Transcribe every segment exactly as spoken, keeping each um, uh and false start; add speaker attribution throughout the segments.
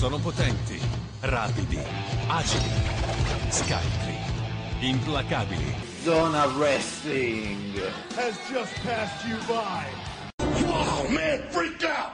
Speaker 1: Sono potenti, rapidi, agili, scaltri, implacabili.
Speaker 2: Zona Wrestling
Speaker 3: has just passed you by.
Speaker 4: Wow, man, freak out!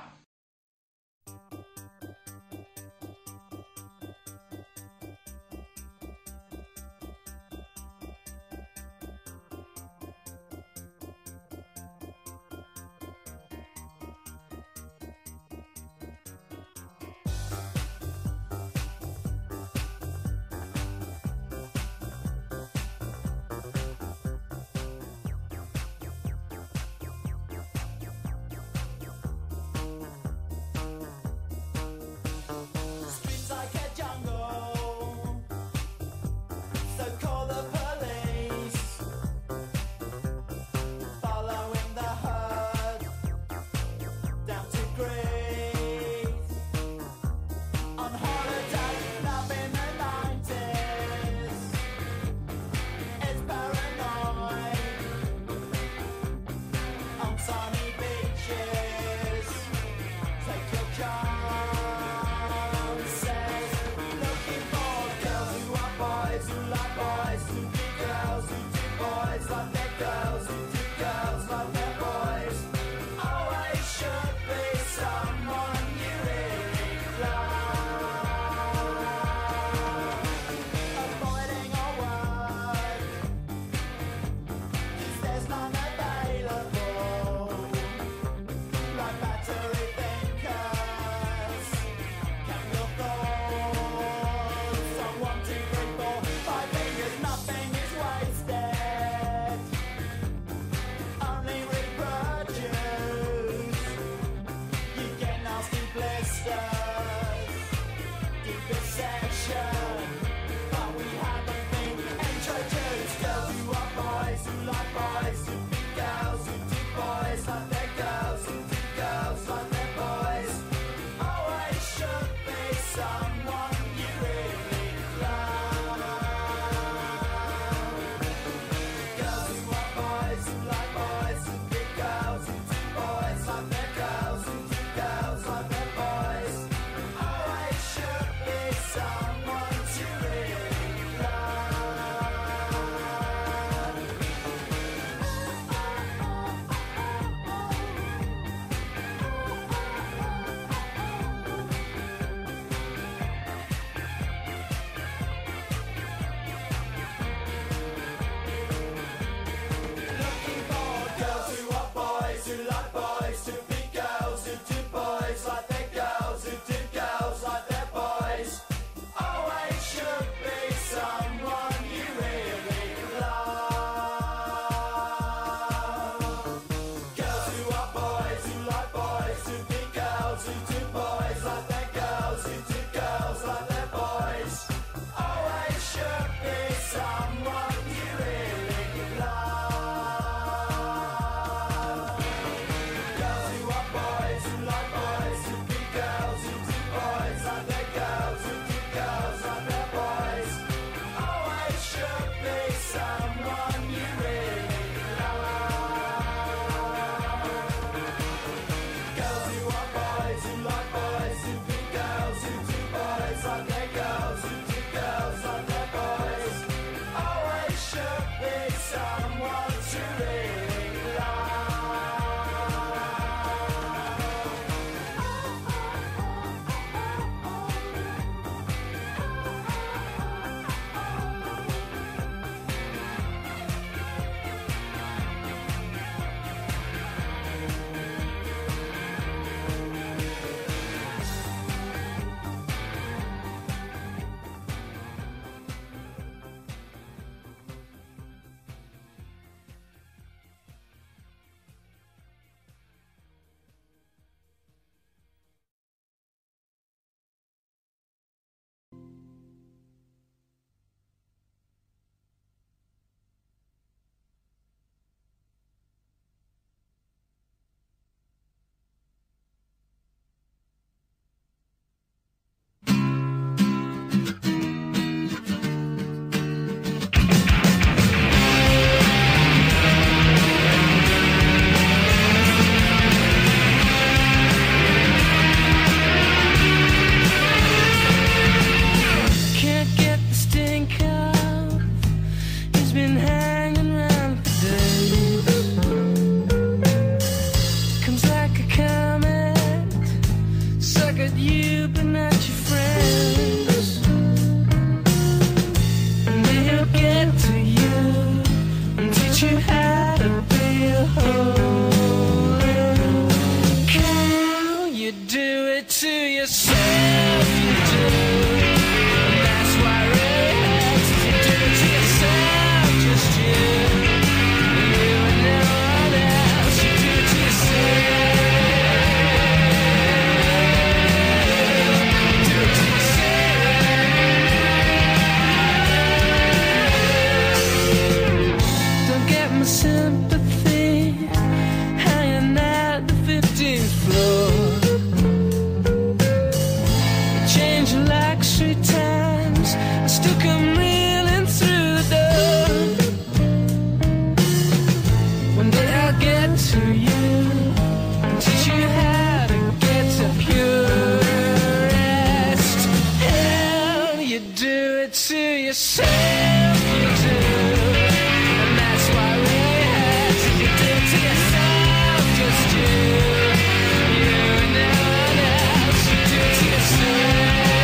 Speaker 5: yourself, you do. And that's why we had to you do to yourself, just you. You and no one else, you do to yourself.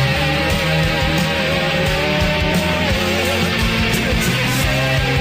Speaker 5: Do it to yourself.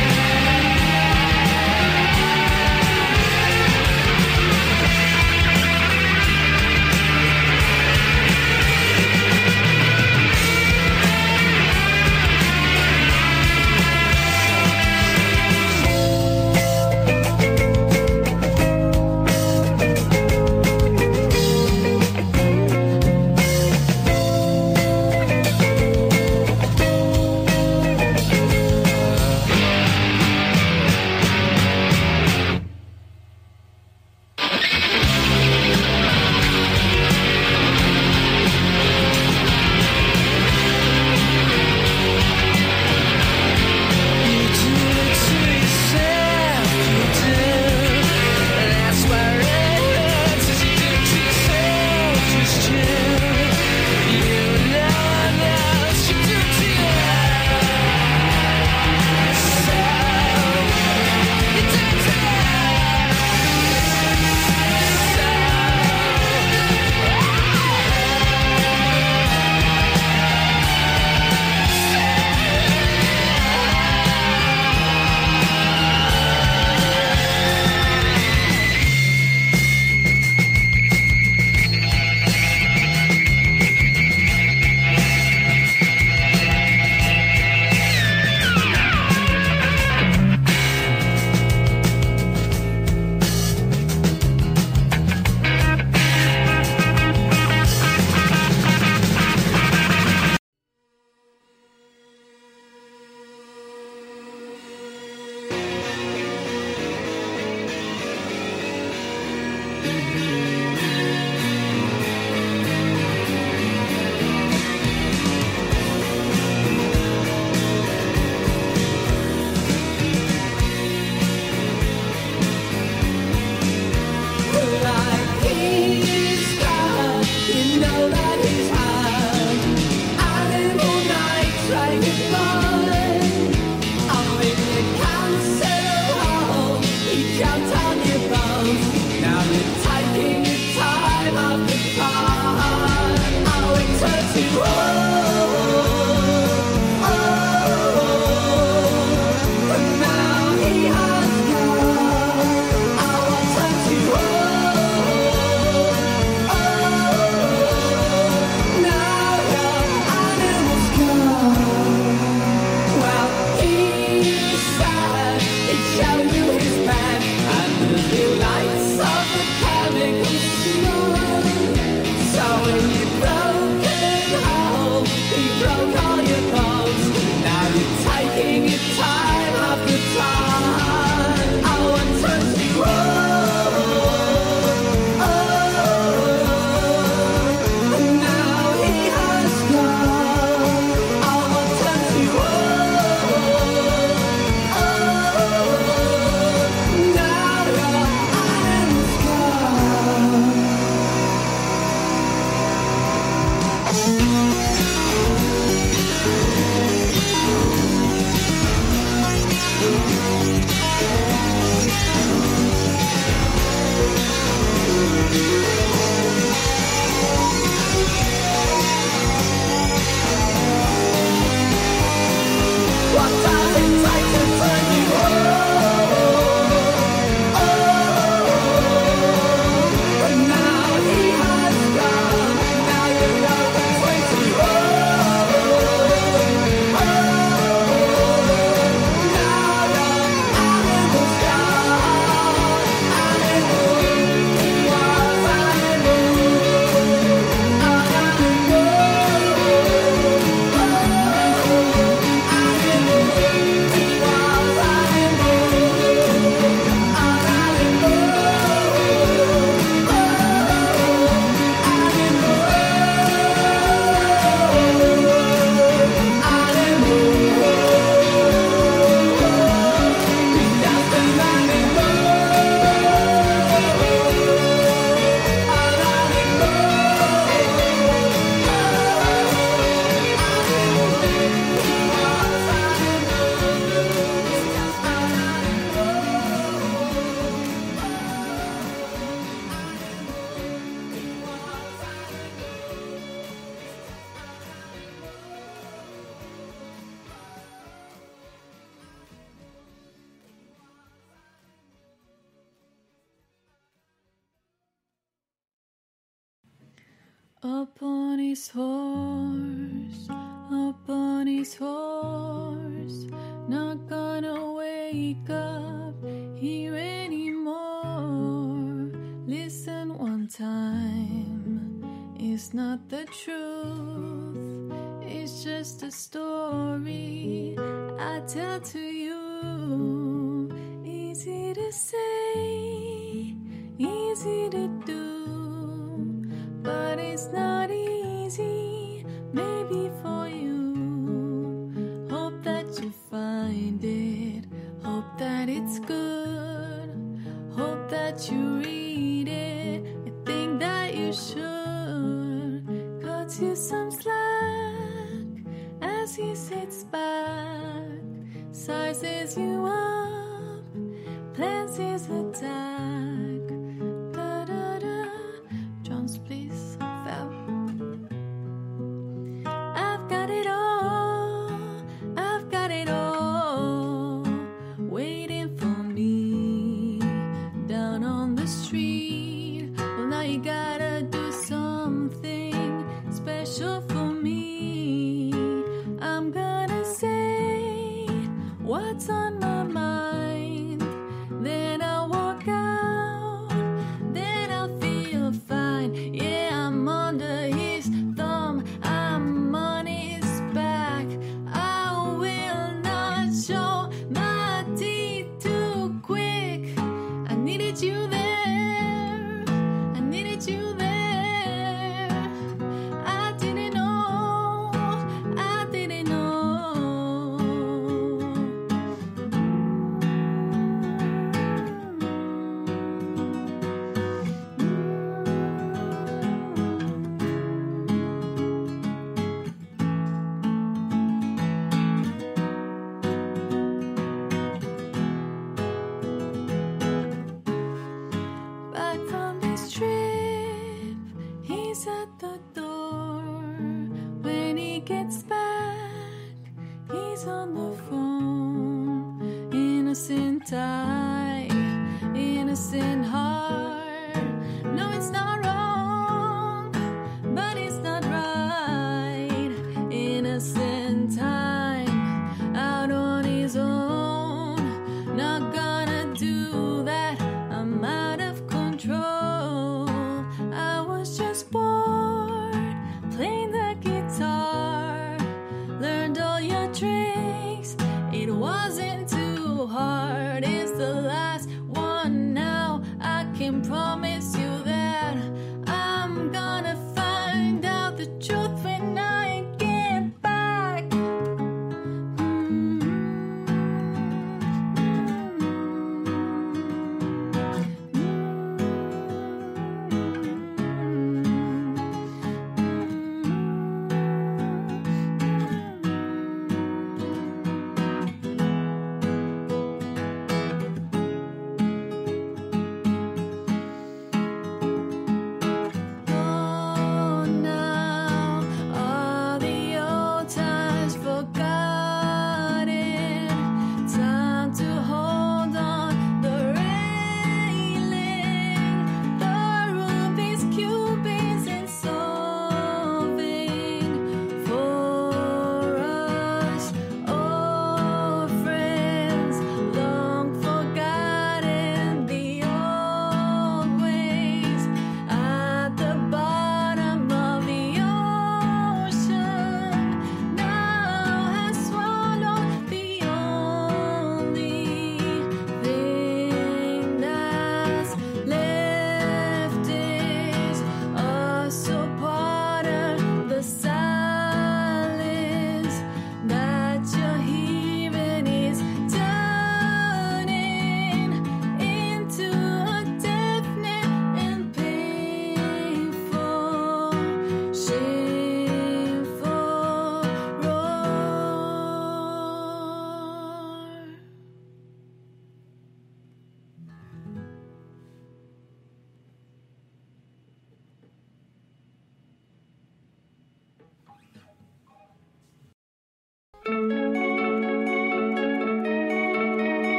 Speaker 6: So when you're broken heart Up on his horse, up on his horse, not gonna wake up here anymore. Listen one time, it's not the truth, it's just a story I tell to you. Easy to say, easy to do, but it's not easy, maybe for you. Hope that you find it, hope that it's good, hope that you read it, I think that you should. Cut you some slack as he sits back, sizes you up, plans his attack. Da da da, drums please, fell. I've got it all, I've got it all, waiting for me down on the street. Well, now you gotta do something special for me. I'm gonna say what's on my mind, then I'll walk out, then I'll feel fine. Yeah, I'm under his thumb, I'm on his back. I will not show my teeth too quick. I needed you there, I needed you there. I didn't know, I didn't know. Back from this trip, he's at the door. When he gets back, he's on the phone. Innocent eye, innocent heart. No, it's not wrong, but it's not right. Innocent time, out on his own. Not gonna do that, I'm out of control. I was just bored, playing the guitar. Learned all your tricks, it wasn't too hard. It's the last one now, I can promise you that I'm gonna find out the truth when I get back.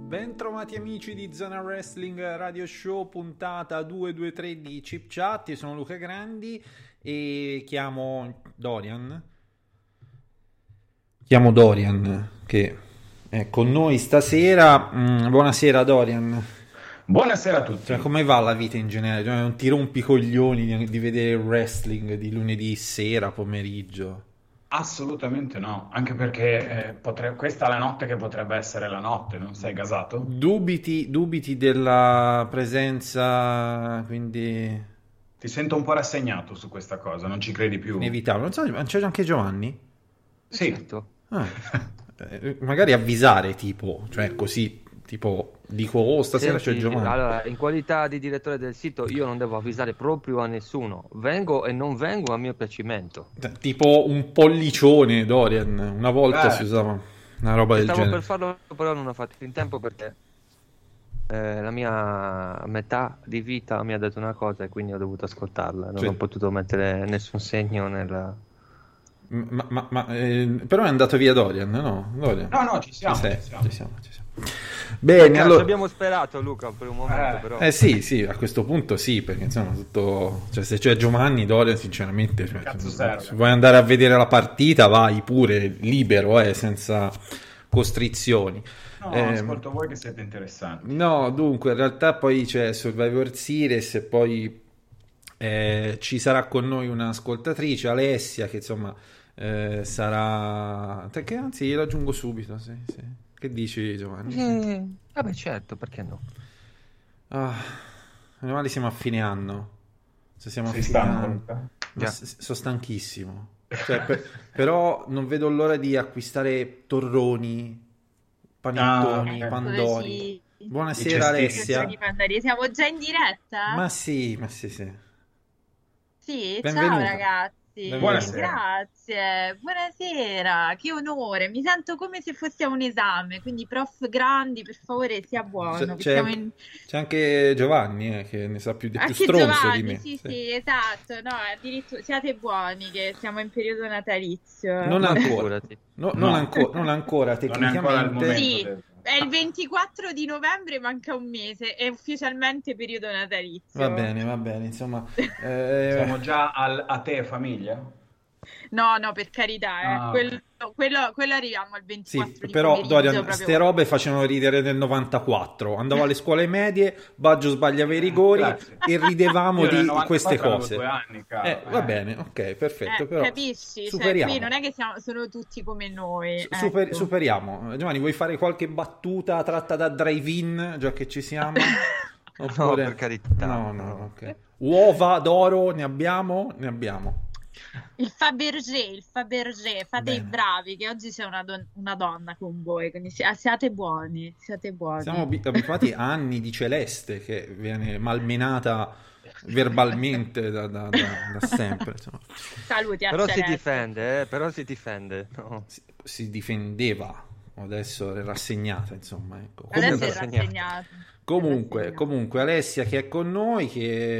Speaker 7: Bentrovati amici di Zona Wrestling Radio Show, puntata duecentoventitré di Chip Chat. Io sono Luca Grandi e chiamo Dorian. Chiamo Dorian che è con noi stasera. Mm, buonasera Dorian.
Speaker 8: Buonasera a tutti.
Speaker 7: Cioè, come va la vita in generale? Cioè, non ti rompi i coglioni di, di vedere il wrestling di lunedì sera, pomeriggio?
Speaker 8: Assolutamente no, anche perché eh, potre- questa è la notte che potrebbe essere la notte, non sei gasato?
Speaker 7: Dubiti, dubiti della presenza, quindi
Speaker 8: Ti sento un po' rassegnato su questa cosa, non ci credi più?
Speaker 7: inevitabile. Non so, ma c'è anche Giovanni?
Speaker 8: Sì.
Speaker 9: Certo.
Speaker 7: Ah. Eh, magari avvisare, tipo, cioè così, tipo, dico, oh, stasera
Speaker 9: Senti,
Speaker 7: c'è Giovanni.
Speaker 9: allora, in qualità di direttore del sito, io non devo avvisare proprio a nessuno. Vengo e non vengo a mio piacimento.
Speaker 7: Tipo un pollicione, Dorian. Una volta
Speaker 8: Eh.
Speaker 7: si usava una roba del
Speaker 9: Stavo
Speaker 7: genere.
Speaker 9: per farlo, però non ho fatto in tempo perché eh, la mia metà di vita mi ha detto una cosa e quindi ho dovuto ascoltarla. Non
Speaker 7: Cioè-
Speaker 9: ho potuto mettere nessun segno nella...
Speaker 7: Ma, ma- ma, eh, però è andato via Dorian, no? Dorian.
Speaker 8: No, no, ci siamo,
Speaker 7: Ci sei,
Speaker 8: ci siamo.
Speaker 7: ci siamo, ci siamo. Bene,
Speaker 9: Cazzo,
Speaker 7: allora...
Speaker 9: abbiamo sperato, Luca, per un momento,
Speaker 8: Eh.
Speaker 9: però...
Speaker 7: Eh sì, sì, a questo punto sì, perché insomma tutto... Cioè, se c'è Giovanni, Dorian, sinceramente... Cioè,
Speaker 8: Cazzo
Speaker 7: se-
Speaker 8: serve?
Speaker 7: se vuoi andare a vedere la partita, vai pure, libero, eh, senza costrizioni.
Speaker 8: No,
Speaker 7: Ehm,
Speaker 8: ascolto voi che siete interessanti.
Speaker 7: No, dunque, in realtà poi c'è Survivor Series e poi eh, ci sarà con noi un'ascoltatrice, Alessia, che insomma eh, sarà... Te- Che anzi, io raggiungo subito, sì, sì. Che dici, Giovanni?
Speaker 9: Eh, vabbè, certo, perché no?
Speaker 7: Ah, meno male siamo a fine anno. Se siamo a
Speaker 8: Sei
Speaker 7: fine
Speaker 8: stanco,
Speaker 7: anno...
Speaker 8: Luca?
Speaker 7: Ma
Speaker 9: Già.
Speaker 7: s- sono stanchissimo. Cioè, per- però non vedo l'ora di acquistare torroni, panettoni,
Speaker 8: Ah, ok.
Speaker 7: pandori.
Speaker 6: Eccoci.
Speaker 7: Buonasera
Speaker 8: I cestini.
Speaker 7: Alessia.
Speaker 6: Di Pandari. Siamo già in diretta?
Speaker 7: Ma sì, ma sì, sì.
Speaker 6: Sì,
Speaker 7: Benvenuta.
Speaker 6: ciao ragazzi.
Speaker 8: Buonasera.
Speaker 6: Grazie, buonasera, che onore. Mi sento come se fosse a un esame, quindi prof Grandi, per favore, sia buono.
Speaker 7: C'è,
Speaker 6: che
Speaker 7: c'è-
Speaker 6: siamo in-
Speaker 7: c'è anche Giovanni eh, che ne sa più, di più
Speaker 6: Anche
Speaker 7: stronzo
Speaker 6: Giovanni,
Speaker 7: di me.
Speaker 6: sì,
Speaker 7: Sì.
Speaker 6: sì, esatto. No, addirittura siate buoni che siamo in periodo natalizio.
Speaker 7: Non ancora,
Speaker 9: Figurati.
Speaker 7: no,
Speaker 8: No.
Speaker 7: non ancora, non ancora
Speaker 8: Non è ancora il
Speaker 7: tecnicamente.
Speaker 8: momento.
Speaker 6: Sì.
Speaker 8: del-
Speaker 6: È il ventiquattro di novembre, manca un mese, è ufficialmente periodo natalizio.
Speaker 7: Va bene, va bene, insomma. eh,
Speaker 8: Siamo già al, a te famiglia?
Speaker 6: No, no, per carità, eh.
Speaker 8: Ah,
Speaker 6: quello, quello, quello arriviamo al
Speaker 7: Sì,
Speaker 6: ventiquattro di
Speaker 7: però
Speaker 6: pomeriggio,
Speaker 7: Dorian,
Speaker 6: proprio-
Speaker 7: ste robe facevano ridere nel novantaquattro. Andavo alle scuole medie, Baggio sbagliava i rigori
Speaker 8: Grazie.
Speaker 7: e ridevamo
Speaker 8: Io nel
Speaker 7: di
Speaker 8: novantaquattro
Speaker 7: queste
Speaker 8: avevo
Speaker 7: cose.
Speaker 8: due anni, caro,
Speaker 7: Eh, va
Speaker 8: eh.
Speaker 7: bene, ok, perfetto.
Speaker 6: Eh,
Speaker 7: Però
Speaker 6: capisci? Cioè,
Speaker 7: superiamo.
Speaker 6: qui non è che siamo, sono tutti come noi.
Speaker 7: Su- super-
Speaker 6: ecco.
Speaker 7: superiamo. Giovanni, vuoi fare qualche battuta tratta da drive-in, già che ci siamo?
Speaker 9: No, per carità.
Speaker 7: No, no, ok. Uova d'oro ne abbiamo? Ne abbiamo.
Speaker 6: Il Fabergé, il Fabergé, fate i
Speaker 7: Bene.
Speaker 6: bravi, che oggi c'è una, don- una donna con voi, quindi si- ah, siate buoni, siate buoni.
Speaker 7: Siamo abi- abituati a anni di Celeste che viene malmenata verbalmente da, da- da- da sempre. Insomma.
Speaker 6: Saluti a
Speaker 9: Però si
Speaker 6: Celeste.
Speaker 9: difende, eh? Però si difende. No.
Speaker 7: Si, si difendeva, adesso è rassegnata, insomma. Ecco.
Speaker 9: Come
Speaker 6: Adesso è
Speaker 9: rassegnato?
Speaker 6: rassegnato.
Speaker 7: Comunque,
Speaker 6: Rassegnato.
Speaker 7: comunque Alessia che è con noi,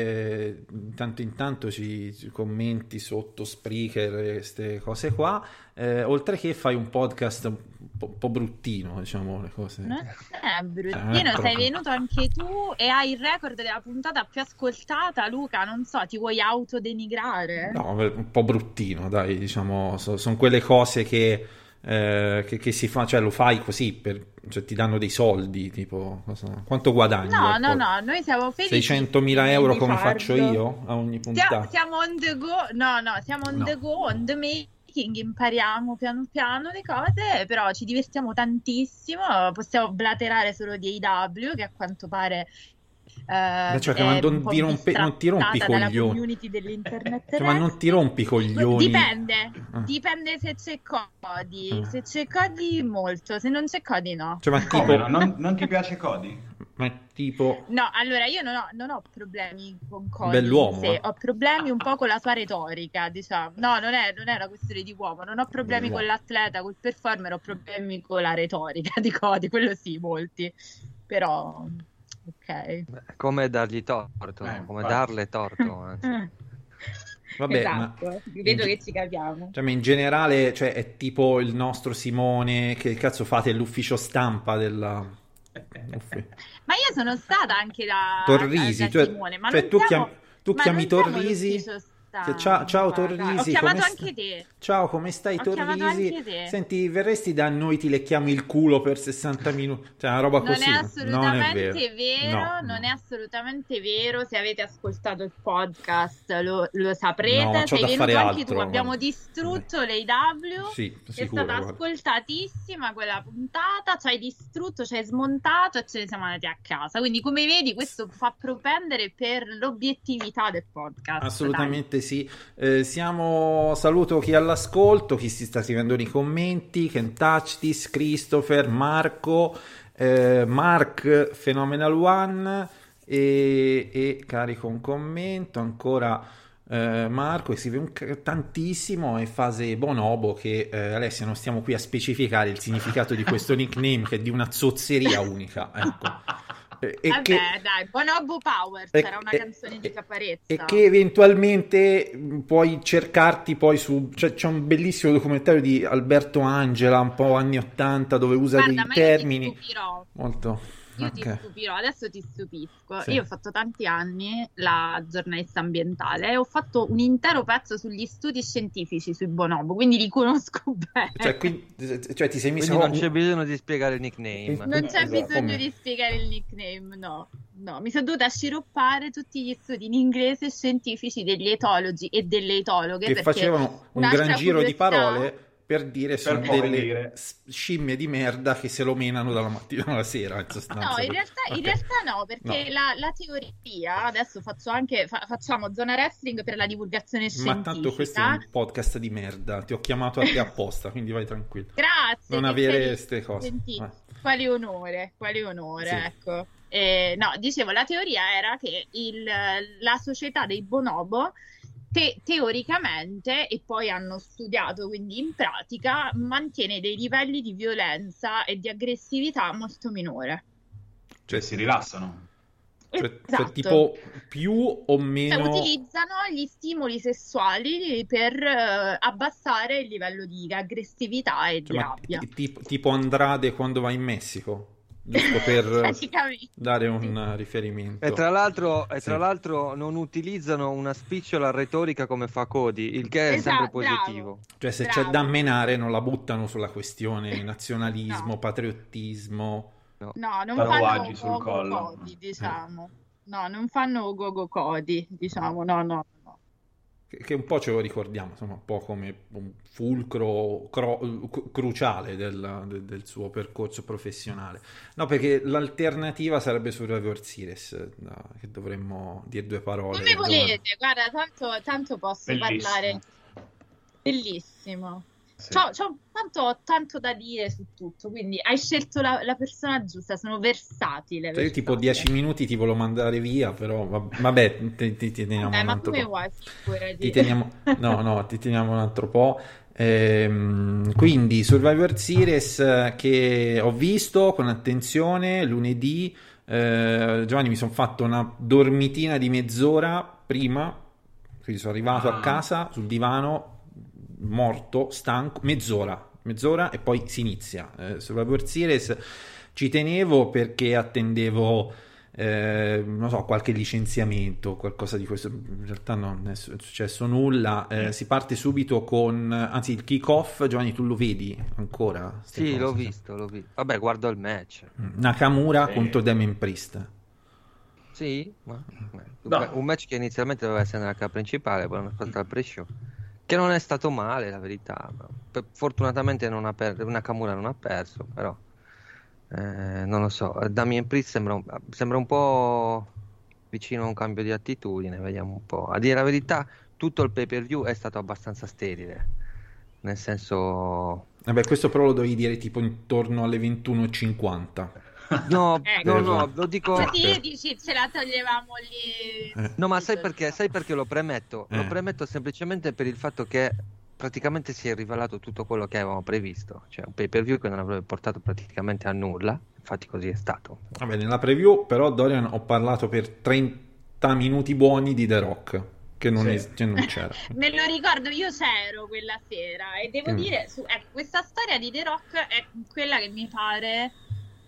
Speaker 7: che intanto intanto ci, ci commenti sotto Spreaker e queste cose qua, eh, oltre che fai un podcast un po', un po' bruttino, diciamo le cose.
Speaker 6: Non è bruttino,
Speaker 7: Eh,
Speaker 6: sei
Speaker 7: proprio.
Speaker 6: venuto anche tu e hai il record della puntata più ascoltata, Luca, non so, ti vuoi autodenigrare?
Speaker 7: No, un po' bruttino, dai, diciamo, sono quelle cose che, eh, che, che si fa, cioè lo fai così, per, cioè ti danno dei soldi, tipo, cosa- quanto guadagni?
Speaker 6: No,
Speaker 7: dal
Speaker 6: no,
Speaker 7: podcast?
Speaker 6: no, noi siamo felici.
Speaker 7: seicentomila euro
Speaker 6: di
Speaker 7: come
Speaker 6: farlo.
Speaker 7: faccio io a ogni
Speaker 6: Siamo,
Speaker 7: puntata?
Speaker 6: siamo on the go, no, no, siamo on
Speaker 7: No.
Speaker 6: the go, on the making, impariamo piano piano le cose, però ci divertiamo tantissimo, possiamo blaterare solo di A E W, che a quanto pare eh,
Speaker 7: Beh, cioè, che
Speaker 6: è
Speaker 7: ma non
Speaker 6: un po'
Speaker 7: ti rompe- non ti rompi i
Speaker 6: bistrattata dalla
Speaker 7: coglioni.
Speaker 6: community dell'internet
Speaker 7: Cioè, ma non ti rompi i coglioni?
Speaker 6: Dipende,
Speaker 7: Ah.
Speaker 6: dipende se c'è Cody,
Speaker 7: Ah.
Speaker 6: se c'è Cody molto, se non c'è Cody no.
Speaker 7: Cioè, ma
Speaker 8: Come
Speaker 7: tipo,
Speaker 8: no? Non, non ti piace Cody?
Speaker 7: ma tipo,
Speaker 6: No, allora io non ho, non ho problemi con Cody,
Speaker 7: Bell'uomo,
Speaker 6: se
Speaker 7: eh.
Speaker 6: ho problemi un po' con la sua retorica, diciamo. No, non è, non è una questione di uomo, non ho problemi
Speaker 7: Bell'uomo.
Speaker 6: con l'atleta, col performer, ho problemi con la retorica di Cody, quello sì, molti. Però, ok.
Speaker 9: Beh, come dargli torto,
Speaker 8: Eh,
Speaker 9: come
Speaker 8: infatti.
Speaker 9: darle torto, anzi.
Speaker 7: vabbè, ma...
Speaker 6: esatto, vedo
Speaker 7: in-
Speaker 6: che ci capiamo.
Speaker 7: Cioè, ma in generale, cioè, è tipo il nostro Simone, che cazzo fate l'ufficio stampa della...
Speaker 6: Ma io sono stata anche da,
Speaker 7: Torrisi,
Speaker 6: da, da
Speaker 7: cioè,
Speaker 6: Simone, ma
Speaker 7: cioè
Speaker 6: non
Speaker 7: tu,
Speaker 6: siamo,
Speaker 7: chiami, tu
Speaker 6: ma
Speaker 7: chiami
Speaker 6: non siamo
Speaker 7: Torrisi,
Speaker 6: l'ufficio stampa,
Speaker 7: cioè, ciao, ciao
Speaker 6: guarda.
Speaker 7: Torrisi,
Speaker 6: Ho chiamato
Speaker 7: come
Speaker 6: anche
Speaker 7: sta-
Speaker 6: te.
Speaker 7: ciao, come stai
Speaker 6: Ho chiamato
Speaker 7: Torrisi?
Speaker 6: anche te.
Speaker 7: Senti, verresti da noi, ti lecchiamo il culo per sessanta minuti, cioè una roba
Speaker 6: Non
Speaker 7: così.
Speaker 6: è
Speaker 7: Non è
Speaker 6: assolutamente
Speaker 7: vero.
Speaker 6: vero,
Speaker 7: No,
Speaker 6: non
Speaker 7: no.
Speaker 6: è assolutamente vero. Se avete ascoltato il podcast lo, lo saprete.
Speaker 7: No, c'ho
Speaker 6: Sei
Speaker 7: da
Speaker 6: venuto
Speaker 7: fare
Speaker 6: anche
Speaker 7: altro,
Speaker 6: tu. Abbiamo
Speaker 7: guarda.
Speaker 6: distrutto l'A W.
Speaker 7: Sì,
Speaker 6: È
Speaker 7: sicuro,
Speaker 6: stata
Speaker 7: guarda.
Speaker 6: ascoltatissima quella puntata. Ci hai distrutto, ci hai smontato e ce ne siamo andati a casa. Quindi, come vedi, questo fa propendere per l'obiettività del podcast.
Speaker 7: Assolutamente sì. Eh, siamo, saluto chi è all'ascolto, chi si sta scrivendo nei commenti, Ken Touch This, Christopher, Marco, eh, Mark, Phenomenal One e, e carico un commento ancora. eh, Marco, che scrive un- tantissimo, è fase bonobo che eh, Alessia non stiamo qui a specificare il significato di questo nickname che è di una zozzeria unica, ecco. E, e
Speaker 6: Vabbè,
Speaker 7: che,
Speaker 6: dai, Bonobo Powers
Speaker 7: e-
Speaker 6: era una
Speaker 7: e-
Speaker 6: canzone di
Speaker 7: e-
Speaker 6: Caparezza.
Speaker 7: e che eventualmente mh, puoi cercarti poi su, cioè, c'è un bellissimo documentario di Alberto Angela, un po' anni ottanta, dove usa
Speaker 6: Guarda,
Speaker 7: dei
Speaker 6: ma
Speaker 7: termini
Speaker 6: io ti stupirò.
Speaker 7: molto.
Speaker 6: Io ti
Speaker 7: ok.
Speaker 6: stupirò, adesso ti stupisco.
Speaker 7: Sì.
Speaker 6: Io ho fatto tanti anni la giornalista ambientale e ho fatto un intero pezzo sugli studi scientifici sui bonobo, quindi li conosco bene.
Speaker 7: Cioè, quindi, cioè ti sei messo
Speaker 9: Quindi non c'è bisogno di spiegare il nickname.
Speaker 6: Non c'è
Speaker 7: Esatto,
Speaker 6: bisogno
Speaker 7: come-
Speaker 6: di spiegare il nickname, no. No, mi sono dovuta sciroppare tutti gli studi in inglese scientifici degli etologi e delle etologhe
Speaker 7: che
Speaker 6: perché
Speaker 7: facevano un
Speaker 6: un'altra
Speaker 7: gran giro di
Speaker 6: curiosità-
Speaker 7: parole per dire sono
Speaker 8: poi
Speaker 7: delle
Speaker 8: dire.
Speaker 7: s- scimmie di merda che se lo menano dalla mattina alla sera in sostanza.
Speaker 6: No, in realtà, in
Speaker 7: Ok.
Speaker 6: realtà no, perché
Speaker 7: No.
Speaker 6: La, la teoria, adesso faccio anche, fa- facciamo zona wrestling per la divulgazione
Speaker 7: Ma
Speaker 6: scientifica.
Speaker 7: tanto questo è un podcast di merda, ti ho chiamato a te apposta, quindi vai tranquillo.
Speaker 6: Grazie.
Speaker 7: Non
Speaker 6: che
Speaker 7: avere
Speaker 6: sei
Speaker 7: ste cose.
Speaker 6: gentile.
Speaker 7: Eh.
Speaker 6: Quale onore, quale onore,
Speaker 7: Sì.
Speaker 6: ecco. Eh, no, dicevo, la teoria era che il- la società dei bonobo te- teoricamente, e poi hanno studiato, quindi in pratica, mantiene dei livelli di violenza e di aggressività molto minore.
Speaker 8: Cioè si rilassano.
Speaker 7: Cioè, cioè,
Speaker 6: Esatto.
Speaker 7: tipo più o
Speaker 6: Cioè,
Speaker 7: meno.
Speaker 6: utilizzano gli stimoli sessuali per eh, abbassare il livello di aggressività e
Speaker 7: Cioè,
Speaker 6: di
Speaker 7: ma
Speaker 6: rabbia.
Speaker 7: ti- tipo, tipo Andrade quando va in Messico, giusto per
Speaker 6: Praticamente.
Speaker 7: dare un riferimento.
Speaker 9: E tra l'altro, e tra
Speaker 7: Sì.
Speaker 9: l'altro non utilizzano una spicciola retorica come fa Cody, il che è
Speaker 6: Esatto,
Speaker 9: sempre
Speaker 6: bravo.
Speaker 9: positivo.
Speaker 7: Cioè, se
Speaker 6: Bravo.
Speaker 7: c'è da menare, non la buttano sulla questione nazionalismo,
Speaker 6: No.
Speaker 7: patriottismo.
Speaker 6: No, non
Speaker 8: Tatuaggi
Speaker 6: fanno
Speaker 8: sul
Speaker 6: gogo
Speaker 8: collo.
Speaker 6: codi, diciamo. No, non fanno gogo codi, diciamo. No, no, no.
Speaker 7: Che, che un po' ce lo ricordiamo, insomma, un po' come un fulcro cro- cru- cruciale del, del- del suo percorso professionale. No, perché l'alternativa sarebbe Survivor Series, no, che dovremmo dire due parole.
Speaker 6: Come
Speaker 7: domani.
Speaker 6: volete, guarda, tanto, tanto posso
Speaker 8: Bellissimo.
Speaker 6: parlare. Bellissimo.
Speaker 8: Sì.
Speaker 6: C'ho, c'ho tanto, ho tanto da dire su tutto, quindi hai scelto la, la persona giusta, sono versatile.
Speaker 7: Cioè, io tipo
Speaker 6: versatile.
Speaker 7: dieci minuti ti volevo mandare via, però va- vabbè, ti, ti- ti teniamo
Speaker 6: Eh,
Speaker 7: un
Speaker 6: ma
Speaker 7: altro
Speaker 6: come
Speaker 7: po'.
Speaker 6: vuoi, figurati.
Speaker 7: Ti teniamo, no, no, ti teniamo un altro po'. Ehm, quindi Survivor Series eh, che ho visto con attenzione lunedì. eh, Giovanni, mi sono fatto una dormitina di mezz'ora prima, quindi sono arrivato a
Speaker 8: Ah.
Speaker 7: casa sul divano morto, stanco, mezz'ora, mezz'ora e poi si inizia. Eh, Survivor Series ci tenevo perché attendevo eh, non so, qualche licenziamento, qualcosa di questo. In realtà non è su- successo nulla. Eh, si parte subito con, anzi, il kick-off. Giovanni, tu lo vedi ancora? ste
Speaker 9: Sì,
Speaker 7: cose?
Speaker 9: l'ho visto, l'ho visto. Vabbè, guardo il match.
Speaker 7: Nakamura
Speaker 8: Sì.
Speaker 7: contro Damien Priest.
Speaker 9: Sì, ma-
Speaker 8: No.
Speaker 9: beh, un match che inizialmente doveva essere nella card principale, poi hanno fatto il pre-show, che non è stato male, la verità. Per- fortunatamente non ha per- Nakamura non ha perso, però eh, non lo so. Damien Priest sembra un, sembra un po' vicino a un cambio di attitudine, vediamo un po'. A dire la verità, tutto il pay-per-view è stato abbastanza sterile, nel senso...
Speaker 7: Vabbè, questo però lo dovevi dire tipo intorno alle ventuno e cinquanta.
Speaker 9: No,
Speaker 6: Ecco.
Speaker 9: no, no, lo dico...
Speaker 6: Così dici ce la toglievamo lì.
Speaker 7: Eh.
Speaker 9: No, ma sai perché? Sai perché lo premetto? Lo
Speaker 7: Eh.
Speaker 9: premetto semplicemente per il fatto che praticamente si è rivelato tutto quello che avevamo previsto, cioè un pay per view che non avrebbe portato praticamente a nulla, infatti così è stato.
Speaker 7: Vabbè, nella preview però, Dorian, ho parlato per trenta minuti buoni di The Rock, che non,
Speaker 8: Sì.
Speaker 7: es- che non c'era.
Speaker 6: Me lo ricordo, io c'ero quella sera e devo
Speaker 7: Mm.
Speaker 6: dire, su, ecco, questa storia di The Rock è quella che mi pare,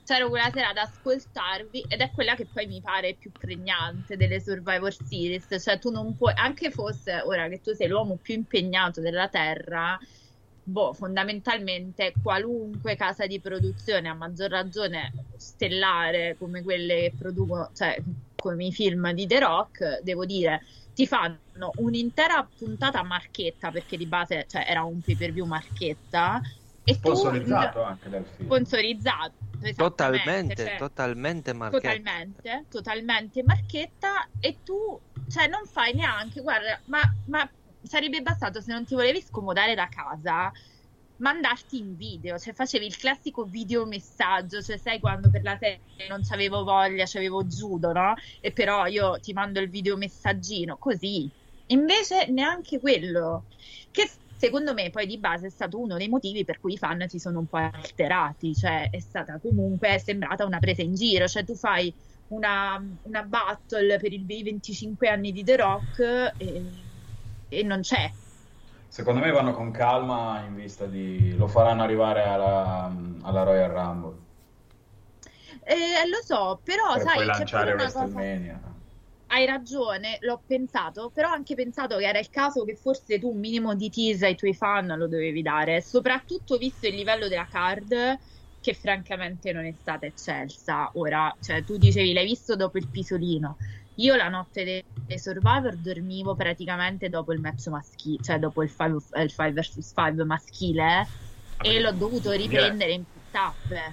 Speaker 6: c'ero quella sera ad ascoltarvi ed è quella che poi mi pare più pregnante delle Survivor Series, cioè tu non puoi, anche fosse ora che tu sei l'uomo più impegnato della terra, boh, fondamentalmente qualunque casa di produzione, a maggior ragione stellare come quelle che producono, cioè come i film di The Rock, devo dire, ti fanno un'intera puntata marchetta, perché di base, cioè, era un pay per view marchetta, e
Speaker 8: sponsorizzato
Speaker 6: tu,
Speaker 8: anche dal film.
Speaker 6: Sponsorizzato,
Speaker 9: Totalmente,
Speaker 6: cioè,
Speaker 9: totalmente marchetta.
Speaker 6: Totalmente, totalmente marchetta, e tu, cioè, non fai neanche, guarda, ma, ma sarebbe bastato, se non ti volevi scomodare da casa, mandarti in video, cioè facevi il classico video messaggio, cioè sai quando per la serie non c'avevo voglia, c'avevo judo, no? E però io ti mando il video messaggino, così. Invece neanche quello, che secondo me poi di base è stato uno dei motivi per cui i fan si sono un po' alterati, cioè è stata comunque, è sembrata una presa in giro, cioè tu fai una, una battle per i venticinque anni di The Rock e, e non c'è.
Speaker 8: Secondo me vanno con calma in vista di... lo faranno arrivare alla, alla Royal Rumble.
Speaker 6: Eh, lo so, però
Speaker 8: per
Speaker 6: sai,
Speaker 8: poi
Speaker 6: c'è
Speaker 8: lanciare
Speaker 6: pure una cosa...
Speaker 8: WrestleMania.
Speaker 6: Hai ragione, l'ho pensato, però ho anche pensato che era il caso che forse tu un minimo di tease ai tuoi fan lo dovevi dare, soprattutto visto il livello della card, che francamente non è stata eccelsa. Ora, cioè, tu dicevi, l'hai visto dopo il pisolino. Io la notte dei, dei Survivor dormivo praticamente dopo il match maschile, cioè dopo il five versus five maschile, eh, e l'ho dovuto riprendere in più tappe.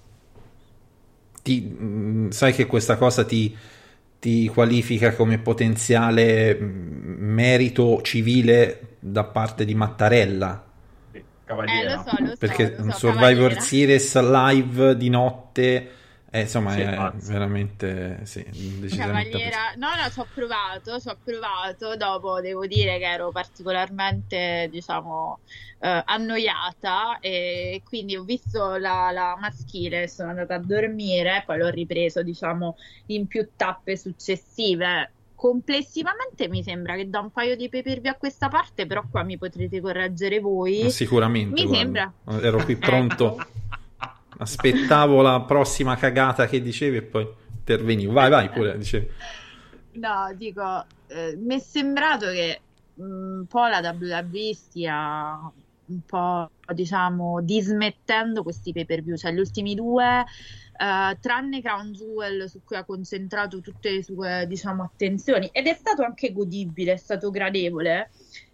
Speaker 7: Ti, mh, sai che questa cosa ti, ti qualifica come potenziale mh, merito civile da parte di Mattarella.
Speaker 8: Sì, cavaliera.
Speaker 6: Eh, lo so, lo so,
Speaker 7: Perché
Speaker 6: lo
Speaker 7: un
Speaker 6: so,
Speaker 7: Survivor
Speaker 6: cavaliera.
Speaker 7: Series live di notte, eh, insomma,
Speaker 8: Sì,
Speaker 7: è
Speaker 8: pazzo.
Speaker 7: veramente, sì, decisamente
Speaker 6: Cavaliera, no, no, ci ho provato, ci ho provato, dopo devo dire che ero particolarmente, diciamo, eh, annoiata, e quindi ho visto la, la maschile, sono andata a dormire, poi l'ho ripreso, diciamo, in più tappe successive. Complessivamente mi sembra che da un paio di pay per view a questa parte, però qua mi potrete correggere voi,
Speaker 7: sicuramente,
Speaker 6: mi
Speaker 7: guarda.
Speaker 6: sembra...
Speaker 7: Ero qui pronto.
Speaker 6: Ecco.
Speaker 7: Aspettavo la prossima cagata che dicevi e poi intervenivo. Vai, vai pure, dicevi.
Speaker 6: No, dico, eh, mi è sembrato che mh, un po' la W W E stia un po', diciamo, dismettendo questi pay per view, cioè gli ultimi due, eh, tranne Crown Jewel, su cui ha concentrato tutte le sue, diciamo, attenzioni, ed è stato anche godibile, è stato gradevole,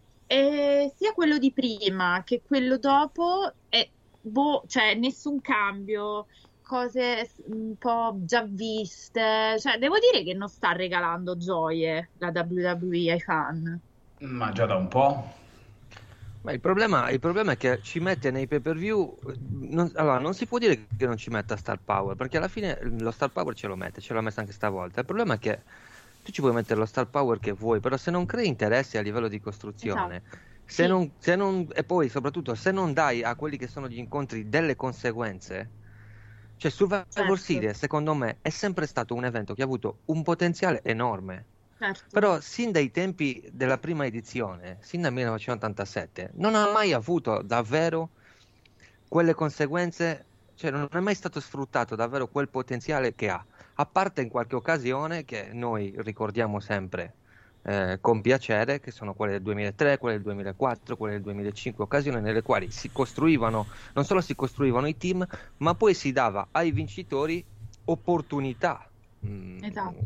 Speaker 6: e sia quello di prima che quello dopo è boh, cioè nessun cambio, cose un po' già viste, cioè devo dire che non sta regalando gioie la W W E ai fan.
Speaker 8: Ma già da un po'.
Speaker 9: Ma il problema, il problema è che ci mette nei pay per view, non, allora non si può dire che non ci metta Star Power, perché alla fine lo Star Power ce lo mette, ce l'ha messo anche stavolta. Il problema è che tu ci puoi mettere lo Star Power che vuoi, però se non crei interessi a livello di costruzione,
Speaker 6: Esatto.
Speaker 9: se
Speaker 6: Sì.
Speaker 9: non, se non, e poi soprattutto se non dai a quelli che sono gli incontri delle conseguenze, cioè Survivor
Speaker 6: Certo.
Speaker 9: Series secondo me è sempre stato un evento che ha avuto un potenziale enorme,
Speaker 6: Certo.
Speaker 9: però sin dai tempi della prima edizione, sin dal millenovecentottantasette, non ha mai avuto davvero quelle conseguenze, cioè non è mai stato sfruttato davvero quel potenziale che ha, a parte in qualche occasione che noi ricordiamo sempre eh, con piacere, che sono quelle del duemilatré, quelle del duemilaquattro, quelle del duemilacinque, occasioni nelle quali si costruivano, non solo si costruivano i team, ma poi si dava ai vincitori opportunità. Mm.
Speaker 6: Esatto.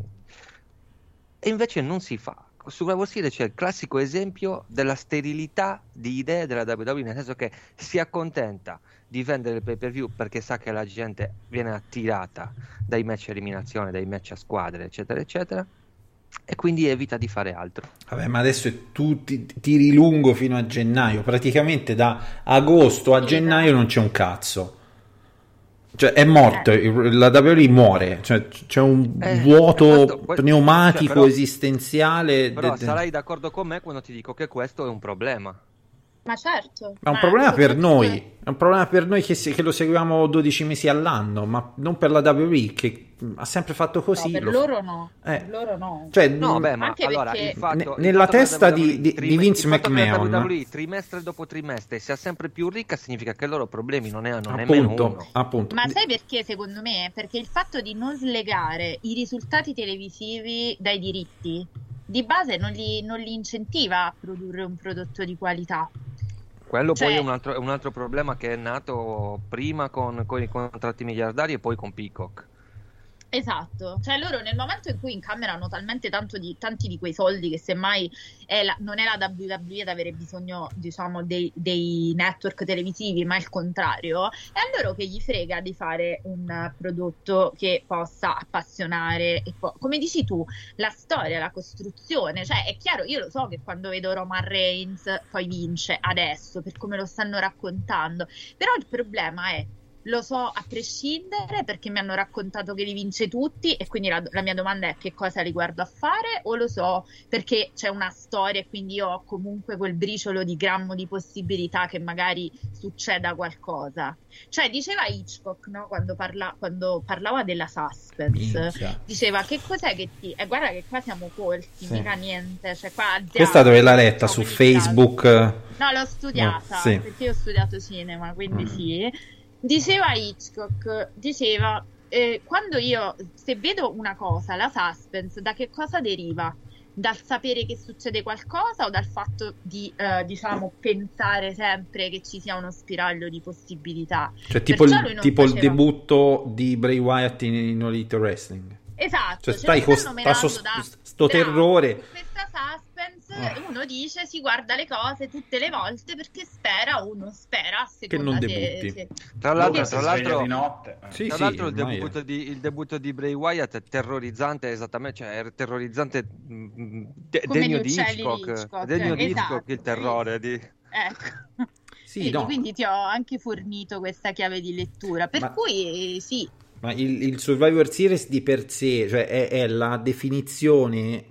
Speaker 9: E invece non si fa. Su Survivor Series c'è il classico esempio della sterilità di idee della W W E, nel senso che si accontenta di vendere il pay per view perché sa che la gente viene attirata dai match a eliminazione, dai match a squadre, eccetera, eccetera, e quindi evita di fare altro.
Speaker 7: Vabbè, ma adesso è tu ti, tiri lungo fino a gennaio, praticamente da agosto a gennaio non c'è un cazzo. Cioè è morto, la W W E muore, cioè c'è un
Speaker 9: Eh,
Speaker 7: vuoto
Speaker 9: esatto, que-
Speaker 7: pneumatico
Speaker 9: cioè, però-
Speaker 7: esistenziale.
Speaker 9: Però
Speaker 7: de- de-
Speaker 9: sarai d'accordo con me quando ti dico che questo è un problema.
Speaker 6: Ma certo.
Speaker 7: È un
Speaker 6: ma
Speaker 7: problema per
Speaker 6: soprattutto-
Speaker 7: noi, è un problema per noi che, si- che lo seguiamo dodici mesi all'anno, ma non per la W W E che ha sempre fatto
Speaker 6: No,
Speaker 7: così.
Speaker 6: per
Speaker 7: lo-
Speaker 6: loro no.
Speaker 7: Eh.
Speaker 6: Per loro no.
Speaker 7: Cioè,
Speaker 9: No,
Speaker 7: mh,
Speaker 9: beh, ma
Speaker 6: Anche
Speaker 9: allora
Speaker 6: perché-
Speaker 9: il fatto,
Speaker 7: Ne-
Speaker 9: il
Speaker 7: nella
Speaker 9: fatto che la
Speaker 7: testa di-
Speaker 9: W W E
Speaker 7: di- di Vince
Speaker 9: il fatto che la
Speaker 7: McMahon-
Speaker 9: W W E trimestre dopo trimestre sia sempre più ricca significa che i loro problemi non ne hanno nemmeno
Speaker 7: appunto,
Speaker 9: uno.
Speaker 7: appunto.
Speaker 6: Ma sai perché secondo me? Perché il fatto di non slegare i risultati televisivi dai diritti di base non li, non li incentiva a produrre un prodotto di qualità.
Speaker 9: Quello
Speaker 6: Cioè-
Speaker 9: poi è un altro, è un altro problema che è nato prima con, con i contratti miliardari e poi con Peacock.
Speaker 6: Esatto, cioè loro nel momento in cui incamerano talmente tanto di, tanti di quei soldi che semmai è la- non è la W W E ad avere bisogno, diciamo, dei, dei network televisivi, ma il contrario, è a loro che gli frega di fare un prodotto che possa appassionare e po- come dici tu, la storia, la costruzione, cioè è chiaro, io lo so che quando vedo Roman Reigns poi vince adesso per come lo stanno raccontando, però il problema è lo so a prescindere perché mi hanno raccontato che li vince tutti e quindi la, la mia domanda è che cosa li guardo a fare, o lo so perché c'è una storia e quindi io ho comunque quel briciolo di grammo di possibilità che magari succeda qualcosa. Cioè diceva Hitchcock, no? Quando, parla, quando parlava della suspense,
Speaker 7: Minchia.
Speaker 6: diceva che cos'è che ti... E guarda che qua siamo colti,
Speaker 7: Sì.
Speaker 6: mica niente, cioè qua al
Speaker 7: Questa
Speaker 6: teatro,
Speaker 7: dove l'ha letta?
Speaker 6: facciamo
Speaker 7: Su
Speaker 6: quelli bravi.
Speaker 7: Facebook?
Speaker 6: No, l'ho studiata,
Speaker 7: No, sì.
Speaker 6: perché io ho studiato cinema, quindi
Speaker 7: Mm.
Speaker 6: sì. Diceva Hitchcock, diceva, eh, quando io, se vedo una cosa, la suspense, da che cosa deriva? Dal sapere che succede qualcosa o dal fatto di, eh, diciamo, pensare sempre che ci sia uno spiraglio di possibilità?
Speaker 7: Cioè tipo,
Speaker 6: Perciò
Speaker 7: il,
Speaker 6: lui non
Speaker 7: tipo il
Speaker 6: faceva-
Speaker 7: debutto di Bray Wyatt in, in All Elite Wrestling.
Speaker 6: Esatto,
Speaker 7: Cioè
Speaker 6: ce
Speaker 7: stai
Speaker 6: lo
Speaker 7: con
Speaker 6: stanno
Speaker 7: sta,
Speaker 6: menando
Speaker 7: sto,
Speaker 6: da-
Speaker 7: sto
Speaker 6: Bravo,
Speaker 7: terrore.
Speaker 6: questa suspense,
Speaker 7: Ah.
Speaker 6: uno dice, si guarda le cose tutte le volte perché spera, uno spera a seconda
Speaker 7: non
Speaker 6: se-
Speaker 7: debutti.
Speaker 6: se-
Speaker 9: Tra l'altro,
Speaker 6: Che
Speaker 8: si
Speaker 9: tra
Speaker 8: sveglia
Speaker 9: l'altro,
Speaker 8: di notte. eh.
Speaker 7: Sì,
Speaker 9: tra
Speaker 7: sì,
Speaker 9: l'altro il,
Speaker 7: ormai è-
Speaker 9: debutto di, il debutto di Bray Wyatt è terrorizzante, esattamente, cioè è terrorizzante, mm, de-
Speaker 6: Come
Speaker 9: degno
Speaker 6: gli
Speaker 9: di
Speaker 6: uccelli di
Speaker 9: Hitchcock,
Speaker 6: Hitchcock,
Speaker 9: degno di
Speaker 6: esatto,
Speaker 9: Hitchcock il terrore di...
Speaker 6: Ecco.
Speaker 7: Sì,
Speaker 6: Vedi,
Speaker 7: no.
Speaker 6: quindi ti ho anche fornito questa chiave di lettura, per
Speaker 7: Ma-
Speaker 6: cui eh, sì,
Speaker 7: Ma il, il Survivor Series di per sé, cioè è, è la definizione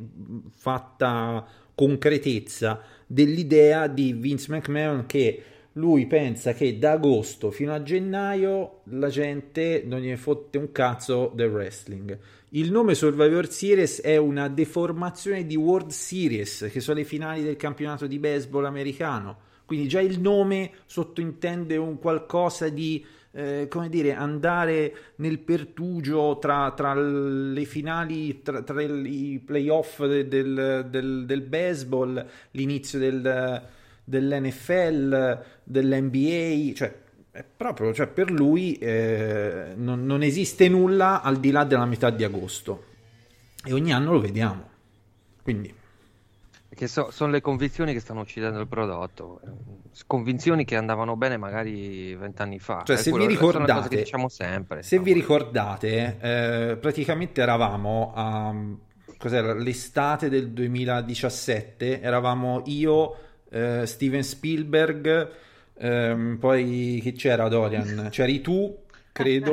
Speaker 7: fatta concretezza dell'idea di Vince McMahon, che lui pensa che da agosto fino a gennaio la gente non gliene fotte un cazzo del wrestling. Il nome Survivor Series è una deformazione di World Series, che sono le finali del campionato di baseball americano. Quindi già il nome sottointende un qualcosa di, eh, come dire, andare nel pertugio tra, tra le finali, tra, tra il- i playoff de- del, del, del baseball, l'inizio del, dell'N F L, dell'N B A, cioè è proprio, cioè per lui eh, non, non esiste nulla al di là della metà di agosto e ogni anno lo vediamo. Quindi
Speaker 9: Che so- sono le convinzioni che stanno uccidendo il prodotto, convinzioni che andavano bene magari vent'anni fa.
Speaker 7: Cioè,
Speaker 9: È
Speaker 7: se
Speaker 9: quello-
Speaker 7: vi
Speaker 9: sono le cose che
Speaker 7: ricordate,
Speaker 9: diciamo sempre.
Speaker 7: se vi
Speaker 9: insomma.
Speaker 7: ricordate, eh, praticamente eravamo a cos'era, l'estate del duemiladiciassette, eravamo io, eh, Steven Spielberg, ehm, poi chi c'era, Dorian? C'eri tu, credo,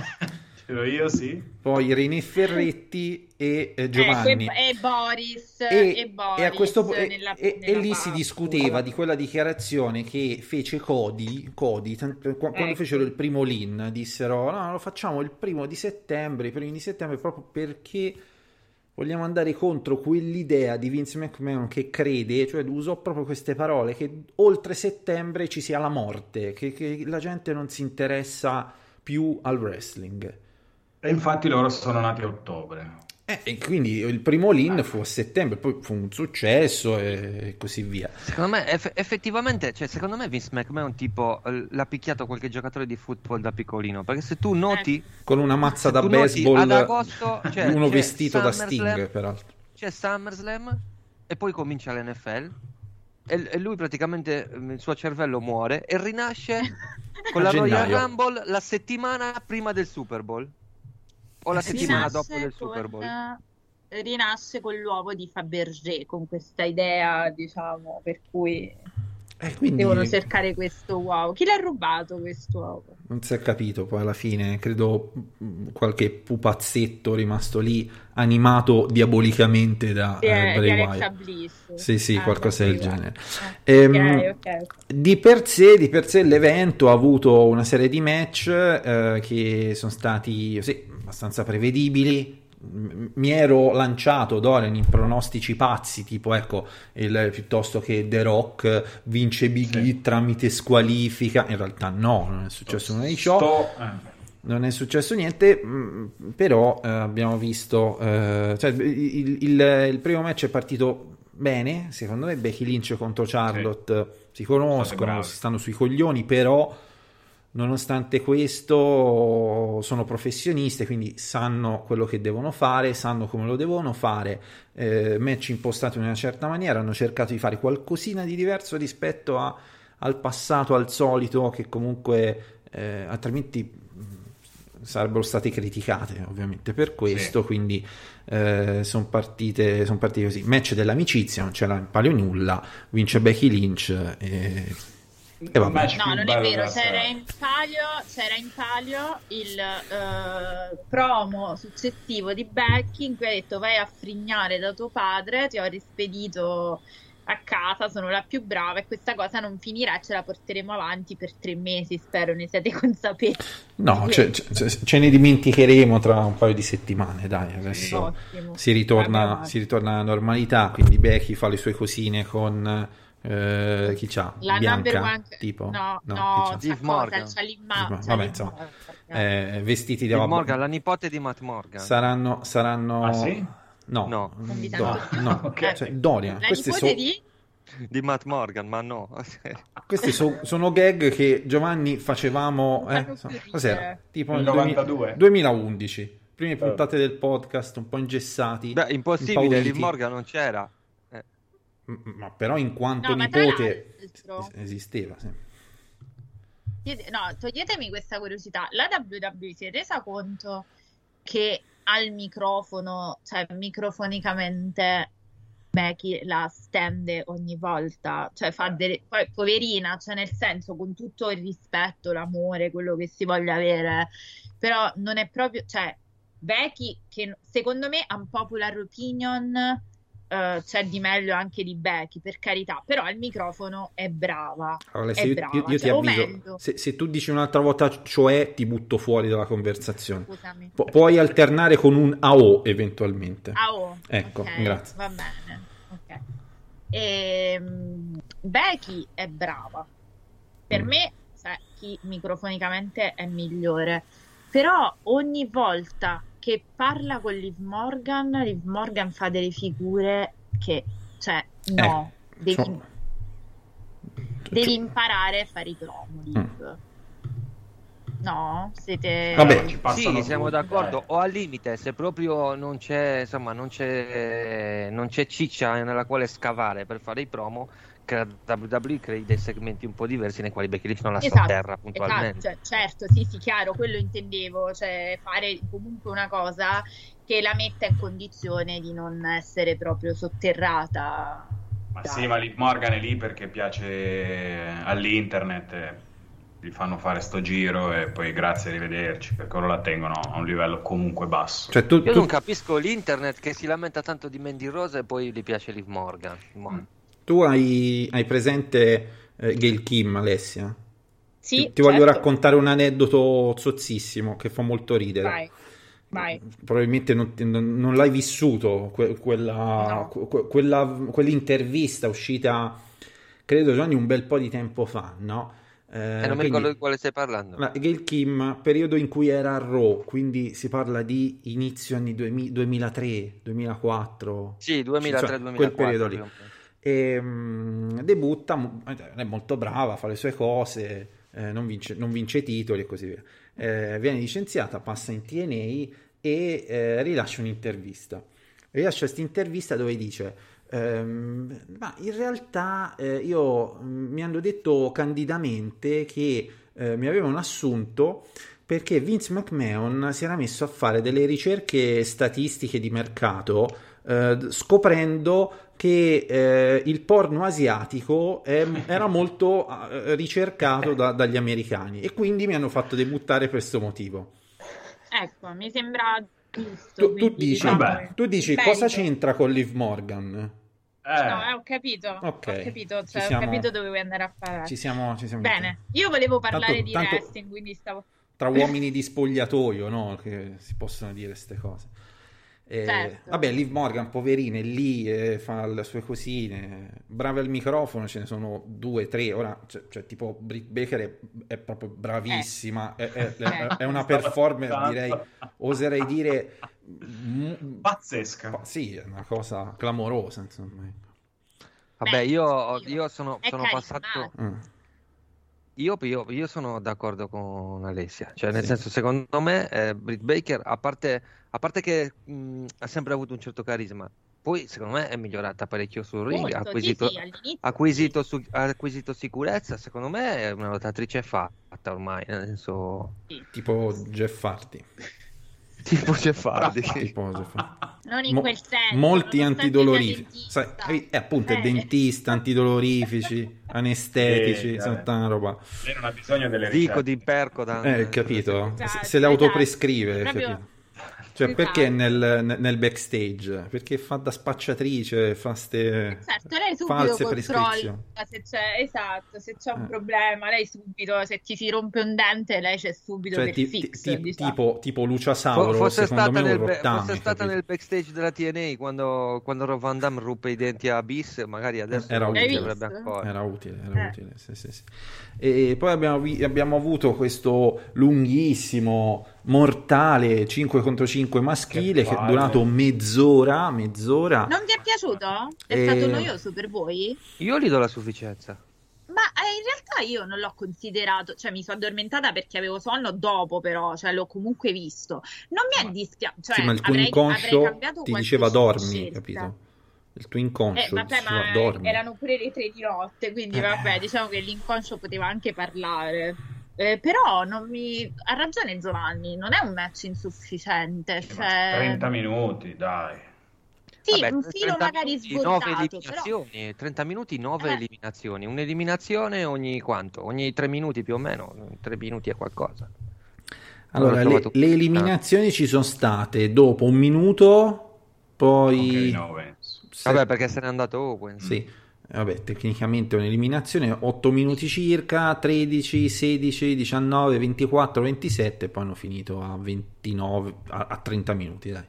Speaker 8: C'ero io, sì.
Speaker 7: poi René Ferretti e eh, Giovanni.
Speaker 6: Ecco, e, e Boris,
Speaker 7: E,
Speaker 6: e Boris
Speaker 7: e a questo po- e-
Speaker 6: nella-
Speaker 7: e- e
Speaker 6: nella
Speaker 7: lì si
Speaker 6: pappa.
Speaker 7: discuteva di quella dichiarazione che fece Cody, Cody tant- qu- quando
Speaker 6: Ecco.
Speaker 7: fecero il primo lean, dissero no, lo facciamo il primo di settembre, i primi di settembre, proprio perché vogliamo andare contro quell'idea di Vince McMahon che crede, cioè usò proprio queste parole, che oltre settembre ci sia la morte, che, che la gente non si interessa più al wrestling.
Speaker 8: E infatti loro sono nati a ottobre.
Speaker 7: Eh, e quindi il primo lean fu a settembre, poi fu un successo e così via.
Speaker 9: Secondo me, eff- effettivamente, cioè, secondo me Vince McMahon tipo eh, l'ha picchiato qualche giocatore di football da piccolino, perché se tu noti,
Speaker 7: Con una mazza
Speaker 9: se
Speaker 7: da
Speaker 9: tu noti,
Speaker 7: baseball
Speaker 9: ad agosto
Speaker 7: di
Speaker 9: c'è-
Speaker 7: uno
Speaker 9: c'è
Speaker 7: vestito da
Speaker 9: SummerSlam,
Speaker 7: Sting, peraltro.
Speaker 9: c'è SummerSlam e poi comincia l'N F L e, e lui praticamente mm, il suo cervello muore e rinasce con
Speaker 7: A
Speaker 9: la Royal
Speaker 7: gennaio.
Speaker 9: Rumble la settimana prima del Super Bowl o la settimana
Speaker 6: Rinasce
Speaker 9: dopo del
Speaker 6: con-
Speaker 9: Super Bowl.
Speaker 6: rinasce con l'uovo di Fabergé, con questa idea, diciamo, per cui
Speaker 7: Eh, quindi,
Speaker 6: devono cercare questo uovo. Chi l'ha rubato questo uovo?
Speaker 7: non si è capito poi alla fine, credo mh, qualche pupazzetto rimasto lì animato diabolicamente da
Speaker 6: Di,
Speaker 7: eh,
Speaker 6: di
Speaker 7: Bray
Speaker 6: Alexa
Speaker 7: Wyatt.
Speaker 6: Bliss.
Speaker 7: Sì, sì,
Speaker 6: Ah,
Speaker 7: qualcosa
Speaker 6: da
Speaker 7: del
Speaker 6: Bray
Speaker 7: genere.
Speaker 6: Wyatt.
Speaker 7: Ehm,
Speaker 6: Ok, ok, ok.
Speaker 7: Di per sé, di per sé l'evento ha avuto una serie di match eh, che sono stati sì, abbastanza prevedibili. M- Mi ero lanciato Dorian in pronostici pazzi, tipo ecco, il, piuttosto che The Rock vince Big
Speaker 8: Sì.
Speaker 7: E tramite squalifica. In realtà no, non è successo nulla di ciò.
Speaker 8: Sto... eh.
Speaker 7: Non è successo niente, mh, però eh, abbiamo visto, eh, cioè, il, il- il primo match è partito bene, secondo me Becky Lynch contro Charlotte si
Speaker 8: State
Speaker 7: conoscono,
Speaker 8: bravi.
Speaker 7: si stanno sui coglioni, però nonostante questo sono professioniste, quindi sanno quello che devono fare, sanno come lo devono fare, eh, match impostato in una certa maniera, hanno cercato di fare qualcosina di diverso rispetto a- al passato, al solito, che comunque eh, altrimenti mh, sarebbero state criticate ovviamente per questo,
Speaker 8: Sì.
Speaker 7: quindi sono partite, son partite così, match dell'amicizia, non c'era in palio nulla, vince Becky Lynch e, e vabbè.
Speaker 8: Match
Speaker 6: No,
Speaker 8: più
Speaker 6: non è
Speaker 8: bello
Speaker 6: vero,
Speaker 8: della
Speaker 6: c'era
Speaker 8: serata.
Speaker 6: in palio, c'era in palio il eh, promo successivo di Becky in cui ha detto vai a frignare da tuo padre, ti ho rispedito a casa, sono la più brava e questa cosa non finirà e ce la porteremo avanti per tre mesi, spero ne siete consapevoli.
Speaker 7: No, ce, ce- ce ne dimenticheremo tra un paio di settimane, dai, adesso
Speaker 6: Ottimo.
Speaker 7: si ritorna,
Speaker 6: Vabbè,
Speaker 7: si ritorna alla normalità, quindi Becky fa le sue cosine con eh, chi c'ha?
Speaker 6: La
Speaker 7: Bianca,
Speaker 6: number one,
Speaker 7: tipo?
Speaker 6: no,
Speaker 7: No,
Speaker 6: no,
Speaker 7: chi c'ha?
Speaker 6: c'ha
Speaker 9: Liv
Speaker 6: cosa,
Speaker 9: Morgan.
Speaker 6: c'ha Liv Ma-
Speaker 7: Liv-
Speaker 6: c'ha
Speaker 7: vabbè,
Speaker 6: Liv
Speaker 7: insomma,
Speaker 6: Morgan.
Speaker 7: eh, vestiti da
Speaker 9: Liv Morgan, la nipote di Matt Morgan.
Speaker 7: saranno, saranno...
Speaker 8: Ah, sì?
Speaker 7: No,
Speaker 9: No.
Speaker 6: Non vi
Speaker 7: Do-
Speaker 6: sento più.
Speaker 7: no,
Speaker 8: Ok.
Speaker 7: cioè, Dorian,
Speaker 6: La
Speaker 7: queste
Speaker 6: nipote
Speaker 7: so-
Speaker 6: di?
Speaker 9: Di Matt Morgan, ma no.
Speaker 7: questi so- sono gag che Giovanni facevamo,
Speaker 6: Non
Speaker 7: eh,
Speaker 6: fanno più
Speaker 7: cos'era?
Speaker 6: ridere.
Speaker 7: Tipo
Speaker 8: Nel
Speaker 7: nel duemila
Speaker 8: novantadue?
Speaker 7: duemilaundici, prime puntate del podcast un po' ingessati,
Speaker 9: Beh, impossibile,
Speaker 7: impauriti.
Speaker 9: Liv Morgan non c'era. Eh,
Speaker 7: M- ma però in quanto
Speaker 6: No, ma tra
Speaker 7: nipote
Speaker 6: l'altro-
Speaker 7: es- esisteva, sì.
Speaker 6: Chiede- No, toglietemi questa curiosità. La W W E si è resa conto che al microfono, cioè microfonicamente, Becky la stende ogni volta, cioè fa delle... Poi, poverina, cioè nel senso, con tutto il rispetto, l'amore, quello che si voglia avere, però non è proprio... Cioè, Becky, che secondo me, unpopular opinion, eh, c'è di meglio anche di Becky, per carità, però al microfono è brava.
Speaker 7: Allora, se
Speaker 6: È
Speaker 7: io,
Speaker 6: brava,
Speaker 7: io- io ti
Speaker 6: cioè, o
Speaker 7: avviso,
Speaker 6: meglio.
Speaker 7: se, se tu dici un'altra volta cioè ti butto fuori dalla conversazione.
Speaker 6: Scusami.
Speaker 7: Pu- puoi alternare con un A O eventualmente.
Speaker 6: Ah, oh,
Speaker 7: Ecco,
Speaker 6: ok,
Speaker 7: grazie.
Speaker 6: va bene. Ok. Ehm, Becky è brava. Per
Speaker 7: Mm.
Speaker 6: me, cioè, chi microfonicamente è migliore. Però ogni volta che parla con Liv Morgan, Liv Morgan fa delle figure che, cioè, no,
Speaker 7: Eh,
Speaker 6: devi,
Speaker 7: so-
Speaker 6: devi imparare a fare i promo, Liv.
Speaker 7: Mm.
Speaker 6: No? Siete...
Speaker 7: Vabbè.
Speaker 8: Ci passano
Speaker 9: sì, siamo
Speaker 8: tutti,
Speaker 9: d'accordo.
Speaker 8: dai.
Speaker 9: O al limite, se proprio non c'è, insomma, non c'è, non c'è ciccia nella quale scavare per fare i promo, che la W W E crei dei segmenti un po' diversi nei quali Becky Lynch non la
Speaker 6: Esatto,
Speaker 9: sotterra
Speaker 6: esatto,
Speaker 9: puntualmente.
Speaker 6: cioè, certo, sì, sì, chiaro, quello intendevo, cioè fare comunque una cosa che la metta in condizione di non essere proprio sotterrata.
Speaker 8: Ma
Speaker 6: da-
Speaker 8: sì, ma Liv Morgan è lì perché piace all'internet, e gli fanno fare sto giro e poi grazie, arrivederci, perché loro la tengono a un livello comunque basso.
Speaker 7: Cioè, tu,
Speaker 9: Io
Speaker 7: tu-
Speaker 9: non capisco l'internet che si lamenta tanto di Mandy Rose e poi gli piace Liv Morgan. Mo-
Speaker 7: tu hai, hai presente eh, Gail Kim, Alessia?
Speaker 6: Sì,
Speaker 7: ti, ti voglio
Speaker 6: certo.
Speaker 7: raccontare un aneddoto zozzissimo che fa molto ridere.
Speaker 6: Vai, vai.
Speaker 7: Probabilmente non, non- non l'hai vissuto, que- quella,
Speaker 6: No.
Speaker 7: que- quella- quell'intervista uscita, credo Gianni, un bel po' di tempo fa, no? Eh,
Speaker 9: E non mi
Speaker 7: quindi-
Speaker 9: ricordo di quale stai parlando.
Speaker 7: la- Gail Kim, periodo in cui era a Raw, quindi si parla di inizio anni duemila duemilatré, duemilaquattro.
Speaker 9: Sì, duemilatré
Speaker 7: Cioè,
Speaker 9: duemilaquattro.
Speaker 7: quel periodo lì.
Speaker 9: più o meno.
Speaker 7: E, mm, debutta, mo- è molto brava, fa le sue cose, eh, non vince, non vince titoli e così via. Eh, viene licenziata, passa in T N A e eh, rilascia un'intervista. Rilascia questa intervista dove dice: ehm, ma in realtà eh, io mm, mi hanno detto candidamente che eh, mi avevano assunto perché Vince McMahon si era messo a fare delle ricerche statistiche di mercato eh, scoprendo che eh, il porno asiatico è- era molto eh, ricercato da- dagli americani e quindi mi hanno fatto debuttare per questo motivo.
Speaker 6: Ecco, mi sembra giusto.
Speaker 7: Tu, tu
Speaker 6: quindi,
Speaker 7: dici,
Speaker 6: diciamo,
Speaker 8: Vabbè.
Speaker 7: tu dici
Speaker 6: merito.
Speaker 7: cosa c'entra con Liv Morgan?
Speaker 8: Eh,
Speaker 6: No, eh, ho capito,
Speaker 7: Ok,
Speaker 6: ho capito,
Speaker 7: ci
Speaker 6: cioè,
Speaker 7: siamo-
Speaker 6: ho capito dove vuoi andare a parare.
Speaker 7: Ci siamo, ci siamo
Speaker 6: Bene, io volevo parlare
Speaker 7: Tanto-
Speaker 6: di
Speaker 7: tanto-
Speaker 6: wrestling, quindi stavo...
Speaker 7: tra uomini di spogliatoio, no? Che si possono dire queste cose. Eh,
Speaker 6: Certo.
Speaker 7: Vabbè, Liv Morgan, poverina, è lì, eh, fa le sue cosine, brava al microfono, ce ne sono due, tre, ora, cioè, cioè, tipo Britt Baker è, è proprio bravissima, è, è- è- è una performer, direi, oserei dire, m-
Speaker 8: pazzesca.
Speaker 7: pa- sì, è una cosa clamorosa, insomma.
Speaker 9: Vabbè,
Speaker 6: Beh,
Speaker 9: io,
Speaker 6: sì,
Speaker 9: io sono,
Speaker 6: è
Speaker 9: sono passato.
Speaker 6: carismatica.
Speaker 7: Mm.
Speaker 9: Io, io- io sono d'accordo con Alessia, cioè nel
Speaker 7: Sì.
Speaker 9: senso secondo me eh, Britt Baker, a parte, a parte che mh, ha sempre avuto un certo carisma, poi secondo me è migliorata parecchio sul ring, ha
Speaker 6: Molto,
Speaker 9: acquisito,
Speaker 6: sì, sì, all'inizio
Speaker 9: ha acquisito, su- ha acquisito sicurezza, secondo me è una lottatrice fatta ormai, nel senso
Speaker 6: sì.
Speaker 7: Tipo Jeff Hardy.
Speaker 9: tipo Jeff Hardy.
Speaker 7: Tipo Jeff Hardy.
Speaker 6: Non in
Speaker 7: Mo-
Speaker 6: quel senso.
Speaker 7: molti
Speaker 6: nonostante
Speaker 7: antidolorifici,
Speaker 6: sia
Speaker 7: sai,
Speaker 6: dentista.
Speaker 7: eh, appunto è
Speaker 6: Eh.
Speaker 7: dentista, antidolorifici, anestetici,
Speaker 8: Sì,
Speaker 7: tanta roba.
Speaker 8: Lei non ha bisogno delle
Speaker 9: Dico
Speaker 8: ricette.
Speaker 9: di Percodan.
Speaker 7: Eh, capito?
Speaker 6: Esatto,
Speaker 7: Se- se le autoprescrive,
Speaker 6: esatto.
Speaker 7: capito?
Speaker 6: Proprio-
Speaker 7: Cioè,
Speaker 6: esatto.
Speaker 7: perché nel, nel- nel backstage? Perché fa da spacciatrice, fa ste
Speaker 6: Certo, lei subito
Speaker 7: false
Speaker 6: controlla
Speaker 7: prescrizioni.
Speaker 6: se c'è, esatto, se c'è un
Speaker 7: Eh.
Speaker 6: problema, lei subito, se ti si rompe un dente, lei c'è subito
Speaker 7: Cioè,
Speaker 6: per
Speaker 7: ti-
Speaker 6: fix,
Speaker 7: ti-
Speaker 6: diciamo.
Speaker 7: tipo, tipo Lucia
Speaker 9: Fo-
Speaker 7: Sauro,
Speaker 9: fosse
Speaker 7: secondo
Speaker 9: stata,
Speaker 7: me
Speaker 9: nel,
Speaker 7: un
Speaker 9: be-
Speaker 7: rottame,
Speaker 9: fosse stata
Speaker 7: capito?
Speaker 9: nel backstage della T N A quando, quando Rob Van Damme ruppe i denti a Abyss, magari adesso
Speaker 7: Era
Speaker 9: non
Speaker 7: utile.
Speaker 9: ci avrebbe
Speaker 6: Hai visto?
Speaker 9: ancora.
Speaker 7: Era utile, era
Speaker 6: Eh.
Speaker 7: utile, sì, sì, sì. E poi abbiamo, vi- abbiamo avuto questo lunghissimo, mortale cinque contro cinque maschile
Speaker 8: Che
Speaker 7: che è
Speaker 8: palle.
Speaker 7: durato mezz'ora, mezz'ora.
Speaker 6: Non vi è piaciuto? È
Speaker 7: Eh.
Speaker 6: stato noioso per voi?
Speaker 9: Io gli do la sufficienza.
Speaker 6: Ma eh, in realtà io non l'ho considerato, cioè mi sono addormentata perché avevo sonno dopo, però, cioè l'ho comunque visto. Non mi è dispiaciuto, cioè
Speaker 7: Sì, ma il tuo
Speaker 6: avrei, avrei
Speaker 7: inconscio
Speaker 6: cambiato
Speaker 7: ti
Speaker 6: qualche
Speaker 7: diceva dormi,
Speaker 6: scelta.
Speaker 7: capito? Il tuo
Speaker 6: Eh,
Speaker 7: inconscio
Speaker 6: vabbè,
Speaker 7: diceva
Speaker 6: ma
Speaker 7: dormi.
Speaker 6: erano pure le tre di notte, quindi
Speaker 7: Eh.
Speaker 6: vabbè, diciamo che l'inconscio poteva anche parlare. Eh, però non mi... ha ragione Giovanni, non è un match insufficiente,
Speaker 8: Eh, ma
Speaker 6: cioè...
Speaker 8: trenta minuti, dai.
Speaker 6: Sì,
Speaker 9: Vabbè,
Speaker 6: un filo
Speaker 9: trenta
Speaker 6: magari
Speaker 9: minuti, nove
Speaker 6: svoltato, però...
Speaker 9: eliminazioni, trenta minuti, nove
Speaker 6: Eh.
Speaker 9: eliminazioni. Un'eliminazione ogni quanto? Ogni tre minuti più o meno, tre minuti e qualcosa.
Speaker 7: Allora,
Speaker 9: L'ho
Speaker 7: le,
Speaker 9: trovato-
Speaker 7: le eliminazioni ci sono state dopo un minuto,
Speaker 8: Con
Speaker 7: poi...
Speaker 8: Kevin Owens.
Speaker 7: se-
Speaker 9: Vabbè, perché se n'è andato Owens.
Speaker 7: Sì, vabbè, tecnicamente è un'eliminazione, otto minuti circa, tredici, sedici, diciannove, ventiquattro, ventisette, poi hanno finito a ventinove, a, a trenta minuti, dai.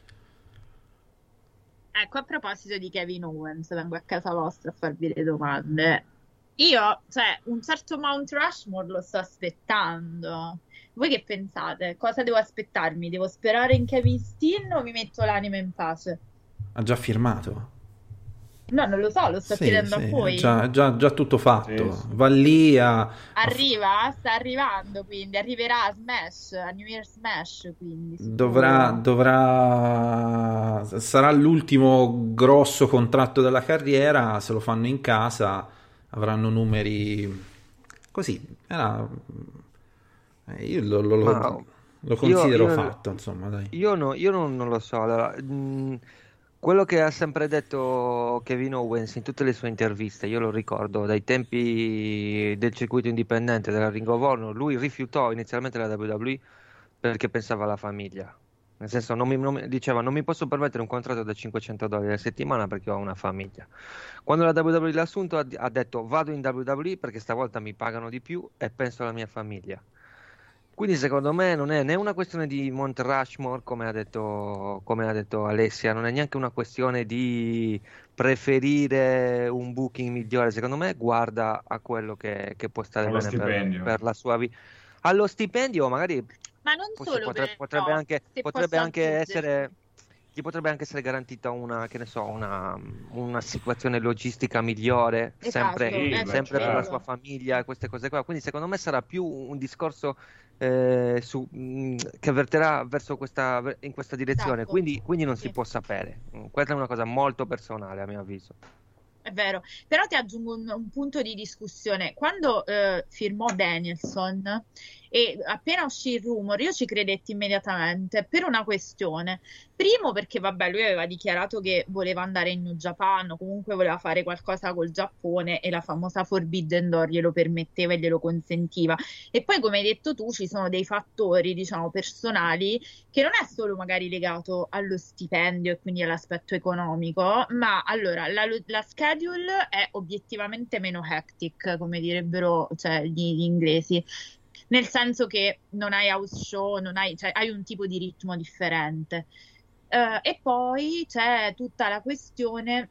Speaker 6: Ecco, a proposito di Kevin Owens, vengo a casa vostra a farvi le domande. Io, cioè, un certo Mount Rushmore lo sto aspettando. Voi che pensate? Cosa devo aspettarmi? Devo sperare in Kevin Steen o mi metto l'anima in pace?
Speaker 7: Ha già firmato?
Speaker 6: No, non lo so, lo sto
Speaker 7: Sì,
Speaker 6: chiedendo
Speaker 7: sì,
Speaker 6: a voi.
Speaker 7: è già, già- già tutto fatto.
Speaker 8: Sì, sì.
Speaker 7: Va lì a...
Speaker 6: Arriva? Sta arrivando, quindi arriverà a Smash, a New Year Smash, quindi sicuro.
Speaker 7: Dovrà, dovrà, sarà l'ultimo grosso contratto della carriera, se lo fanno in casa avranno numeri così, era, eh, io lo, lo- lo-
Speaker 9: Ma
Speaker 7: lo considero
Speaker 9: io- io-
Speaker 7: fatto, insomma, dai.
Speaker 9: Io, no- io non, non lo so. Allora, mh, quello che ha sempre detto Kevin Owens in tutte le sue interviste, io lo ricordo dai tempi del circuito indipendente della Ring of Honor, lui rifiutò inizialmente la W W E perché pensava alla famiglia. Nel senso, non mi, non mi- diceva, non mi posso permettere un contratto da cinquecento dollari a settimana perché ho una famiglia. Quando la W W E l'ha assunto ha, ha detto vado in W W E perché stavolta mi pagano di più e penso alla mia famiglia. Quindi secondo me non è né una questione di Mount Rushmore, come ha detto, come ha detto Alessia, non è neanche una questione di preferire un booking migliore. Secondo me guarda a quello che, che può stare
Speaker 8: Allo
Speaker 9: bene per,
Speaker 8: stipendio.
Speaker 9: per la sua vita. Allo stipendio magari
Speaker 6: Ma non
Speaker 9: Posso-
Speaker 6: solo
Speaker 9: potrebbe,
Speaker 6: per
Speaker 9: potrebbe
Speaker 6: no,
Speaker 9: anche,
Speaker 6: se
Speaker 9: potrebbe
Speaker 6: posso
Speaker 9: anche
Speaker 6: aggiungere.
Speaker 9: essere gli potrebbe anche essere garantita una, che ne so, una, una situazione logistica migliore,
Speaker 6: Esatto,
Speaker 9: sempre,
Speaker 8: eh,
Speaker 9: sempre per la
Speaker 6: certo.
Speaker 9: sua famiglia e queste cose qua. Quindi secondo me sarà più un discorso eh, su, mh, che verterà verso questa, in questa direzione.
Speaker 6: Esatto.
Speaker 9: Quindi, quindi non
Speaker 6: Sì.
Speaker 9: si può sapere. Questa è una cosa molto personale a mio avviso.
Speaker 6: È vero, però ti aggiungo un, un punto di discussione. Quando eh, firmò Danielson e appena uscì il rumor, io ci credetti immediatamente per una questione. Primo perché, vabbè, lui aveva dichiarato che voleva andare in New Japan, comunque voleva fare qualcosa col Giappone e la famosa Forbidden Door glielo permetteva e glielo consentiva. E poi, come hai detto tu, ci sono dei fattori, diciamo, personali che non è solo magari legato allo stipendio e quindi all'aspetto economico, ma allora la, la schedule è obiettivamente meno hectic, come direbbero, cioè, gli, gli inglesi, nel senso che non hai house show, non hai, cioè, hai un tipo di ritmo differente. Uh, e poi c'è tutta la questione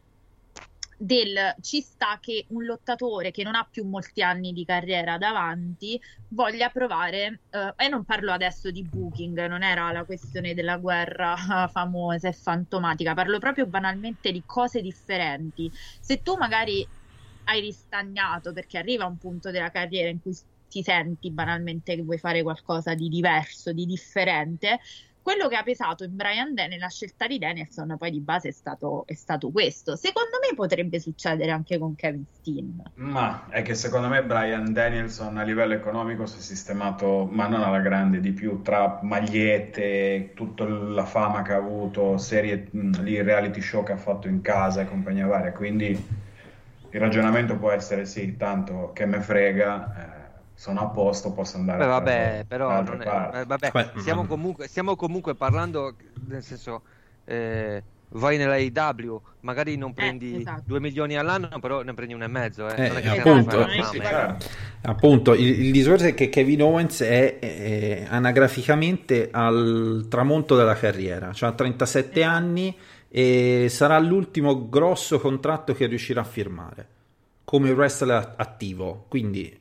Speaker 6: del ci sta che un lottatore che non ha più molti anni di carriera davanti voglia provare, uh, e non parlo adesso di booking, non era la questione della guerra uh, famosa e fantomatica, parlo proprio banalmente di cose differenti. Se tu magari hai ristagnato perché arriva un punto della carriera in cui ti senti banalmente che vuoi fare qualcosa di diverso, di differente, quello che ha pesato in Bryan Danielson, nella scelta di Danielson poi di base è stato, è stato questo. Secondo me potrebbe succedere anche con Kevin Steen.
Speaker 8: Ma è che secondo me Bryan Danielson a livello economico si è sistemato, ma non alla grande, di più, tra magliette, tutta la fama che ha avuto, serie, lì, reality show che ha fatto in casa e compagnia varia, quindi il ragionamento può essere sì, tanto che me frega, eh, sono a posto, posso andare
Speaker 9: Beh,
Speaker 8: a
Speaker 9: vabbè,
Speaker 8: fare
Speaker 9: però
Speaker 8: altre
Speaker 9: non è-
Speaker 8: parti.
Speaker 9: eh, vabbè,
Speaker 7: Beh,
Speaker 9: stiamo
Speaker 7: mm.
Speaker 9: comunque, stiamo comunque parlando, nel senso, eh, vai nell'A E W, magari non prendi
Speaker 6: esatto.
Speaker 9: due milioni all'anno, però ne prendi uno e mezzo, eh.
Speaker 7: Eh,
Speaker 9: Non è che
Speaker 6: esatto,
Speaker 9: stiamo a
Speaker 7: appunto.
Speaker 9: fare
Speaker 8: Sì,
Speaker 9: la
Speaker 8: sì,
Speaker 9: fame, eh.
Speaker 8: certo.
Speaker 7: Appunto, il, il discorso è che Kevin Owens è, è anagraficamente al tramonto della carriera, cioè ha trentasette anni e sarà l'ultimo grosso contratto che riuscirà a firmare come wrestler attivo, quindi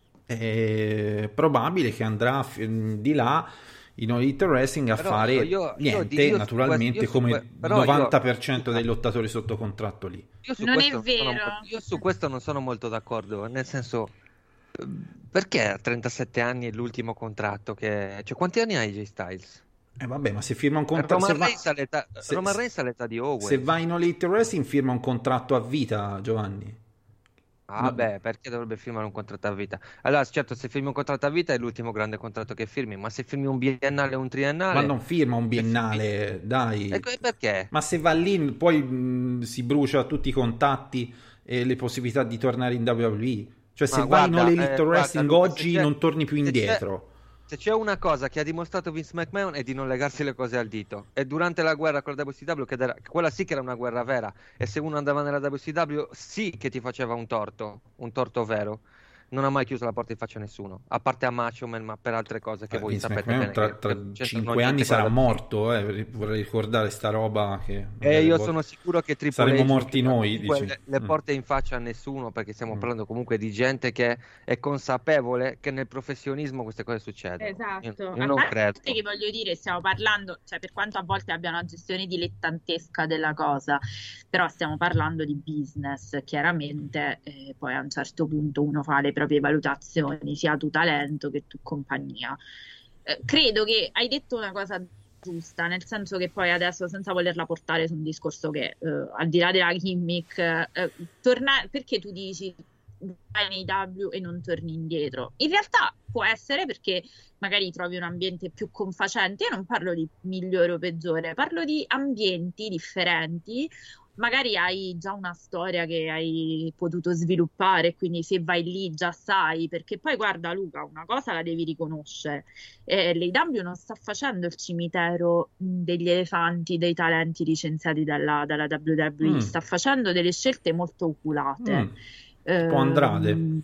Speaker 7: è probabile che andrà f- di là in All Elite Wrestling a
Speaker 9: Però
Speaker 7: fare
Speaker 9: io- io
Speaker 7: niente,
Speaker 9: di- io su
Speaker 7: naturalmente,
Speaker 9: questo- io su
Speaker 7: come
Speaker 9: que-
Speaker 7: il
Speaker 9: però io-
Speaker 7: novanta per cento dei lottatori sotto contratto lì.
Speaker 9: Io su
Speaker 6: Non è
Speaker 9: questo sono
Speaker 6: vero.
Speaker 9: mo- io su questo non sono molto d'accordo, nel senso, eh, perché a trentasette anni è l'ultimo contratto che... Cioè, quanti anni ha A J Styles?
Speaker 7: Eh vabbè, ma se firma un contratto,
Speaker 9: Roman
Speaker 7: se va,
Speaker 9: Reigns all'età
Speaker 7: se-
Speaker 9: Roman Reigns all'età di Owens.
Speaker 7: se va in All Elite Wrestling firma un contratto a vita, Giovanni.
Speaker 9: Ah,
Speaker 7: No.
Speaker 9: beh, perché dovrebbe firmare un contratto a vita? Allora, certo, se firmi un contratto a vita è l'ultimo grande contratto che firmi, ma se firmi un biennale o un triennale...
Speaker 7: Ma non firma un biennale, dai.
Speaker 9: Ecco, e perché?
Speaker 7: Ma se va lì poi mh, si brucia tutti i contatti e le possibilità di tornare in W W E. Cioè se
Speaker 9: Ma
Speaker 7: vai in
Speaker 9: guarda,
Speaker 7: All Elite
Speaker 9: eh, guarda,
Speaker 7: Wrestling
Speaker 9: Luca, se
Speaker 7: oggi
Speaker 9: c'è-
Speaker 7: non torni più
Speaker 9: se c'è-
Speaker 7: indietro.
Speaker 9: Se c'è una cosa che ha dimostrato Vince McMahon è di non legarsi le cose al dito. E durante la guerra con la W C W, che era- quella sì che era una guerra vera, e se uno andava nella W C W sì che ti faceva un torto, un torto vero. Non ha mai chiuso la porta in faccia a nessuno, a parte a Macho Man, ma per altre cose che
Speaker 7: Eh,
Speaker 9: voi
Speaker 7: Vince
Speaker 9: sapete
Speaker 7: McMahon
Speaker 9: bene.
Speaker 7: tra,
Speaker 9: che-
Speaker 7: tra
Speaker 9: che c'entrano
Speaker 7: cinque
Speaker 9: niente
Speaker 7: anni
Speaker 9: con
Speaker 7: sarà
Speaker 9: la-
Speaker 7: morto, eh. Vorrei ricordare sta roba che
Speaker 9: E
Speaker 7: magari
Speaker 9: io
Speaker 7: poi-
Speaker 9: sono sicuro che Triple
Speaker 7: saremmo
Speaker 9: H non
Speaker 7: morti
Speaker 9: chiuderà
Speaker 7: noi,
Speaker 9: comunque
Speaker 7: dici?
Speaker 9: le, le
Speaker 7: Mm.
Speaker 9: porte in faccia a nessuno, perché stiamo
Speaker 7: Mm.
Speaker 9: parlando comunque di gente che è consapevole che nel professionismo queste cose succedono.
Speaker 6: Esatto,
Speaker 9: Io, io
Speaker 6: a
Speaker 9: non
Speaker 6: parte
Speaker 9: credo.
Speaker 6: che voglio dire, stiamo parlando, cioè per quanto a volte abbia una gestione dilettantesca della cosa, però stiamo parlando di business, chiaramente, eh, poi a un certo punto uno fa le proprie valutazioni, sia tu talento che tu compagnia. Eh, credo che hai detto una cosa giusta, nel senso che poi adesso, senza volerla portare su un discorso che eh, al di là della gimmick, eh, torna- perché tu dici vai nei W e non torni indietro? In realtà può essere perché magari trovi un ambiente più confacente. Io non parlo di migliore o peggiore, parlo di ambienti differenti. Magari hai già una storia che hai potuto sviluppare, quindi se vai lì già sai, perché poi guarda Luca, una cosa la devi riconoscere, eh, l'A E W non sta facendo il cimitero mh, degli elefanti, dei talenti licenziati dalla, dalla W W E,
Speaker 7: Mm.
Speaker 6: sta facendo delle scelte molto oculate.
Speaker 7: Mm. Tipo Andrade.
Speaker 6: Ehm,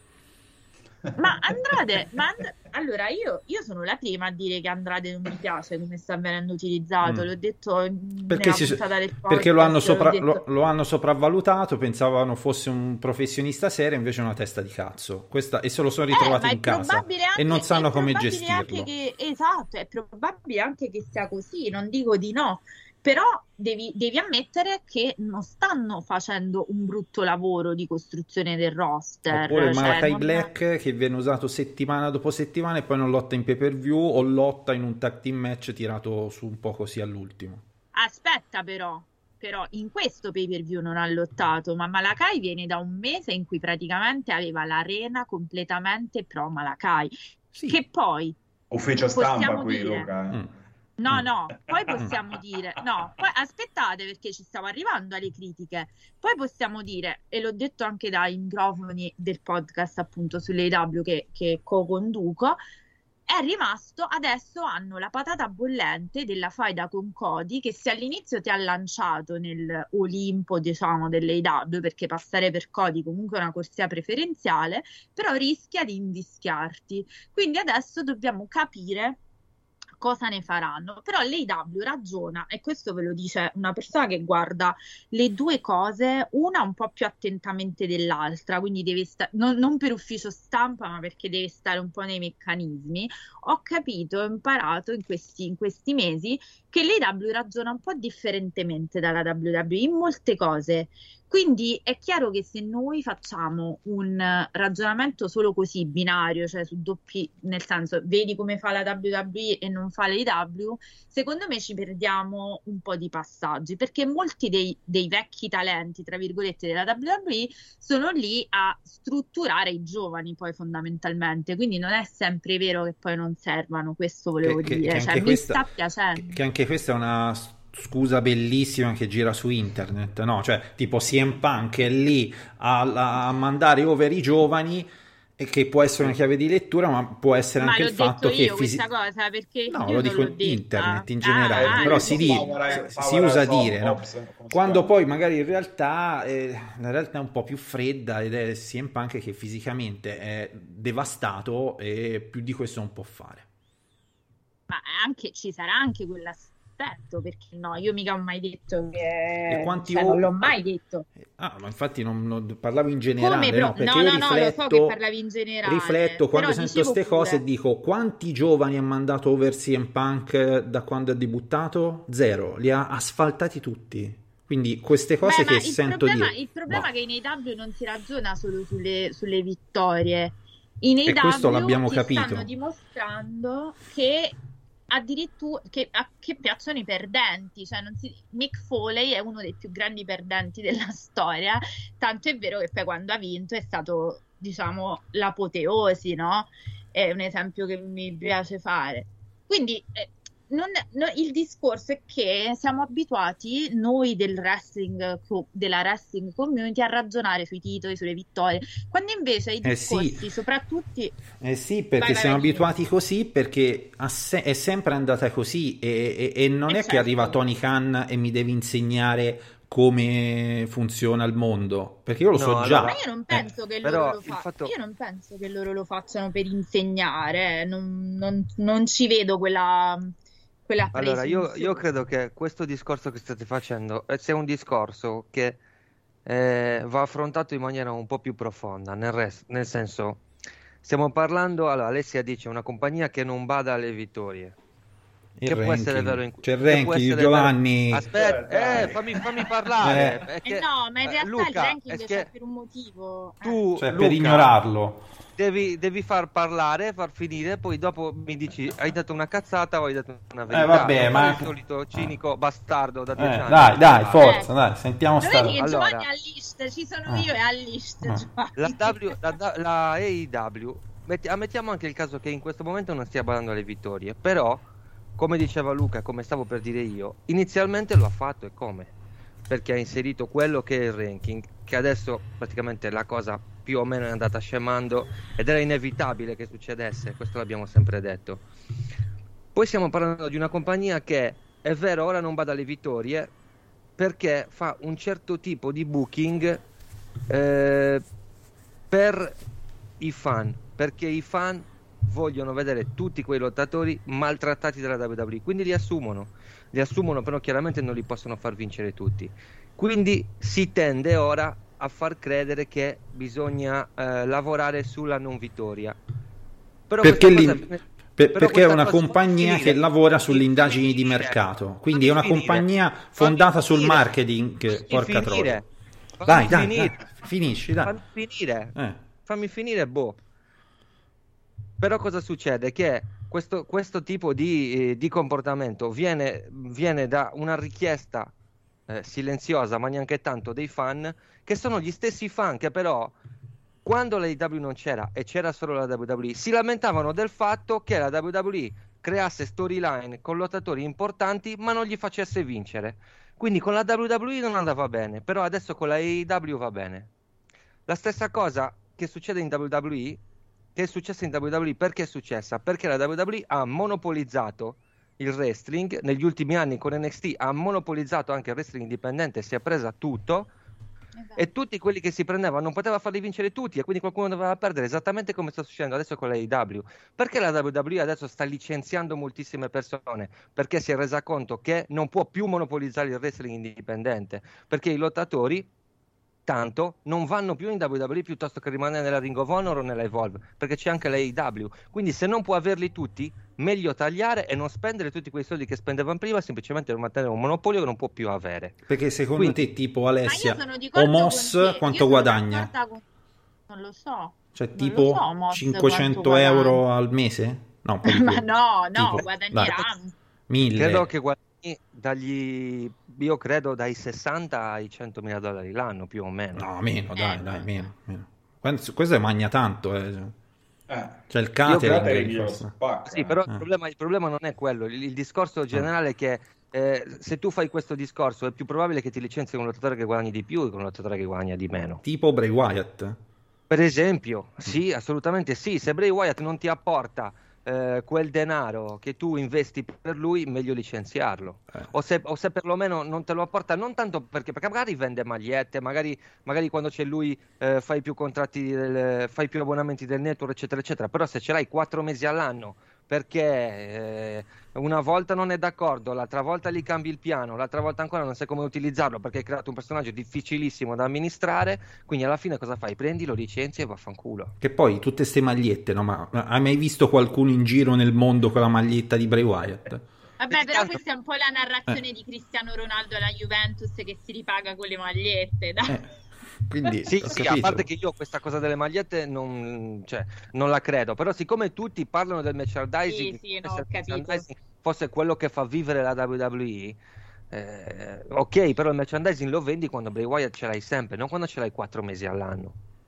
Speaker 6: Ma Andrade, ma And- allora io, io sono la prima a dire che Andrade non mi piace come sta venendo utilizzato,
Speaker 7: Mm.
Speaker 6: l'ho detto in-
Speaker 7: Perché,
Speaker 6: nella
Speaker 7: si-
Speaker 6: puntata del
Speaker 7: perché lo, hanno
Speaker 6: podcast, l'ho
Speaker 7: sopra-
Speaker 6: detto.
Speaker 7: lo, lo hanno sopravvalutato, pensavano fosse un professionista serio, invece è una testa di cazzo. Questa, e se lo sono
Speaker 6: Eh,
Speaker 7: ritrovati
Speaker 6: ma è
Speaker 7: in casa
Speaker 6: probabile
Speaker 7: e
Speaker 6: anche-
Speaker 7: non sanno
Speaker 6: è
Speaker 7: come
Speaker 6: probabile
Speaker 7: gestirlo.
Speaker 6: anche che, esatto, è probabile anche che sia così, non dico di no, però devi, devi ammettere che non stanno facendo un brutto lavoro di costruzione del roster.
Speaker 7: Oppure
Speaker 6: cioè,
Speaker 7: Malachi
Speaker 6: non-
Speaker 7: Black che viene usato settimana dopo settimana e poi non lotta in pay per view o lotta in un tag team match tirato su un po' così all'ultimo.
Speaker 6: Aspetta però, però in questo pay per view non ha lottato, ma Malakai viene da un mese in cui praticamente aveva l'arena completamente pro Malakai,
Speaker 7: Sì.
Speaker 6: che poi
Speaker 8: Ufficio stampa
Speaker 6: possiamo
Speaker 8: qui,
Speaker 6: dire,
Speaker 8: Luca. eh.
Speaker 7: Mm.
Speaker 6: no, no, poi possiamo dire, no, poi aspettate perché ci stiamo arrivando alle critiche, poi possiamo dire, e l'ho detto anche dai microfoni del podcast appunto sull'A E W che, che co-conduco, è rimasto, adesso hanno la patata bollente della faida con Cody, che se all'inizio ti ha lanciato nel Olimpo, diciamo, dell'A E W, perché passare per Cody comunque è una corsia preferenziale, però rischia di invischiarti. Quindi adesso dobbiamo capire cosa ne faranno. Però l'A E W ragiona, e questo ve lo dice una persona che guarda le due cose, una un po' più attentamente dell'altra, quindi deve stare, non, non per ufficio stampa, ma perché deve stare un po' nei meccanismi. Ho capito, ho imparato in questi, in questi mesi che l'A E W ragiona un po' differentemente dalla W W E in molte cose. Quindi è chiaro che se noi facciamo un ragionamento solo così binario, cioè su doppi, nel senso vedi come fa la W W E e non fa l'A E W, secondo me ci perdiamo un po' di passaggi, perché molti dei, dei vecchi talenti, tra virgolette, della W W E sono lì a strutturare i giovani poi fondamentalmente, quindi non è sempre vero che poi non servano, questo volevo
Speaker 7: Che- che-
Speaker 6: dire,
Speaker 7: che
Speaker 6: cioè
Speaker 7: anche
Speaker 6: mi
Speaker 7: questa-
Speaker 6: sta piacendo.
Speaker 7: Che anche questa è una scusa bellissima che gira su internet, no? Cioè, tipo C M Punk è lì a, a mandare over i giovani, e che può essere una chiave di lettura, ma può essere
Speaker 6: Ma
Speaker 7: anche
Speaker 6: l'ho
Speaker 7: il fatto
Speaker 6: detto
Speaker 7: che
Speaker 6: io
Speaker 7: fisi-
Speaker 6: questa cosa, perché
Speaker 7: No,
Speaker 6: io
Speaker 7: lo
Speaker 6: non
Speaker 7: dico
Speaker 6: l'ho
Speaker 7: in
Speaker 6: detta.
Speaker 7: internet in
Speaker 6: Ah,
Speaker 7: generale,
Speaker 6: ah,
Speaker 7: però
Speaker 6: io-
Speaker 7: si, di-
Speaker 8: Power-
Speaker 7: si
Speaker 8: Power
Speaker 7: usa
Speaker 8: of
Speaker 7: dire, no?
Speaker 8: Ops, come si
Speaker 7: Quando
Speaker 8: chiama?
Speaker 7: poi magari in realtà eh, la realtà è un po' più fredda, ed è C M Punk che fisicamente è devastato e più di questo non può fare.
Speaker 6: Ma anche, ci sarà anche quell'aspetto, perché no, io mica ho mai detto che...
Speaker 7: E quanti
Speaker 6: cioè,
Speaker 7: o-
Speaker 6: non l'ho mai detto.
Speaker 7: Ah, ma infatti non, non- parlavo in generale,
Speaker 6: Come pro-
Speaker 7: no? Perché
Speaker 6: no,
Speaker 7: io
Speaker 6: no, no, lo so che
Speaker 7: rifletto,
Speaker 6: parlavi in generale,
Speaker 7: rifletto quando
Speaker 6: però
Speaker 7: sento
Speaker 6: dicevo
Speaker 7: queste
Speaker 6: pure-
Speaker 7: cose e dico: quanti giovani ha mandato over C M Punk da quando è debuttato? Zero, li ha asfaltati tutti. Quindi queste cose
Speaker 6: Beh, ma
Speaker 7: che
Speaker 6: il
Speaker 7: sento
Speaker 6: problema,
Speaker 7: dire,
Speaker 6: il problema
Speaker 7: boh.
Speaker 6: è che in A E W non si ragiona solo sulle, sulle vittorie. In
Speaker 7: E
Speaker 6: A
Speaker 7: questo
Speaker 6: E W
Speaker 7: l'abbiamo
Speaker 6: ti
Speaker 7: capito.
Speaker 6: stanno dimostrando che addirittura che, a- che piacciono i perdenti, cioè non si, Mick Foley è uno dei più grandi perdenti della storia, tanto è vero che poi quando ha vinto è stato, diciamo, l'apoteosi, no? È un esempio che mi piace fare. Quindi eh, non- no, il discorso è che siamo abituati noi del wrestling, co- della wrestling community, a ragionare sui titoli, sulle vittorie, quando invece i
Speaker 7: Eh sì.
Speaker 6: discorsi, soprattutto
Speaker 7: Eh sì, perché
Speaker 6: Vai, vai,
Speaker 7: siamo
Speaker 6: vai,
Speaker 7: abituati così, perché ha se- è sempre andata così, e, e- e non
Speaker 6: Eh
Speaker 7: è che
Speaker 6: certo.
Speaker 7: arriva Tony Khan e mi deve insegnare come funziona il mondo, perché io lo
Speaker 9: No,
Speaker 7: so già.
Speaker 9: allora-
Speaker 6: Ma io non penso che
Speaker 9: però
Speaker 6: loro lo
Speaker 9: il
Speaker 6: fa-
Speaker 9: fatto-
Speaker 6: io non penso che loro lo facciano per insegnare, eh. non, non- non ci vedo quella, quella
Speaker 9: Allora, io, io
Speaker 6: presunzione.
Speaker 9: credo che questo discorso che state facendo eh, sia un discorso che eh, va affrontato in maniera un po' più profonda, nel, res- nel senso, stiamo parlando, allora Alessia dice una compagnia che non bada alle vittorie,
Speaker 7: Il
Speaker 9: che può essere
Speaker 7: ranking.
Speaker 9: vero in
Speaker 7: C'è il
Speaker 9: che può
Speaker 7: ranking,
Speaker 9: essere
Speaker 7: Giovanni.
Speaker 9: vero- Aspetta,
Speaker 8: Eh, dai.
Speaker 9: eh, fammi, fammi parlare,
Speaker 7: Eh.
Speaker 9: perché,
Speaker 6: Eh no, ma in
Speaker 9: eh,
Speaker 6: realtà il
Speaker 9: Luca,
Speaker 6: ranking
Speaker 9: è
Speaker 6: c'è
Speaker 9: che
Speaker 6: per un motivo. eh.
Speaker 9: tu,
Speaker 7: Cioè, per
Speaker 9: Luca,
Speaker 7: ignorarlo.
Speaker 9: Devi, devi far parlare, far finire, poi dopo mi dici hai dato una cazzata o hai dato una verità.
Speaker 7: Eh, vabbè,
Speaker 9: Non
Speaker 7: ma-
Speaker 9: fare il solito cinico bastardo da dieci
Speaker 7: Eh,
Speaker 9: anni.
Speaker 7: dai, dai,
Speaker 9: Ah,
Speaker 7: forza,
Speaker 6: Eh.
Speaker 7: dai, sentiamo
Speaker 6: Lo
Speaker 7: sta...
Speaker 6: vedi che
Speaker 9: Allora-
Speaker 6: Giovanni è all'ist, ci sono
Speaker 7: Ah.
Speaker 6: io e all'ist,
Speaker 7: Ah.
Speaker 6: Giovanni.
Speaker 9: La, W, la, la A E W, metti- ammettiamo anche il caso che in questo momento non stia badando alle vittorie, però, come diceva Luca, come stavo per dire io, inizialmente lo ha fatto, e come? Perché ha inserito quello che è il ranking, che adesso praticamente la cosa più o meno è andata scemando ed era inevitabile che succedesse, questo l'abbiamo sempre detto. Poi stiamo parlando di una compagnia che, è vero, ora non bada alle vittorie perché fa un certo tipo di booking eh, per i fan, perché i fan vogliono vedere tutti quei lottatori maltrattati dalla W W E, quindi li assumono, li assumono, però chiaramente non li possono far vincere tutti, quindi si tende ora a far credere che bisogna eh, lavorare sulla non vittoria. Però
Speaker 7: Perché,
Speaker 9: questa
Speaker 7: lì-
Speaker 9: cosa-
Speaker 7: per-
Speaker 9: però
Speaker 7: perché è
Speaker 9: questa
Speaker 7: una
Speaker 9: cosa-
Speaker 7: compagnia
Speaker 9: fammi finire.
Speaker 7: che lavora sulle
Speaker 9: Fammi
Speaker 7: indagini di
Speaker 9: finire.
Speaker 7: mercato, quindi è
Speaker 9: Fammi
Speaker 7: una
Speaker 9: finire.
Speaker 7: compagnia
Speaker 9: Fammi
Speaker 7: fondata sul
Speaker 9: finire.
Speaker 7: marketing, che-
Speaker 9: Fammi
Speaker 7: porca
Speaker 9: finire.
Speaker 7: troia.
Speaker 9: Fammi
Speaker 7: Dai, dai,
Speaker 9: finire.
Speaker 7: dai, finisci, dai.
Speaker 9: Fammi finire.
Speaker 7: Eh.
Speaker 9: Fammi finire, boh. Però cosa succede? Che questo, questo tipo di, eh, di comportamento viene, viene da una richiesta eh, silenziosa ma neanche tanto dei fan, che sono gli stessi fan che però quando l'A E W non c'era e c'era solo la W W E si lamentavano del fatto che la W W E creasse storyline con lottatori importanti ma non gli facesse vincere. Quindi con la W W E non andava bene, però adesso con la A E W va bene. La stessa cosa che succede in W W E, che è successa in W W E, perché è successa? Perché la W W E ha monopolizzato il wrestling, negli ultimi anni con N X T ha monopolizzato anche il wrestling indipendente, si è presa tutto. Esatto. E tutti quelli che si prendevano non poteva farli vincere tutti e quindi qualcuno doveva perdere, esattamente come sta succedendo adesso con la A E W. Perché la W W E adesso sta licenziando moltissime persone? Perché si è resa conto che non può più monopolizzare il wrestling indipendente, perché i lottatori tanto non vanno più in W W E piuttosto che rimanere nella Ring of Honor o nella Evolve, perché c'è anche la A E W. Quindi se non può averli tutti, meglio tagliare e non spendere tutti quei soldi che spendevano prima, semplicemente per mantenere un monopolio che non può più avere.
Speaker 7: Perché secondo
Speaker 9: Quindi,
Speaker 7: te, tipo Alessia
Speaker 6: o
Speaker 7: Omos quanto guadagna?
Speaker 6: Con... Non lo so.
Speaker 7: Cioè
Speaker 6: non
Speaker 7: tipo
Speaker 6: so, Moss,
Speaker 7: cinquecento euro al mese? No,
Speaker 6: ma no, no,
Speaker 7: tipo,
Speaker 6: guadagnerà
Speaker 7: mille.
Speaker 9: Credo che guadagni dagli, io credo dai sessanta ai centomila dollari l'anno più o meno.
Speaker 7: No, meno, dai,
Speaker 6: eh,
Speaker 7: dai, meno, meno. Questo è magna tanto, eh.
Speaker 8: Eh.
Speaker 7: Cioè il catering.
Speaker 8: Io spacca,
Speaker 9: sì, però
Speaker 8: eh.
Speaker 9: il, problema, il problema non è quello. Il, il discorso generale è che eh, se tu fai questo discorso è più probabile che ti licenzi con un lottatore che guadagni di più che con un lottatore che guadagna di meno.
Speaker 7: Tipo Bray Wyatt.
Speaker 9: Per esempio, sì, assolutamente sì. Se Bray Wyatt non ti apporta eh, quel denaro che tu investi per lui, meglio licenziarlo. Eh. O, se, o se perlomeno non te lo apporta, non tanto perché, perché magari vende magliette, magari, magari quando c'è lui eh, fai più contratti, del, fai più abbonamenti del network, eccetera, eccetera. Però se ce l'hai quattro mesi all'anno perché eh, una volta non è d'accordo, l'altra volta gli cambi il piano, l'altra volta ancora non sai come utilizzarlo perché hai creato un personaggio difficilissimo da amministrare, quindi alla fine cosa fai? Prendi, lo licenzi e vaffanculo.
Speaker 7: Che poi tutte ste magliette, no? Ma hai mai visto qualcuno in giro nel mondo con la maglietta di Bray Wyatt?
Speaker 6: Vabbè, però questa è un po' la narrazione eh. di Cristiano Ronaldo alla Juventus che si ripaga con le magliette, dai.
Speaker 7: Eh. Quindi,
Speaker 9: sì, sì, a parte che io questa cosa delle magliette non, cioè, non la credo, però siccome tutti parlano del merchandising,
Speaker 6: sì, sì, no, ho capito.
Speaker 9: fosse quello che fa vivere la W W E, eh, ok, però il merchandising lo vendi quando Bray Wyatt ce l'hai sempre, non quando ce l'hai quattro mesi all'anno.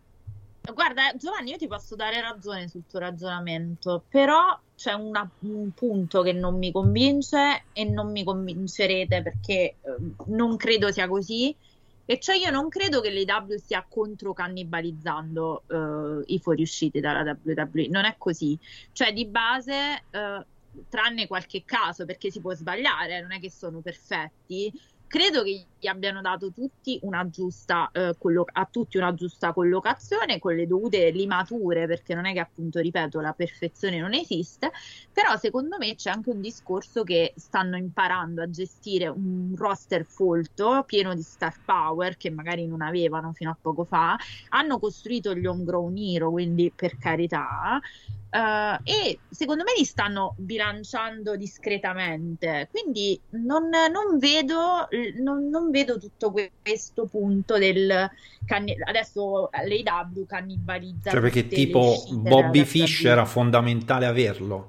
Speaker 6: Guarda Giovanni, io ti posso dare ragione sul tuo ragionamento, però c'è una, un punto che non mi convince e non mi convincerete perché eh, non credo sia così. E cioè io non credo che l'A E W stia contro cannibalizzando uh, i fuoriusciti dalla W W E, non è così. Cioè di base, uh, tranne qualche caso, perché si può sbagliare, non è che sono perfetti, credo che gli abbiano dato tutti una giusta uh, collo- a tutti una giusta collocazione con le dovute limature, perché non è che appunto, ripeto, la perfezione non esiste, però secondo me c'è anche un discorso che stanno imparando a gestire un roster folto, pieno di star power che magari non avevano fino a poco fa, hanno costruito gli homegrown hero, quindi per carità, Uh, e secondo me li stanno bilanciando discretamente, quindi non, non vedo non, non vedo tutto questo punto del canni- adesso l'A E W cannibalizza,
Speaker 7: cioè perché tipo Bobby Fish era fondamentale averlo.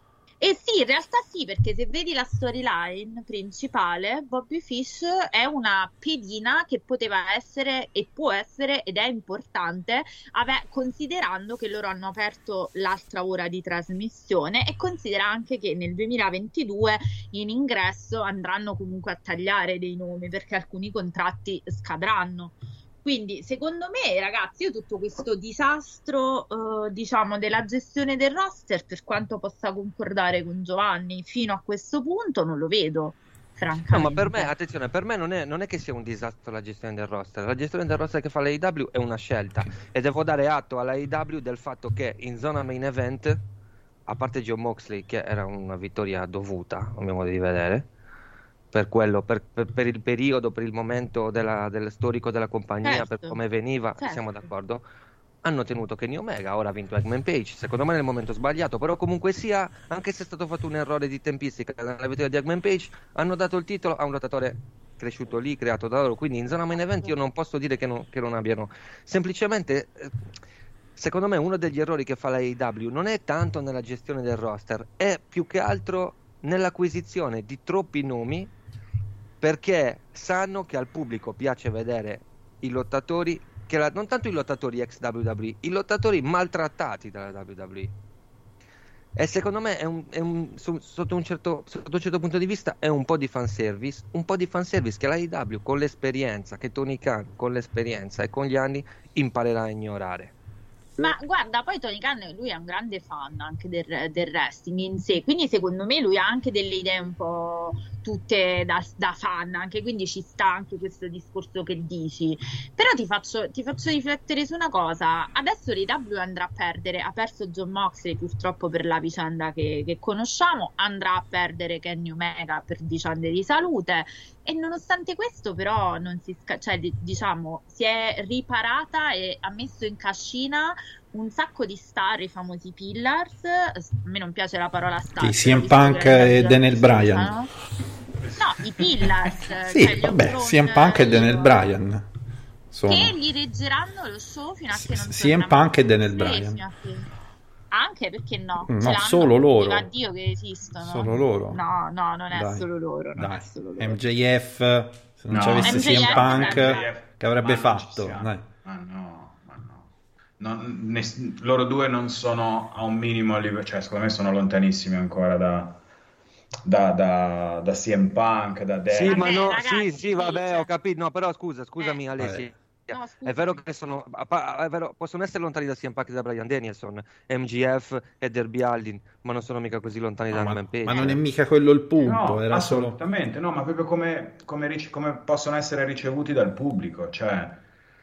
Speaker 6: Eh sì, in realtà sì, perché se vedi la storyline principale, Bobby Fish è una pedina che poteva essere e può essere ed è importante, ave- considerando che loro hanno aperto l'altra ora di trasmissione e considera anche che nel duemilaventidue in ingresso andranno comunque a tagliare dei nomi perché alcuni contratti scadranno. Quindi secondo me, ragazzi, io tutto questo disastro, eh, diciamo, della gestione del roster, per quanto possa concordare con Giovanni, fino a questo punto non lo vedo, francamente.
Speaker 9: No, ma per me, attenzione, per me non è, non è che sia un disastro la gestione del roster. La gestione del roster che fa l'A E W è una scelta e devo dare atto alla A E W del fatto che in zona main event, a parte Jon Moxley, che era una vittoria dovuta, a mio modo di vedere, per quello, per, per, per il periodo, per il momento della, del storico della compagnia,
Speaker 6: certo,
Speaker 9: per come veniva,
Speaker 6: certo.
Speaker 9: Siamo d'accordo. Hanno tenuto Kenny Omega, ora ha vinto Eggman Page, secondo me nel momento sbagliato, però comunque sia, anche se è stato fatto un errore di tempistica nella vittoria di Eggman Page, hanno dato il titolo a un lottatore cresciuto lì, creato da loro, quindi in zona main event io non posso dire che non, che non abbiano, semplicemente secondo me uno degli errori che fa la A E W non è tanto nella gestione del roster, è più che altro nell'acquisizione di troppi nomi perché sanno che al pubblico piace vedere i lottatori, che la, non tanto i lottatori ex W W E, i lottatori maltrattati dalla W W E. E secondo me è un, è un, su- sotto, un certo, sotto un certo punto di vista è un po' di fanservice, un po' di fanservice che la I W con l'esperienza, che Tony Khan con l'esperienza e con gli anni imparerà a ignorare.
Speaker 6: Ma guarda, poi Tony Khan, lui è un grande fan anche del, del wrestling in sé, quindi secondo me lui ha anche delle idee un po' tutte da, da fan, anche quindi ci sta anche questo discorso che dici. Però ti faccio, ti faccio riflettere su una cosa: adesso l'I W andrà a perdere, ha perso John Moxley purtroppo per la vicenda che, che conosciamo, andrà a perdere Kenny Omega per vicende di salute, e nonostante questo però non si sca- cioè, di- diciamo si è riparata e ha messo in cascina un sacco di star, i famosi pillars. A me non piace la parola star,
Speaker 7: Sì, C M
Speaker 6: visto
Speaker 7: Punk
Speaker 6: che
Speaker 7: e
Speaker 6: la
Speaker 7: Daniel
Speaker 6: gente
Speaker 7: Bryan.
Speaker 6: usa, no? No, i pillars,
Speaker 7: Sì,
Speaker 6: cioè gli
Speaker 7: vabbè,
Speaker 6: Octron,
Speaker 7: C M Punk e Daniel
Speaker 6: io-
Speaker 7: Bryan sono
Speaker 6: che gli reggeranno lo show fino a che non
Speaker 7: C M
Speaker 6: torna
Speaker 7: Punk e
Speaker 6: Moxley,
Speaker 7: Daniel Bryan.
Speaker 6: fino a che- anche perché no?
Speaker 7: No,
Speaker 6: Ce l'hanno,
Speaker 7: solo loro.
Speaker 6: viva Dio che esistono.
Speaker 7: Solo loro.
Speaker 6: No, no, non è
Speaker 7: Dai,
Speaker 6: solo loro, non
Speaker 7: dai.
Speaker 6: è solo loro.
Speaker 7: M J F, se non
Speaker 8: No.
Speaker 7: ci avesse
Speaker 6: M J F
Speaker 7: C M Punk,
Speaker 6: sempre.
Speaker 7: che avrebbe
Speaker 8: Ma non ci
Speaker 7: fatto?
Speaker 8: siamo.
Speaker 7: Dai.
Speaker 8: Ma no, ma no. Non- ne- loro due non sono a un minimo livello, cioè secondo me sono lontanissimi ancora da, da, da, da C M Punk, da Dan.
Speaker 9: Sì,
Speaker 6: Vabbè,
Speaker 9: ma no,
Speaker 6: ragazzi,
Speaker 9: sì, sì,
Speaker 6: sì,
Speaker 9: vabbè,
Speaker 6: cioè-
Speaker 9: ho capito. No, però scusa, scusami
Speaker 6: Eh.
Speaker 9: Alessi.
Speaker 6: No, scusa.
Speaker 9: È vero che sono, a pa- è vero, possono essere lontani da C M Punk e da Bryan Danielson, M G F e Derby Allin, ma non sono mica così lontani da
Speaker 7: No, ma,
Speaker 9: Hangman Page.
Speaker 7: ma non è mica quello il punto,
Speaker 8: No,
Speaker 7: era solo...
Speaker 8: assolutamente, no, ma proprio come, come rice- come possono essere ricevuti dal pubblico, cioè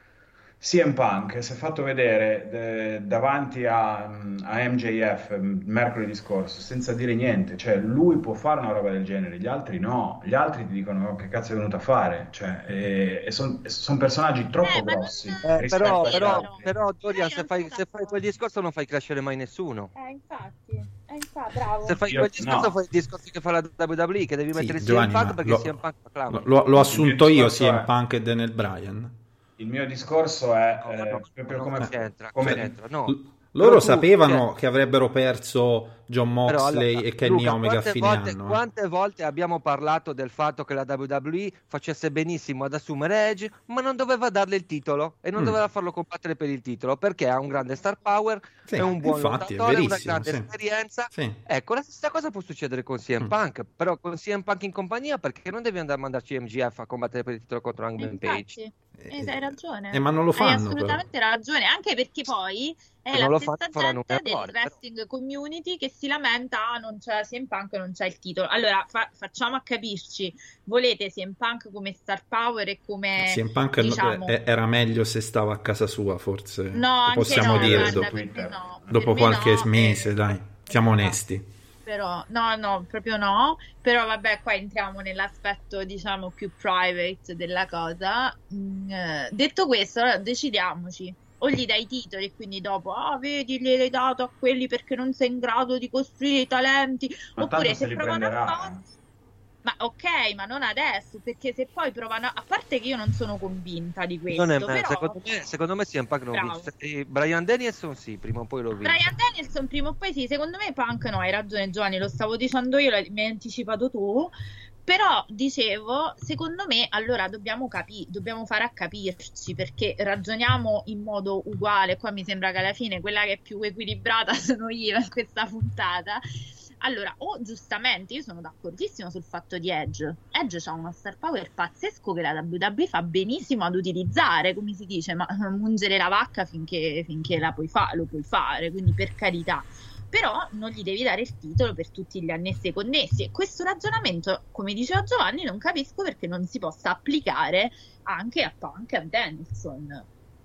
Speaker 8: C M Punk si è fatto vedere eh, davanti a, a M J F mm, mercoledì scorso senza dire niente, cioè lui può fare una roba del genere, gli altri no, gli altri ti dicono "Oh, che cazzo è venuto a fare", cioè, e, e sono personaggi troppo
Speaker 6: Eh, ma
Speaker 8: grossi
Speaker 6: non-
Speaker 9: Eh,
Speaker 8: rispetto
Speaker 9: però,
Speaker 8: agli
Speaker 9: però,
Speaker 8: altri.
Speaker 9: però Dorian,
Speaker 6: Io
Speaker 9: se
Speaker 6: non
Speaker 9: fai,
Speaker 6: sono
Speaker 9: se fai quel discorso non fai crescere mai nessuno.
Speaker 6: Eh, infatti, eh, infatti, bravo.
Speaker 9: Se fai
Speaker 8: Io-
Speaker 9: quel discorso
Speaker 8: no.
Speaker 9: fai il discorso che fa la W W E, che devi
Speaker 7: Sì,
Speaker 9: mettere C M
Speaker 7: Giovanni,
Speaker 9: Punk
Speaker 7: ma
Speaker 9: perché
Speaker 7: lo-
Speaker 9: C M Punk fa clown.
Speaker 7: L'ho, l'ho assunto
Speaker 8: Il mio
Speaker 7: io
Speaker 8: discorso
Speaker 7: C M
Speaker 8: è-
Speaker 7: Punk e Daniel Bryan.
Speaker 8: Il mio discorso è
Speaker 9: No,
Speaker 8: eh,
Speaker 9: no,
Speaker 8: proprio
Speaker 9: non
Speaker 8: come,
Speaker 9: c'entra,
Speaker 8: come-
Speaker 9: non c'entra, no.
Speaker 7: L- Loro
Speaker 9: Però tu,
Speaker 7: sapevano
Speaker 9: cioè-
Speaker 7: che avrebbero perso John
Speaker 9: Però,
Speaker 7: Moxley
Speaker 9: allora,
Speaker 7: e Kenny
Speaker 9: Luca,
Speaker 7: Omega a
Speaker 9: quante
Speaker 7: fine
Speaker 9: volte,
Speaker 7: anno. eh.
Speaker 9: quante volte abbiamo parlato del fatto che la W W E facesse benissimo ad assumere Edge, ma non doveva darle il titolo e non
Speaker 7: Mm.
Speaker 9: doveva farlo combattere per il titolo perché ha un grande star power,
Speaker 7: Sì,
Speaker 9: è un buon
Speaker 7: infatti, è
Speaker 9: lottatore, una
Speaker 7: verissimo,
Speaker 9: grande
Speaker 7: sì.
Speaker 9: esperienza.
Speaker 7: Sì.
Speaker 9: Ecco, la stessa cosa può succedere con C M
Speaker 7: Mm.
Speaker 9: Punk, però con C M Punk in compagnia perché non devi andare a mandarci M G F a combattere per il titolo contro Hangman Page.
Speaker 6: Infatti, eh, hai ragione.
Speaker 7: Eh, ma non lo
Speaker 6: Hai
Speaker 7: fanno,
Speaker 6: assolutamente ragione, anche perché poi è
Speaker 9: Se
Speaker 6: la
Speaker 9: non lo
Speaker 6: stessa
Speaker 9: fanno, faranno un
Speaker 6: gente del
Speaker 9: errore, però.
Speaker 6: wrestling community che si lamenta: "Ah, non c'è C M Punk, non c'è il titolo". Allora, fa- facciamo a capirci: volete C M Punk come star power e come
Speaker 7: C M Punk no-
Speaker 6: diciamo...
Speaker 7: eh, era meglio se stava a casa sua, forse.
Speaker 6: No,
Speaker 7: Lo
Speaker 6: anche
Speaker 7: possiamo
Speaker 6: no,
Speaker 7: dire
Speaker 6: guarda,
Speaker 7: dopo,
Speaker 6: per me no.
Speaker 7: dopo
Speaker 6: Per me
Speaker 7: qualche
Speaker 6: no,
Speaker 7: mese,
Speaker 6: eh,
Speaker 7: dai, siamo
Speaker 6: no.
Speaker 7: onesti.
Speaker 6: Però no, no, proprio no. Però vabbè, qua entriamo nell'aspetto diciamo più private della cosa. Mm, eh, detto questo, allora decidiamoci: o gli dai i titoli e quindi dopo, ah, vedi, gliel'hai dato a quelli perché non sei in grado di costruire i talenti,
Speaker 8: Ma
Speaker 6: oppure
Speaker 8: tanto se
Speaker 6: se
Speaker 8: li
Speaker 6: provano a
Speaker 8: prenderà.
Speaker 6: fare... Ma ok, ma non adesso, perché se poi provano a... a parte che io non sono convinta di questo,
Speaker 9: Non è me,
Speaker 6: però...
Speaker 9: secondo me, secondo me C M Punk non
Speaker 6: Bravo.
Speaker 9: vince. Eh, Brian Danielson sì, prima o poi lo vince.
Speaker 6: Brian Danielson prima o poi sì, secondo me Punk no, hai ragione Giovanni, lo stavo dicendo io, l'hai- mi hai anticipato tu, però dicevo, secondo me allora dobbiamo capire, dobbiamo fare a capirci, perché ragioniamo in modo uguale. Qua mi sembra che alla fine quella che è più equilibrata sono io in questa puntata. Allora, o giustamente io sono d'accordissimo sul fatto di Edge. Edge ha uno star power pazzesco che la W W E fa benissimo ad utilizzare, come si dice, ma mungere la vacca finché, finché la puoi fa- lo puoi fare, quindi per carità. Però non gli devi dare il titolo per tutti gli annessi e connessi. E questo ragionamento, come diceva Giovanni, non capisco perché non si possa applicare anche a Punk e a Danielson.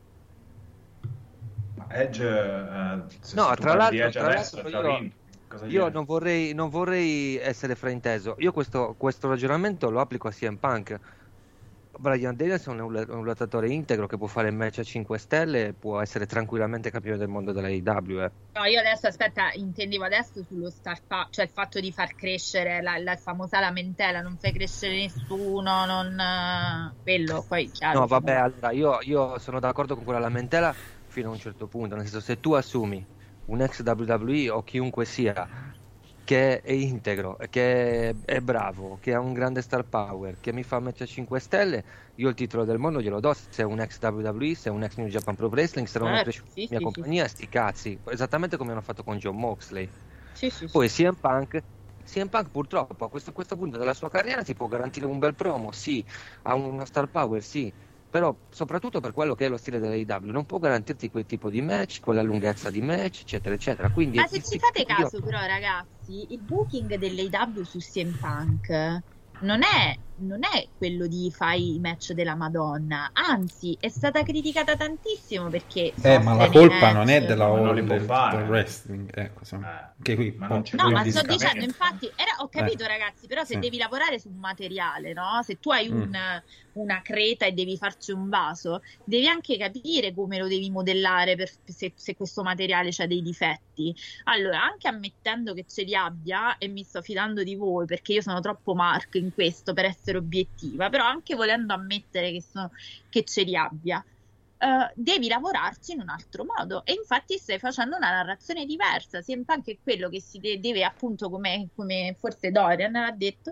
Speaker 8: Ma Edge, eh, se
Speaker 9: No,
Speaker 8: tu
Speaker 9: tra
Speaker 8: parli di
Speaker 9: l'altro-
Speaker 8: Edge
Speaker 9: tra
Speaker 8: adesso
Speaker 9: l'altro
Speaker 8: è
Speaker 9: io-
Speaker 8: vinto. Cosa
Speaker 9: Io
Speaker 8: gli è?
Speaker 9: non vorrei, non vorrei essere frainteso. Io questo, questo ragionamento lo applico a C M Punk. Brian Danielson è un, un lottatore integro che può fare il match a cinque stelle e può essere tranquillamente campione del mondo della A E W. Eh.
Speaker 6: No, io adesso, aspetta, intendevo adesso sullo star power, cioè il fatto di far crescere la, la famosa lamentela, non fai crescere nessuno, non... eh, quello, poi chiaro.
Speaker 9: No, vabbè, allora io, io sono d'accordo con quella lamentela fino a un certo punto. Nel senso, se tu assumi un ex W W E o chiunque sia che è integro, che è bravo, che ha un grande star power, che mi fa match a cinque stelle, io il titolo del mondo glielo do. Se è un ex W W E, se è un ex New Japan Pro Wrestling, se non
Speaker 6: Eh,
Speaker 9: è piaciuto
Speaker 6: sì,
Speaker 9: mia
Speaker 6: sì,
Speaker 9: compagnia, sti cazzi, esattamente come hanno fatto con John Moxley.
Speaker 6: Sì, sì, sì.
Speaker 9: Poi C M Punk C M Punk purtroppo a questo, questo punto della sua carriera si può garantire un bel promo, sì, ha una star power, sì, però soprattutto per quello che è lo stile dell'A E W non può garantirti quel tipo di match, quella lunghezza di match, eccetera eccetera. Quindi
Speaker 6: Ma se ci fate
Speaker 9: io-
Speaker 6: caso però ragazzi, il booking dell'A E W su C M Punk non è, non è quello di fai i match della Madonna, anzi è stata criticata tantissimo perché
Speaker 7: Eh, ma la
Speaker 6: sostiene i
Speaker 7: colpa non è
Speaker 6: match.
Speaker 7: della
Speaker 8: Ma non
Speaker 7: Hall
Speaker 8: li può
Speaker 7: del,
Speaker 8: fare.
Speaker 7: del wrestling, ecco, insomma,
Speaker 8: Eh,
Speaker 7: che qui
Speaker 8: ma
Speaker 7: un
Speaker 8: non
Speaker 7: po'
Speaker 8: c'è
Speaker 6: No,
Speaker 7: più
Speaker 6: ma
Speaker 7: di
Speaker 6: sto
Speaker 7: discapito.
Speaker 6: dicendo, infatti, era, ho capito ragazzi, però se
Speaker 7: Sì.
Speaker 6: devi lavorare su un materiale, no? Se tu hai
Speaker 7: Mm.
Speaker 6: un- una creta e devi farci un vaso, devi anche capire come lo devi modellare per, se, se questo materiale ha dei difetti. Allora, anche ammettendo che ce li abbia, e mi sto fidando di voi perché io sono troppo Mark in questo per essere obiettiva, però anche volendo ammettere che, sono, che ce li abbia, eh, devi lavorarci in un altro modo e infatti stai facendo una narrazione diversa. C M Punk è quello che si de- deve appunto, come, come forse Dorian ha detto,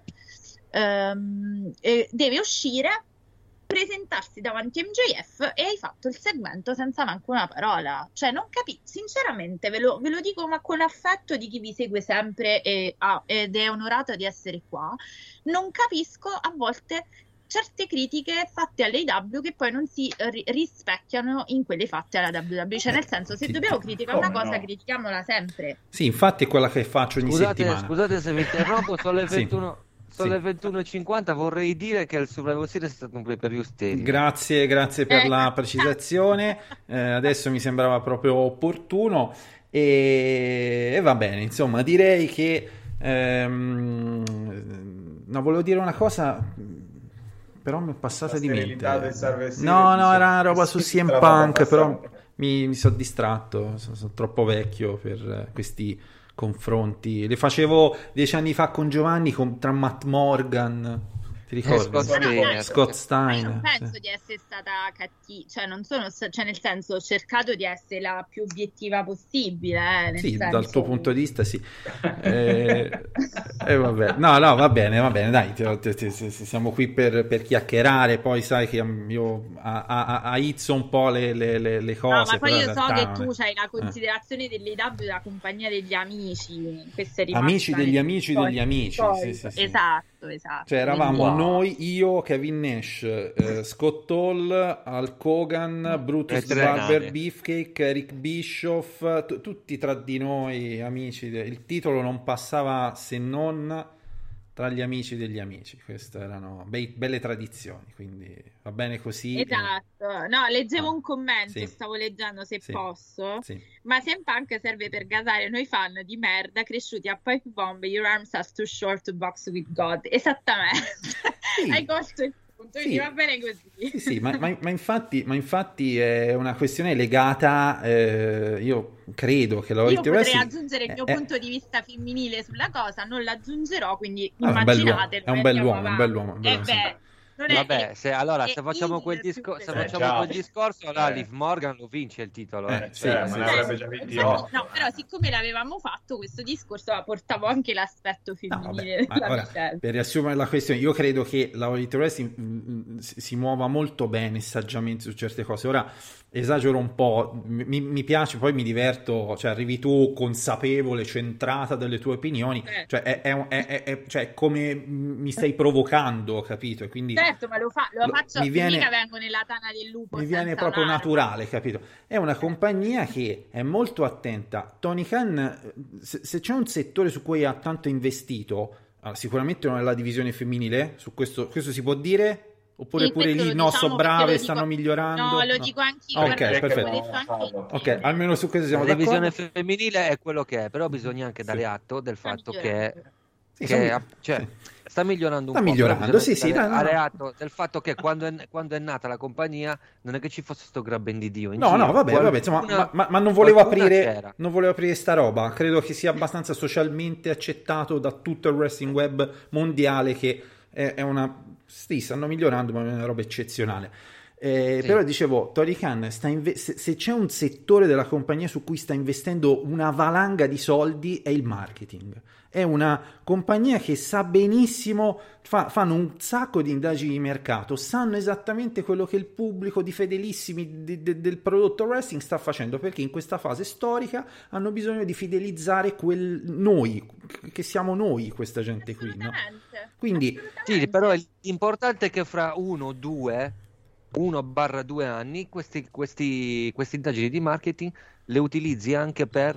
Speaker 6: ehm, eh, deve uscire, presentarsi davanti a M J F e hai fatto il segmento senza manco una parola. Cioè non capisco, sinceramente ve lo, ve lo dico ma con l'affetto di chi vi segue sempre e ha- ed è onorato di essere qua, non capisco a volte certe critiche fatte all'A E W che poi non si ri- rispecchiano in quelle fatte alla W W E. Cioè nel senso, se
Speaker 7: Sì.
Speaker 6: dobbiamo criticare una
Speaker 8: Come
Speaker 6: cosa,
Speaker 8: no?
Speaker 6: critichiamola sempre.
Speaker 7: Sì, infatti è quella che faccio ogni
Speaker 9: Scusate,
Speaker 7: settimana.
Speaker 9: scusate se vi interrompo, sono le
Speaker 7: Sì.
Speaker 9: ventuno, sono
Speaker 7: Sì.
Speaker 9: le ventuno e cinquanta, vorrei dire che il Survivor Series è stato un pay per view stereo.
Speaker 7: Grazie, grazie per
Speaker 6: Eh.
Speaker 7: la precisazione. Eh, adesso mi sembrava proprio opportuno e, e va bene. Insomma, direi che ehm, no, volevo dire una cosa, però mi è passata
Speaker 8: La
Speaker 7: di
Speaker 8: sterilità
Speaker 7: mente.
Speaker 8: del Survivor Series,
Speaker 7: No, no,
Speaker 8: dice-
Speaker 7: era una roba su
Speaker 8: sì,
Speaker 7: C M
Speaker 8: te la vado a
Speaker 7: Punk, però
Speaker 8: passare.
Speaker 7: mi, mi sono distratto. Sono, sono troppo vecchio per eh, questi confronti. Le facevo dieci anni fa con Giovanni con- tra Matt Morgan. Ti ricordi?
Speaker 9: Scott
Speaker 6: Steiner.
Speaker 7: Scott
Speaker 6: Ma
Speaker 7: Steiner.
Speaker 6: io non penso
Speaker 7: sì.
Speaker 6: di essere stata cattiva, cioè non sono, cioè nel senso ho cercato di essere la più obiettiva possibile, eh, nel
Speaker 7: Sì,
Speaker 6: senso-
Speaker 7: dal tuo punto di vista sì. Eh, eh, vabbè. No, no, va bene, va bene, dai, ti- ti- ti- ti- siamo qui per, per chiacchierare, poi sai che io a- a- aizzo un po' le, le- le- le cose.
Speaker 6: No, ma poi
Speaker 7: però in
Speaker 6: io so
Speaker 7: realtà
Speaker 6: che
Speaker 7: non
Speaker 6: tu
Speaker 7: è-
Speaker 6: hai la
Speaker 7: eh.
Speaker 6: considerazione dell'A E W della compagnia degli amici, questa è rimasta
Speaker 7: Amici degli
Speaker 6: nel
Speaker 7: amici
Speaker 6: solito-
Speaker 7: degli amici,
Speaker 6: solito.
Speaker 7: sì, sì, sì.
Speaker 6: Esatto, esatto.
Speaker 7: Cioè eravamo
Speaker 6: Quindi-
Speaker 7: noi, io, Kevin Nash, eh, Scott Hall, Hulk Hogan, Brutus
Speaker 9: E
Speaker 7: the
Speaker 9: tre
Speaker 7: Barber
Speaker 9: nane.
Speaker 7: Beefcake, Eric Bischoff, t- tutti tra di noi amici. de- Il titolo non passava se non tra gli amici degli amici. Queste erano bei- belle tradizioni, quindi va bene così.
Speaker 6: Esatto, no, leggevo
Speaker 7: Ah,
Speaker 6: un commento,
Speaker 7: sì.
Speaker 6: stavo leggendo se
Speaker 7: Sì.
Speaker 6: posso,
Speaker 7: Sì.
Speaker 6: ma C M Punk serve per gasare noi fan di merda cresciuti a pipe bomb, your arms are too short to box with God. Esattamente,
Speaker 7: Sì.
Speaker 6: hai colto il punto, quindi
Speaker 7: Sì.
Speaker 6: va bene così.
Speaker 7: Sì, sì, ma, ma- ma infatti, ma infatti è una questione legata, eh, io credo che la
Speaker 6: Io
Speaker 7: Loyalty
Speaker 6: potrei
Speaker 7: Wrestling
Speaker 6: aggiungere il mio
Speaker 7: è- è-
Speaker 6: punto di vista femminile sulla cosa, non l'aggiungerò, quindi
Speaker 7: Ah, è un bell'uomo,
Speaker 6: immaginatelo.
Speaker 7: è un
Speaker 6: e
Speaker 7: bell'uomo,
Speaker 6: andiamo
Speaker 7: un bell'uomo, un
Speaker 6: avanti.
Speaker 7: bell'uomo,
Speaker 6: Eh
Speaker 7: sì.
Speaker 6: beh, non è-
Speaker 9: Vabbè, se, allora,
Speaker 6: è
Speaker 9: se facciamo
Speaker 6: il
Speaker 9: quel,
Speaker 6: più
Speaker 9: disco- se
Speaker 6: pesante.
Speaker 8: Eh,
Speaker 9: facciamo
Speaker 8: già.
Speaker 9: quel discorso, allora
Speaker 8: Eh.
Speaker 9: Liv Morgan lo vince il titolo.
Speaker 7: Eh,
Speaker 9: Eh.
Speaker 7: sì,
Speaker 8: Cioè,
Speaker 7: sì,
Speaker 8: ma ne
Speaker 7: sì.
Speaker 8: avrebbe già vinti
Speaker 6: Infatti,
Speaker 8: otto.
Speaker 6: no, però siccome l'avevamo fatto questo discorso, portavo anche l'aspetto
Speaker 7: No,
Speaker 6: femminile
Speaker 7: vabbè, ma
Speaker 6: della
Speaker 7: ora,
Speaker 6: vicenda.
Speaker 7: per riassumere la questione, io credo che la Loyalty Wrestling mm, mm, si si muova molto bene, saggiamente su certe cose. Ora esagero un po', mi, mi piace, poi mi diverto, cioè arrivi tu consapevole, centrata delle tue opinioni,
Speaker 6: Eh.
Speaker 7: cioè è, è un- è- è- è- cioè, come mi stai provocando, capito? E quindi
Speaker 6: Certo, ma lo, fa, lo,
Speaker 7: lo-
Speaker 6: faccio,
Speaker 7: mi viene-
Speaker 6: mica vengo nella tana del lupo
Speaker 7: mi viene
Speaker 6: senza
Speaker 7: proprio
Speaker 6: l'arma.
Speaker 7: naturale, capito? È una compagnia che è molto attenta. Tony Khan, eh, se, se c'è un settore su cui ha tanto investito, allora, sicuramente non è la divisione femminile, su questo, questo si può dire? Oppure
Speaker 6: Sì,
Speaker 7: pure
Speaker 6: questo
Speaker 7: lì
Speaker 6: lo
Speaker 7: no,
Speaker 6: diciamo
Speaker 7: so
Speaker 6: perché
Speaker 7: brave,
Speaker 6: lo
Speaker 7: stanno
Speaker 6: dico-
Speaker 7: migliorando?
Speaker 6: No, lo
Speaker 7: No.
Speaker 6: dico anch'io.
Speaker 7: Ok,
Speaker 6: guarda,
Speaker 7: perfetto.
Speaker 6: l'ho detto anche in
Speaker 7: Ok,
Speaker 6: genere.
Speaker 7: almeno su questo siamo
Speaker 9: La divisione
Speaker 7: d'accordo.
Speaker 9: femminile è quello che è, però bisogna anche dare
Speaker 7: Sì.
Speaker 9: atto del
Speaker 6: Sta
Speaker 9: fatto che,
Speaker 6: migliorando.
Speaker 7: Sì,
Speaker 9: che,
Speaker 7: sono-
Speaker 9: cioè,
Speaker 7: sì.
Speaker 9: sta migliorando un
Speaker 7: Sta
Speaker 9: po'.
Speaker 7: migliorando,
Speaker 9: però
Speaker 7: sì,
Speaker 9: bisogna
Speaker 7: sì,
Speaker 9: dare-
Speaker 7: no, no,
Speaker 9: dare
Speaker 7: no.
Speaker 9: atto del fatto che quando è, quando è nata la compagnia non è che ci fosse sto grabben di Dio in
Speaker 7: No,
Speaker 9: giro.
Speaker 7: no, vabbè, vabbè, insomma,
Speaker 9: Qualcuna-
Speaker 7: ma, ma- ma non volevo
Speaker 9: qualcuna
Speaker 7: aprire,
Speaker 9: c'era.
Speaker 7: non volevo aprire sta roba. Credo che sia abbastanza socialmente accettato da tutto il wrestling web mondiale che è, è una... Sì, stanno migliorando, ma è una roba eccezionale. Eh,
Speaker 9: Sì.
Speaker 7: Però dicevo, Tony Khan sta inve- se, se c'è un settore della compagnia su cui sta investendo una valanga di soldi è il marketing. È una compagnia che sa benissimo, fa- fanno un sacco di indagini di mercato, sanno esattamente quello che il pubblico di fedelissimi di- de- del prodotto wrestling sta facendo, perché in questa fase storica hanno bisogno di fidelizzare quel noi, che siamo noi, questa gente qui, no?
Speaker 6: Assolutamente.
Speaker 7: Quindi
Speaker 9: Sì, però l'importante è che fra uno, due, uno barra due anni questi, questi, queste indagini di marketing le utilizzi anche per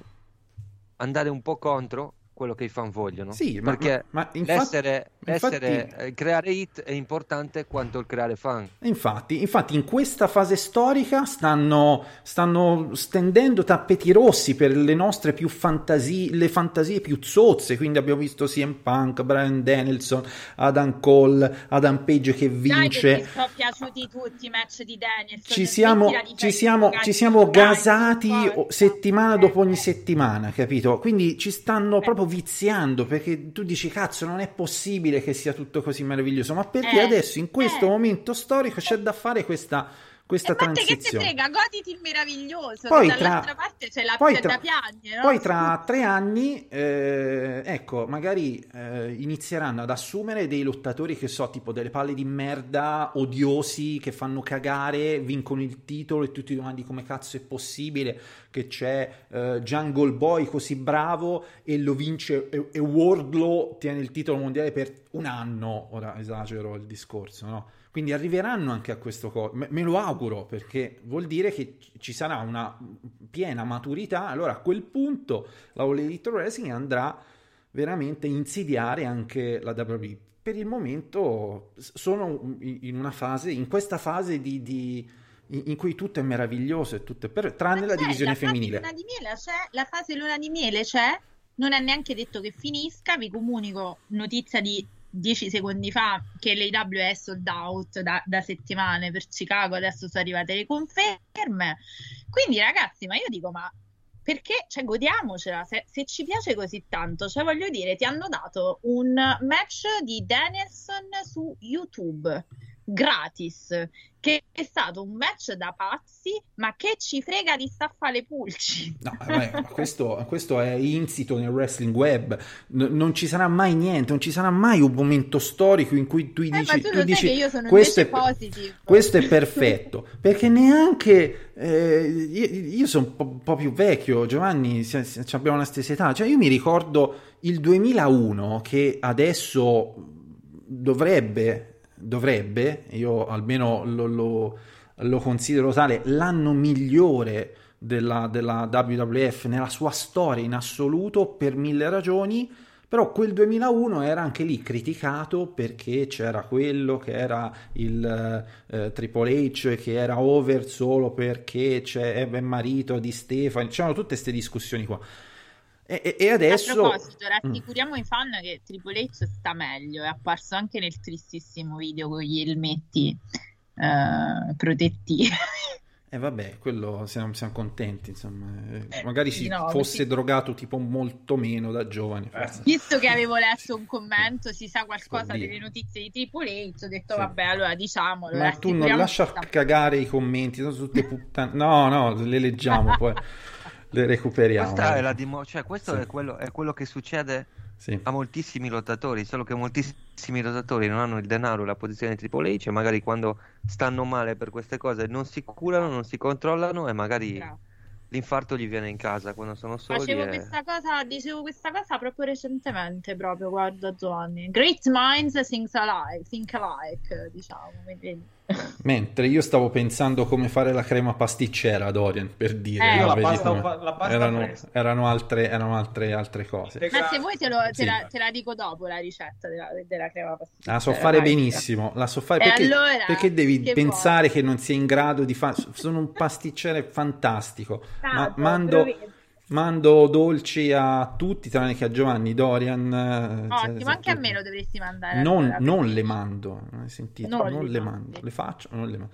Speaker 9: andare un po' contro quello che i fan vogliono.
Speaker 7: Sì, ma-
Speaker 9: perché
Speaker 7: ma- ma infatti-
Speaker 9: essere,
Speaker 7: infatti-
Speaker 9: essere eh, creare hit è importante quanto il creare fan.
Speaker 7: Infatti, infatti in questa fase storica stanno, stanno stendendo tappeti rossi per le nostre più fantasie, le fantasie più zozze, quindi abbiamo visto C M Punk, Bryan Danielson, Adam Cole, Adam Page che
Speaker 6: Dai,
Speaker 7: vince.
Speaker 6: che mi sono piaciuti tutti i match di Danielson.
Speaker 7: Ci siamo,
Speaker 6: Smettila di
Speaker 7: ci
Speaker 6: fare
Speaker 7: siamo,
Speaker 6: i
Speaker 7: ci siamo
Speaker 6: focacci, dai,
Speaker 7: gasati
Speaker 6: per
Speaker 7: o-
Speaker 6: forza.
Speaker 7: settimana dopo ogni
Speaker 6: Eh,
Speaker 7: settimana, capito? Quindi ci stanno
Speaker 6: Eh.
Speaker 7: proprio viziando, perché tu dici cazzo, non è possibile che sia tutto così meraviglioso, ma perché
Speaker 6: Eh,
Speaker 7: adesso in questo
Speaker 6: eh.
Speaker 7: momento storico c'è da fare questa, questa
Speaker 6: E a parte che te
Speaker 7: transizione.
Speaker 6: frega, goditi il meraviglioso,
Speaker 7: Poi
Speaker 6: che
Speaker 7: tra-
Speaker 6: dall'altra parte c'è la
Speaker 7: poi
Speaker 6: c'è
Speaker 7: tra-
Speaker 6: da piangere, no?
Speaker 7: Poi tra tre anni, eh, ecco, magari eh, inizieranno ad assumere dei lottatori che so, tipo delle palle di merda, odiosi, che fanno cagare, vincono il titolo e tu ti domandi come cazzo è possibile che c'è eh, Jungle Boy così bravo e lo vince e, e Wardlow tiene il titolo mondiale per un anno. Ora esagero il discorso, no? Quindi arriveranno anche a questo co- me, me lo auguro, perché vuol dire che ci sarà una piena maturità. Allora a quel punto la All Elite Wrestling andrà veramente a insidiare anche la W W E. Per il momento sono in una fase, in questa fase di, di- in in cui tutto è meraviglioso e tutto è per, tranne
Speaker 6: Ma
Speaker 7: la
Speaker 6: c'è,
Speaker 7: divisione
Speaker 6: la fase
Speaker 7: femminile.
Speaker 6: luna di miele c'è, la fase luna di miele c'è, non è neanche detto che finisca. Vi comunico notizia di dieci secondi fa che l'A E W è sold out da, da settimane per Chicago, adesso sono arrivate le conferme. Quindi ragazzi, ma io dico, ma perché, cioè, godiamocela, se, se ci piace così tanto, cioè voglio dire, ti hanno dato un match di Danielson su YouTube gratis, che è stato un match da pazzi, ma che ci frega di sta a fare le pulci.
Speaker 7: No, vabbè, ma questo, questo è insito nel wrestling web. N- non ci sarà mai niente, non ci sarà mai un momento storico in cui tu
Speaker 6: Eh,
Speaker 7: dici,
Speaker 6: ma tu
Speaker 7: tu
Speaker 6: lo
Speaker 7: dici
Speaker 6: sai che io sono
Speaker 7: questo,
Speaker 6: invece
Speaker 7: è,
Speaker 6: positive.
Speaker 7: questo è perfetto, perché neanche eh, io, io sono un po', un po' più vecchio, Giovanni, se- se abbiamo la stessa età, cioè io mi ricordo il duemilauno che adesso dovrebbe dovrebbe, io almeno lo, lo, lo considero tale, l'anno migliore della, della W W F nella sua storia in assoluto per mille ragioni, però quel duemilauno era anche lì criticato perché c'era quello che era il eh, Triple H che era over solo perché c'è, è marito di Stefani, c'erano tutte queste discussioni qua. E, e- e adesso...
Speaker 6: A proposito,
Speaker 7: Mm.
Speaker 6: rassicuriamo i fan che Triple H sta meglio, è apparso anche nel tristissimo video con gli elmetti eh, protettivi.
Speaker 7: E vabbè, quello siamo, siamo contenti, insomma. Eh, magari si
Speaker 6: no,
Speaker 7: fosse
Speaker 6: perché-
Speaker 7: drogato tipo molto meno da giovane, forse.
Speaker 6: Visto che avevo letto un commento, si sa qualcosa
Speaker 7: Vuol dire.
Speaker 6: delle notizie di Triple H, ho detto
Speaker 7: Sì.
Speaker 6: vabbè, allora diciamolo.
Speaker 7: Ma tu non
Speaker 6: rassicuriamo
Speaker 7: lascia
Speaker 6: questa-
Speaker 7: cagare i commenti, sono tutte puttane. No, no, le leggiamo poi, le recuperiamo.
Speaker 9: Questa è la dimo- cioè, questo
Speaker 7: Sì.
Speaker 9: è, quello, è quello che succede
Speaker 7: Sì.
Speaker 9: a moltissimi lottatori, solo che moltissimi lottatori non hanno il denaro e la posizione di Triple H e magari quando stanno male per queste cose non si curano, non si controllano e magari
Speaker 6: Bravo.
Speaker 9: l'infarto gli viene in casa quando sono soli.
Speaker 6: Facevo
Speaker 9: e-
Speaker 6: questa cosa, dicevo questa cosa proprio recentemente, proprio, guarda Giovanni. Great minds think alike, think alike, diciamo, vedi?
Speaker 7: Mentre io stavo pensando come fare la crema pasticcera, Dorian, per dire.
Speaker 6: Eh.
Speaker 7: no?
Speaker 6: Io la
Speaker 7: Vedi
Speaker 8: pasta-
Speaker 7: come-
Speaker 8: la pasta
Speaker 7: erano,
Speaker 8: fresca.
Speaker 7: erano altre, erano altre, altre cose.
Speaker 8: Integra-
Speaker 6: Ma se vuoi te, lo- te
Speaker 7: Sì.
Speaker 6: la, te la dico dopo la ricetta della, della crema pasticcera.
Speaker 7: La so fare
Speaker 6: dai.
Speaker 7: benissimo, la so fare
Speaker 6: E
Speaker 7: perché,
Speaker 6: allora,
Speaker 7: perché devi
Speaker 6: che
Speaker 7: pensare che non sia in grado di fare. Sono un pasticcere fantastico. Ma
Speaker 6: Tanto,
Speaker 7: mando,
Speaker 6: provi-
Speaker 7: mando dolci a tutti, tranne che a Giovanni, Dorian. eh, cioè,
Speaker 6: Ottimo, anche a
Speaker 7: tutti.
Speaker 6: me lo dovresti mandare.
Speaker 7: Non,
Speaker 6: allora,
Speaker 7: non
Speaker 6: perché-
Speaker 7: le mando, non hai sentito?
Speaker 6: Non
Speaker 7: Non,
Speaker 6: le
Speaker 7: le
Speaker 6: mandi.
Speaker 7: mando, le faccio, non le mando.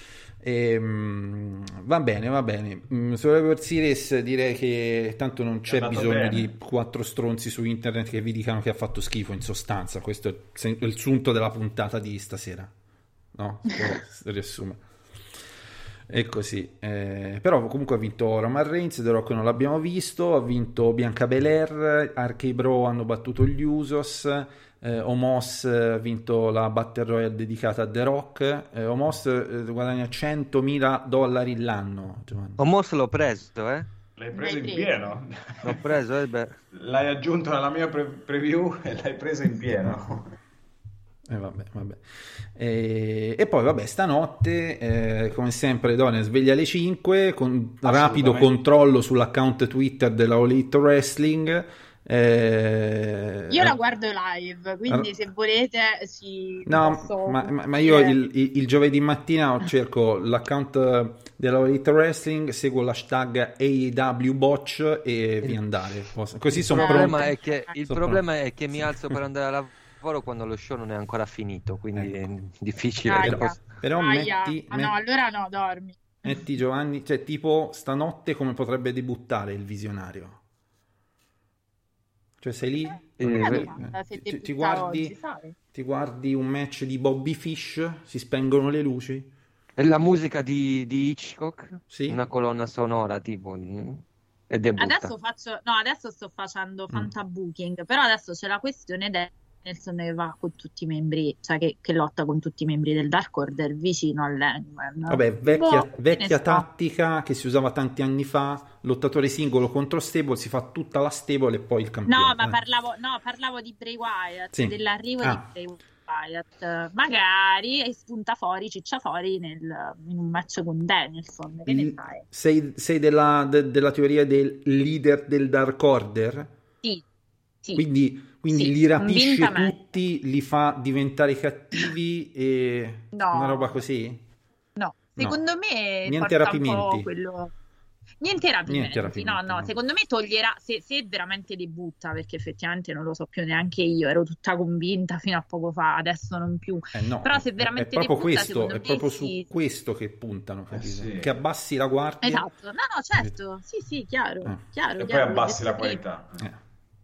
Speaker 7: Ehm, va bene, va bene. Mm, Survivor Series direi che tanto non c'è
Speaker 8: andato
Speaker 7: bisogno
Speaker 8: bene.
Speaker 7: di quattro stronzi su internet che vi dicano che ha fatto schifo in sostanza. Questo è il sen- il sunto della puntata di stasera. No? Si può riassumere. E così, eh, però comunque ha vinto Roman Reigns, The Rock non l'abbiamo visto, ha vinto Bianca Belair, R K Bro hanno battuto gli Usos, eh, Omos ha vinto la Battle Royale dedicata a The Rock, eh, Omos eh, guadagna centomila dollari l'anno. Giovanni.
Speaker 9: Omos l'ho preso, eh?
Speaker 8: L'hai preso in
Speaker 6: L'hai
Speaker 8: pieno.
Speaker 9: L'ho preso, eh, beh.
Speaker 8: L'hai aggiunto nella mia pre- preview e l'hai preso in pieno.
Speaker 7: E eh, vabbè, vabbè. E, e poi vabbè, stanotte eh, come sempre Done sveglia alle cinque con rapido controllo sull'account Twitter della All Elite Wrestling. Eh,
Speaker 6: Io la guardo live, quindi
Speaker 7: eh,
Speaker 6: se volete ci
Speaker 7: no,
Speaker 6: posso...
Speaker 7: ma, ma, ma io il, il, il giovedì mattina cerco l'account della All Elite Wrestling, seguo l'hashtag A E W Botch e vi andare. Così sono
Speaker 9: il
Speaker 7: pronto.
Speaker 9: problema è che, il
Speaker 7: Sono
Speaker 9: problema
Speaker 7: pronto.
Speaker 9: è che mi alzo per andare a lavoro quando lo show non è ancora finito, quindi
Speaker 7: Ecco.
Speaker 9: è difficile.
Speaker 6: Aia.
Speaker 9: che possa-
Speaker 7: Però
Speaker 6: Aia.
Speaker 7: metti,
Speaker 6: Ah, no, allora no, dormi.
Speaker 7: metti Giovanni, cioè tipo stanotte come potrebbe debuttare il visionario? Cioè sei lì,
Speaker 9: Eh,
Speaker 6: Una
Speaker 9: eh,
Speaker 6: domanda, se
Speaker 7: ti,
Speaker 6: debutta
Speaker 7: ti guardi,
Speaker 6: oggi, sai?
Speaker 7: ti guardi un match di Bobby Fish, si spengono le luci,
Speaker 9: È la musica di, di Hitchcock,
Speaker 7: sì?
Speaker 9: una colonna sonora tipo di- e debutta.
Speaker 6: Adesso faccio, no, adesso sto facendo fantabooking, però adesso c'è la questione del Nelson che va con tutti i membri, cioè che, che lotta con tutti i membri del Dark Order vicino all'Hangman.
Speaker 7: Vabbè, vecchia,
Speaker 6: Boh,
Speaker 7: vecchia
Speaker 6: che ne so.
Speaker 7: tattica che si usava tanti anni fa, lottatore singolo contro stable, si fa tutta la stable e poi il campione.
Speaker 6: No, ma
Speaker 7: eh.
Speaker 6: parlavo, no, parlavo di Bray Wyatt,
Speaker 7: Sì.
Speaker 6: dell'arrivo
Speaker 7: Ah.
Speaker 6: di Bray Wyatt. Magari e spunta fuori, ciccia fuori nel, in un match con Danielson, che ne
Speaker 7: Il-
Speaker 6: sai?
Speaker 7: sei sei della, de- della teoria del leader del Dark Order?
Speaker 6: Sì, sì.
Speaker 7: Quindi, quindi
Speaker 6: Sì,
Speaker 7: li rapisce
Speaker 6: convintamente.
Speaker 7: tutti, li fa diventare cattivi e
Speaker 6: No.
Speaker 7: una roba così?
Speaker 6: No, secondo me
Speaker 7: Niente
Speaker 6: porta un po'
Speaker 7: rapimenti.
Speaker 6: quello... Niente rapimenti,
Speaker 7: Niente rapimenti,
Speaker 6: no, no,
Speaker 7: no.
Speaker 6: secondo me toglierà, se, se veramente debutta, perché effettivamente non lo so più neanche io, ero tutta convinta fino a poco fa, adesso non più.
Speaker 7: Eh no,
Speaker 6: Però se
Speaker 7: è-
Speaker 6: veramente
Speaker 7: è proprio
Speaker 6: debutta,
Speaker 7: questo,
Speaker 6: secondo
Speaker 7: è
Speaker 6: me
Speaker 7: proprio
Speaker 6: sì.
Speaker 7: su questo che puntano, capito?
Speaker 8: sì.
Speaker 7: Che abbassi la guardia.
Speaker 6: Esatto, no, no, certo, sì, sì, chiaro,
Speaker 7: Eh.
Speaker 6: chiaro,
Speaker 8: E poi
Speaker 6: chiaro, l'ho
Speaker 8: abbassi la
Speaker 6: detto prima.
Speaker 8: qualità.
Speaker 7: Eh.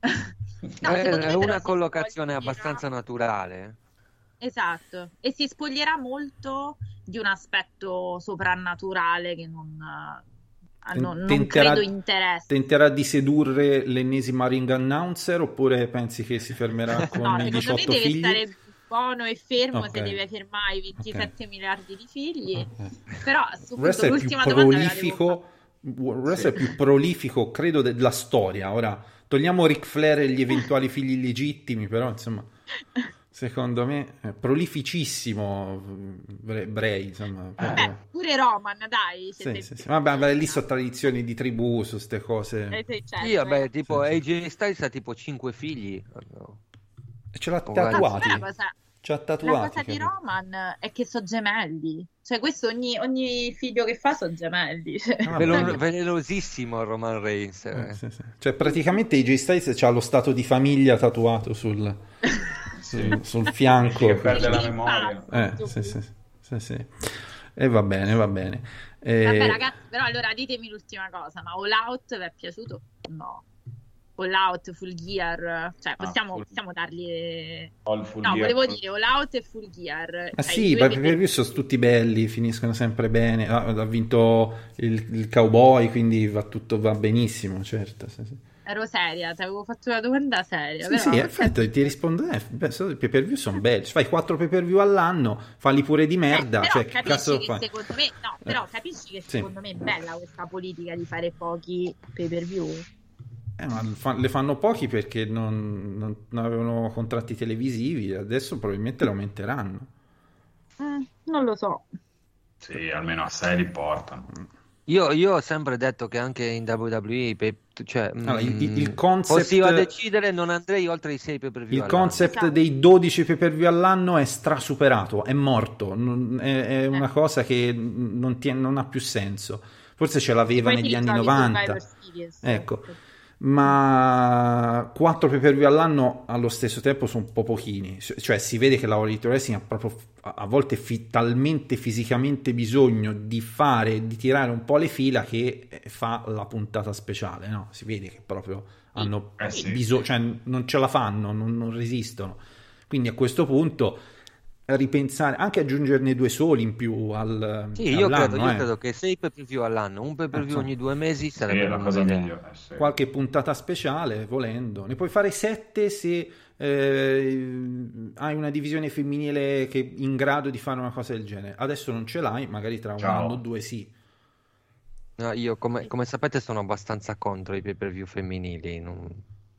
Speaker 6: No,
Speaker 9: è
Speaker 6: secondo me
Speaker 9: è
Speaker 6: però
Speaker 9: una
Speaker 6: si
Speaker 9: collocazione
Speaker 6: spoglierà-
Speaker 9: abbastanza naturale.
Speaker 6: Esatto, e si spoglierà molto di un aspetto soprannaturale che non, eh, non, non
Speaker 7: Tenterà-
Speaker 6: credo interessi.
Speaker 7: Tenterà di sedurre l'ennesima ring announcer oppure pensi che si fermerà con
Speaker 6: No,
Speaker 7: i
Speaker 6: secondo me
Speaker 7: diciotto
Speaker 6: deve
Speaker 7: figli?
Speaker 6: stare buono e fermo
Speaker 7: Ok.
Speaker 6: se deve fermare i ventisette
Speaker 7: Ok.
Speaker 6: miliardi di figli.
Speaker 7: Ok.
Speaker 6: Però su
Speaker 7: Il
Speaker 6: questo
Speaker 7: resto è più
Speaker 6: l'ultima domanda me la devo fare.
Speaker 7: prolifico, il resto è più prolifico, credo, della storia. Ora, togliamo Ric Flair e gli eventuali figli illegittimi, però, insomma, secondo me è prolificissimo Bray, Bray, insomma.
Speaker 6: Beh,
Speaker 7: proprio-
Speaker 6: pure Roman, dai. se
Speaker 7: Sì,
Speaker 6: te-
Speaker 7: sì, sì. Vabbè, vabbè, lì sono tradizioni di tribù, su ste cose.
Speaker 6: Eh, sì, certo,
Speaker 9: Sì, vabbè,
Speaker 6: eh.
Speaker 9: tipo
Speaker 7: Sì,
Speaker 9: A J Styles ha tipo cinque figli.
Speaker 7: E ce l'ha
Speaker 9: Guarda.
Speaker 7: tatuati.
Speaker 6: Ma la cosa,
Speaker 7: Ce l'ha
Speaker 6: la
Speaker 7: tatuati.
Speaker 6: cosa di
Speaker 7: capito?
Speaker 6: Roman è che sono gemelli. Cioè, questo ogni, ogni figlio che fa sono gemelli. Cioè,
Speaker 7: Ah,
Speaker 9: Velo-
Speaker 7: vabbè.
Speaker 9: venenosissimo Roman Reigns.
Speaker 7: Eh,
Speaker 9: eh.
Speaker 7: sì, sì. Cioè, praticamente A J Styles c'ha lo stato di famiglia tatuato sul, sul, sul fianco.
Speaker 8: Che perde la memoria.
Speaker 7: Eh, sì, sì, sì, sì. E va bene, va bene. Eh,
Speaker 6: Vabbè, ragazzi, però allora ditemi l'ultima cosa, ma All Out vi è piaciuto? No. All Out, Full Gear, cioè possiamo,
Speaker 8: full-
Speaker 6: possiamo dargli...
Speaker 8: Ho il full
Speaker 6: No,
Speaker 8: gear.
Speaker 6: volevo dire All Out e Full Gear.
Speaker 7: Ah
Speaker 6: Cioè,
Speaker 7: sì,
Speaker 6: i due
Speaker 7: per
Speaker 6: pay-
Speaker 7: per sono tutti belli, finiscono sempre bene. Ha, ha vinto il, il Cowboy, quindi va tutto va benissimo, certo. Sì, sì.
Speaker 6: Ero seria, ti avevo fatto una domanda seria.
Speaker 7: Sì,
Speaker 6: però...
Speaker 7: sì, perfetto, ti rispondo. Eh, beh, so- i pay per view sono belli. Fai quattro pay per view all'anno, falli pure di merda.
Speaker 6: Eh, però
Speaker 7: cioè, che
Speaker 6: capisci
Speaker 7: cazzo
Speaker 6: che
Speaker 7: fai?
Speaker 6: secondo me, no, però capisci che
Speaker 7: Sì.
Speaker 6: secondo me è bella questa politica di fare pochi pay per view.
Speaker 7: Eh, ma fa- le fanno pochi perché non, non- non avevano contratti televisivi, adesso probabilmente lo aumenteranno.
Speaker 6: non lo so.
Speaker 8: Sì, almeno a sei li portano.
Speaker 9: Io, io ho sempre detto che anche in W W E, pe- cioè,
Speaker 7: Allora, il- il-
Speaker 9: mm,
Speaker 7: il concept-
Speaker 9: fossi io a decidere, non andrei oltre i sei pay per view
Speaker 7: Il
Speaker 9: all'anno.
Speaker 7: concept
Speaker 6: Esatto.
Speaker 7: dei dodici pay per view all'anno è strasuperato, è morto, non- è, è una cosa che non, tie- non ha più senso. Forse ce l'aveva
Speaker 6: Poi
Speaker 7: negli
Speaker 6: ti
Speaker 7: anni
Speaker 6: ritrovi
Speaker 7: novanta.
Speaker 6: Survivor Series.
Speaker 7: Ecco, ma quattro pay per view all'anno allo stesso tempo sono un po' pochini, cioè si vede che la All Elite Wrestling ha proprio a a volte fi- talmente fisicamente bisogno di fare, di tirare un po' le fila che eh, fa la puntata speciale, no? Si vede che proprio hanno
Speaker 8: Eh sì.
Speaker 7: bisogno, cioè non ce la fanno, non, non resistono. Quindi a questo punto ripensare, anche aggiungerne due soli in più al,
Speaker 9: Sì, io
Speaker 7: all'anno,
Speaker 9: credo, io
Speaker 7: eh.
Speaker 9: credo che sei pay per view all'anno, un pay per view
Speaker 7: Eh,
Speaker 9: ogni due mesi
Speaker 8: Sì,
Speaker 9: sarebbe
Speaker 8: è la
Speaker 9: una
Speaker 8: cosa
Speaker 9: buona idea.
Speaker 8: migliore. Sì.
Speaker 7: Qualche puntata speciale, volendo. Ne puoi fare sette se eh, hai una divisione femminile che è in grado di fare una cosa del genere. Adesso non ce l'hai, magari tra un
Speaker 8: Ciao.
Speaker 7: anno o due sì.
Speaker 9: No, io come, come sapete sono abbastanza contro i pay per view femminili. non-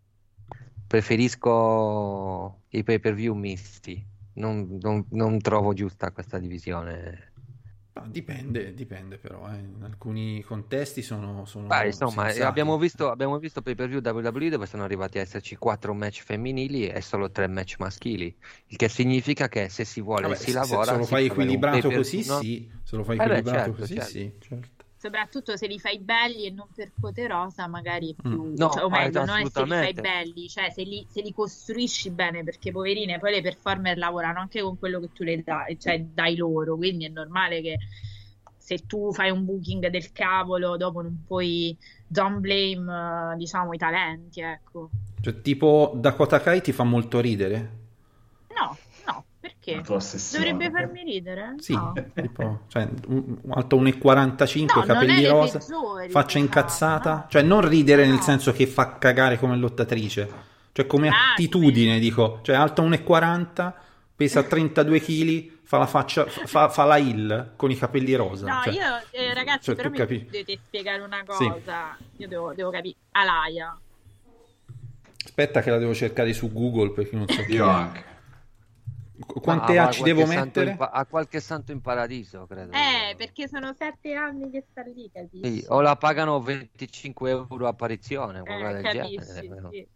Speaker 9: Preferisco i pay per view misti. Non, non- non trovo giusta questa divisione.
Speaker 7: No, dipende, dipende però. eh. In alcuni contesti sono, sono
Speaker 9: Beh, insomma,
Speaker 7: sensati.
Speaker 9: abbiamo visto, abbiamo visto pay per view W W E dove sono arrivati a esserci quattro match femminili e solo tre match maschili. Il che significa che se si vuole
Speaker 7: Vabbè,
Speaker 9: e si
Speaker 7: se,
Speaker 9: lavora.
Speaker 7: se lo
Speaker 9: si
Speaker 7: fai
Speaker 9: può avere un
Speaker 7: equilibrato
Speaker 9: pay per
Speaker 7: così,
Speaker 9: view, no?
Speaker 7: sì. Se lo fai
Speaker 9: Eh beh,
Speaker 7: equilibrato
Speaker 9: certo,
Speaker 7: così,
Speaker 9: certo.
Speaker 7: sì, certo.
Speaker 6: Soprattutto se li fai belli e non per poderosa, magari è più...
Speaker 7: Mm.
Speaker 9: No,
Speaker 6: cioè, o
Speaker 9: ma
Speaker 6: meglio, non è se li fai
Speaker 9: assolutamente.
Speaker 6: belli, cioè se li, se li costruisci bene, perché poverine, poi le performer lavorano anche con quello che tu le dai, cioè dai loro, quindi è normale che se tu fai un booking del cavolo, dopo non puoi don't blame, eh, diciamo, i talenti, ecco.
Speaker 7: Cioè, tipo Dakota Kai ti fa molto ridere?
Speaker 6: No, no, perché?
Speaker 8: La tua ossessione.
Speaker 6: Dovrebbe farmi ridere?
Speaker 7: Sì,
Speaker 6: No.
Speaker 7: tipo, cioè, un- un alto uno e quarantacinque,
Speaker 6: No, non
Speaker 7: capelli
Speaker 6: è le
Speaker 7: rosa,
Speaker 6: peggiori,
Speaker 7: faccia
Speaker 6: diciamo,
Speaker 7: incazzata,
Speaker 6: no.
Speaker 7: cioè non ridere nel
Speaker 6: No.
Speaker 7: senso che fa cagare come lottatrice, cioè come
Speaker 6: Ah,
Speaker 7: attitudine,
Speaker 6: come-
Speaker 7: dico, cioè alta uno e quaranta, pesa trentadue chili, fa la faccia, fa, fa la il con i capelli rosa.
Speaker 6: No,
Speaker 7: cioè,
Speaker 6: io, eh, ragazzi,
Speaker 7: cioè,
Speaker 6: però
Speaker 7: tu
Speaker 6: mi
Speaker 7: capi-
Speaker 6: dovete spiegare una
Speaker 7: Sì.
Speaker 6: cosa. Io devo, devo capire. Alaya.
Speaker 7: Aspetta che la devo cercare su Google perché non so chi
Speaker 8: Io
Speaker 7: è.
Speaker 8: anche.
Speaker 7: Qu- Quante
Speaker 9: Ma
Speaker 7: A
Speaker 9: avrà
Speaker 7: ci
Speaker 9: qualche
Speaker 7: devo
Speaker 9: santo
Speaker 7: mettere?
Speaker 9: in pa- ha qualche santo in paradiso, credo.
Speaker 6: Eh, perché sono sette anni che sta lì, capisci?
Speaker 9: Sì, o la pagano venticinque euro apparizione,
Speaker 6: Eh,
Speaker 9: qualcosa del
Speaker 6: capisci,
Speaker 9: genere. però.
Speaker 6: sì.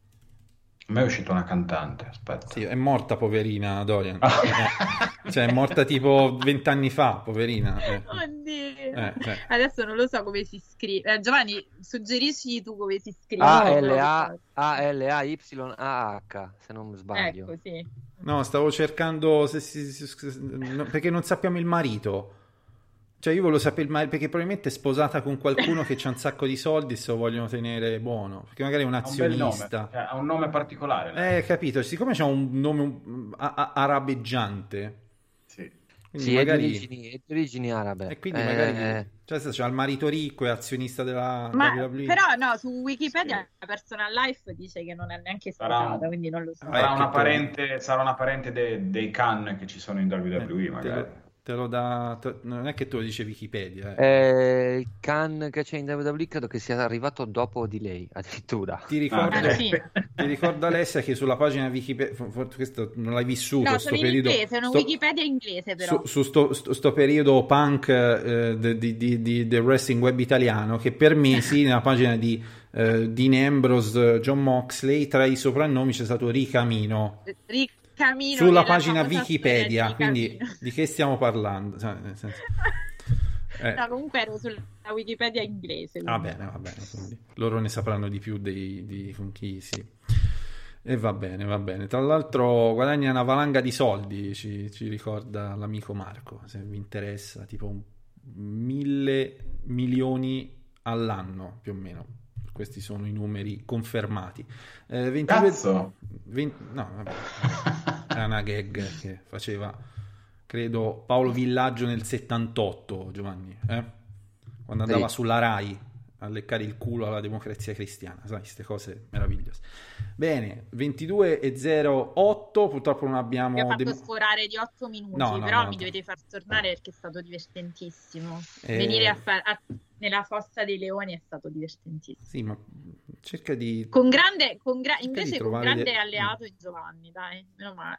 Speaker 8: A me è uscita una cantante, aspetta.
Speaker 7: Sì, è morta poverina Dorian. Eh, cioè è morta tipo vent'anni fa, poverina. eh.
Speaker 6: Oddio.
Speaker 7: Eh, cioè.
Speaker 6: Adesso non lo so come si scrive. Eh, Giovanni, suggerisci tu come si scrive.
Speaker 9: A L A A L A Y A H, se non sbaglio.
Speaker 6: Ecco, sì.
Speaker 7: No, stavo cercando se si- si- si- no, perché non sappiamo il marito. Cioè io volevo sapere il marito perché probabilmente è sposata con qualcuno che c'ha un sacco di soldi e se lo vogliono tenere buono, perché magari è un
Speaker 8: Ha un bel nome,
Speaker 7: azionista.
Speaker 8: cioè, ha un nome particolare. lei.
Speaker 7: Eh, capito, siccome c'ha un nome um, a- a- arabeggiante,
Speaker 8: Sì.
Speaker 7: quindi
Speaker 9: Sì, è di
Speaker 7: magari
Speaker 9: origini, è di origini arabe.
Speaker 7: e quindi
Speaker 9: Eh,
Speaker 7: magari cioè c'ha il marito ricco, è azionista della
Speaker 6: Ma
Speaker 7: W W E.
Speaker 6: però no, su Wikipedia Personal Life dice che non è neanche
Speaker 8: Sarà un-
Speaker 6: sposata, quindi non lo so.
Speaker 7: Ah,
Speaker 8: Sarà
Speaker 7: eh,
Speaker 8: una
Speaker 7: che
Speaker 8: parente, sarà una parente de- dei Khan che ci sono in W W E,
Speaker 7: Eh, te
Speaker 8: magari.
Speaker 7: lo, te lo dà, te- non è che te lo dice Wikipedia, eh.
Speaker 9: eh, il Khan che c'è in W W E credo che sia arrivato dopo di lei, addirittura.
Speaker 7: Ti ricordo,
Speaker 8: Ah,
Speaker 6: Eh, sì.
Speaker 7: ti ricordo Alessia che sulla pagina Wikipedia, for- for- questo non l'hai vissuto,
Speaker 6: No,
Speaker 7: sto
Speaker 6: sono in
Speaker 7: periodo,
Speaker 6: inglese, sono
Speaker 7: sto-
Speaker 6: Wikipedia inglese però.
Speaker 7: su, su sto, sto- sto periodo punk eh, de- di- di- di- del wrestling web italiano, che per mesi nella pagina di eh, Dean Ambrose, John Moxley, tra i soprannomi c'è stato Ricamino.
Speaker 6: Ricamino,
Speaker 7: Sulla
Speaker 6: che è la
Speaker 7: pagina
Speaker 6: famosa
Speaker 7: Wikipedia,
Speaker 6: storia di
Speaker 7: quindi
Speaker 6: Ricamino.
Speaker 7: di che stiamo parlando? Cioè, nel senso- eh.
Speaker 6: No, comunque ero sulla Wikipedia inglese.
Speaker 7: Va
Speaker 6: quindi.
Speaker 7: bene, va bene, quindi loro ne sapranno di più dei, dei conchisi. E va bene, va bene. Tra l'altro guadagna una valanga di soldi, ci, ci ricorda l'amico Marco, se vi interessa, tipo un mille milioni all'anno più o meno. Questi sono i numeri confermati. Eh, ventidue
Speaker 8: Cazzo!
Speaker 7: venti no, vabbè. È una gag che faceva, credo, Paolo Villaggio nel settantotto, Giovanni, eh? Quando andava
Speaker 9: Sì.
Speaker 7: sulla Rai a leccare il culo alla Democrazia Cristiana, sai, queste cose meravigliose. Bene, ventidue e zero otto, purtroppo non abbiamo...
Speaker 6: Mi ha fatto
Speaker 7: dem-
Speaker 6: sforare di otto minuti,
Speaker 7: No, no,
Speaker 6: però
Speaker 7: no,
Speaker 6: mi
Speaker 7: no.
Speaker 6: dovete far tornare perché è stato divertentissimo.
Speaker 7: Eh.
Speaker 6: Venire a fare nella fossa dei leoni è stato divertentissimo.
Speaker 7: Sì, ma cerca di...
Speaker 6: Con grande, con gra-
Speaker 7: Cerca
Speaker 6: invece
Speaker 7: di
Speaker 6: con
Speaker 7: trovare
Speaker 6: grande
Speaker 7: de-
Speaker 6: alleato in Giovanni, dai, meno male.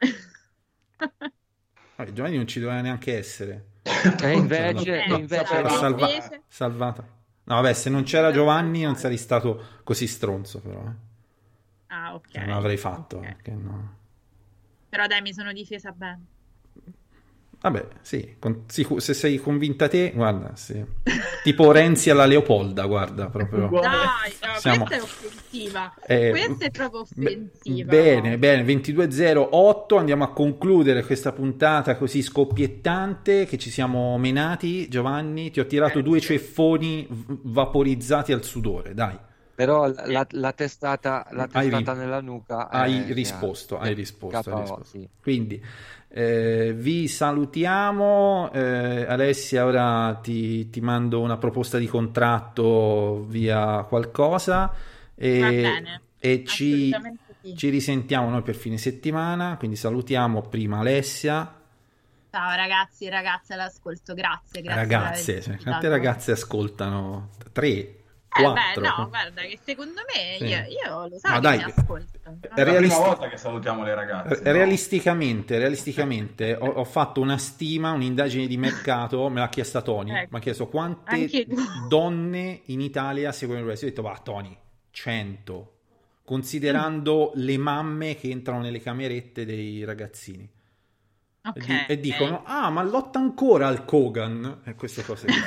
Speaker 7: Vabbè, Giovanni non ci doveva neanche essere.
Speaker 9: E invece,
Speaker 6: Eh,
Speaker 9: invece
Speaker 7: Era
Speaker 6: sì,
Speaker 7: salva-
Speaker 6: invece-
Speaker 7: salvata. No, vabbè, se non c'era Giovanni non sarei stato così stronzo, però. eh.
Speaker 6: Ah, ok.
Speaker 7: Non l'avrei fatto.
Speaker 6: Ok.
Speaker 7: Perché no.
Speaker 6: Però dai, mi sono difesa bene.
Speaker 7: Vabbè, sì, con- sicu- se sei convinta te, guarda, sì. Tipo Renzi alla Leopolda, guarda, proprio.
Speaker 6: Dai, no,
Speaker 7: Siamo-
Speaker 6: questa è offensiva.
Speaker 7: Eh,
Speaker 6: Questa è proprio
Speaker 7: be-
Speaker 6: offensiva.
Speaker 7: Bene,
Speaker 6: no?
Speaker 7: bene, ventidue zero otto, andiamo a concludere questa puntata così scoppiettante che ci siamo menati. Giovanni, ti ho tirato due ceffoni v- vaporizzati al sudore, dai.
Speaker 9: però la, la testata, la
Speaker 7: Hai ri-
Speaker 9: testata nella nuca
Speaker 7: Hai
Speaker 9: eh,
Speaker 7: risposto,
Speaker 9: sì,
Speaker 7: hai risposto, hai
Speaker 9: K O,
Speaker 7: risposto.
Speaker 9: sì.
Speaker 7: Quindi Eh, vi salutiamo. Eh, Alessia, ora ti, ti mando una proposta di contratto via qualcosa e,
Speaker 6: Va bene,
Speaker 7: e ci,
Speaker 6: assolutamente sì.
Speaker 7: ci risentiamo noi per fine settimana. Quindi salutiamo prima Alessia.
Speaker 6: Ciao ragazzi e ragazze all'ascolto, grazie, grazie
Speaker 7: Ragazze,
Speaker 6: per
Speaker 7: cioè,
Speaker 6: aver
Speaker 7: quante
Speaker 6: invitato.
Speaker 7: ragazze ascoltano? Tre,
Speaker 6: Eh
Speaker 7: quattro.
Speaker 6: beh, no, guarda che secondo me
Speaker 7: Sì.
Speaker 6: io, io lo so
Speaker 7: Ma
Speaker 6: che
Speaker 7: dai,
Speaker 6: mi ascolto.
Speaker 8: È la
Speaker 7: realista-
Speaker 8: prima volta che salutiamo le ragazze. no?
Speaker 7: Realisticamente, realisticamente ho, ho fatto una stima, un'indagine di mercato, me l'ha chiesta Tony,
Speaker 6: Ecco.
Speaker 7: mi ha chiesto quante
Speaker 6: Anche tu.
Speaker 7: donne in Italia seguono il wrestling. Ho detto, va Tony, cento, considerando le mamme che entrano nelle camerette dei ragazzini. E,
Speaker 6: Ok.
Speaker 7: di- e dicono, ah, ma lotta ancora al Kogan? E queste cose così.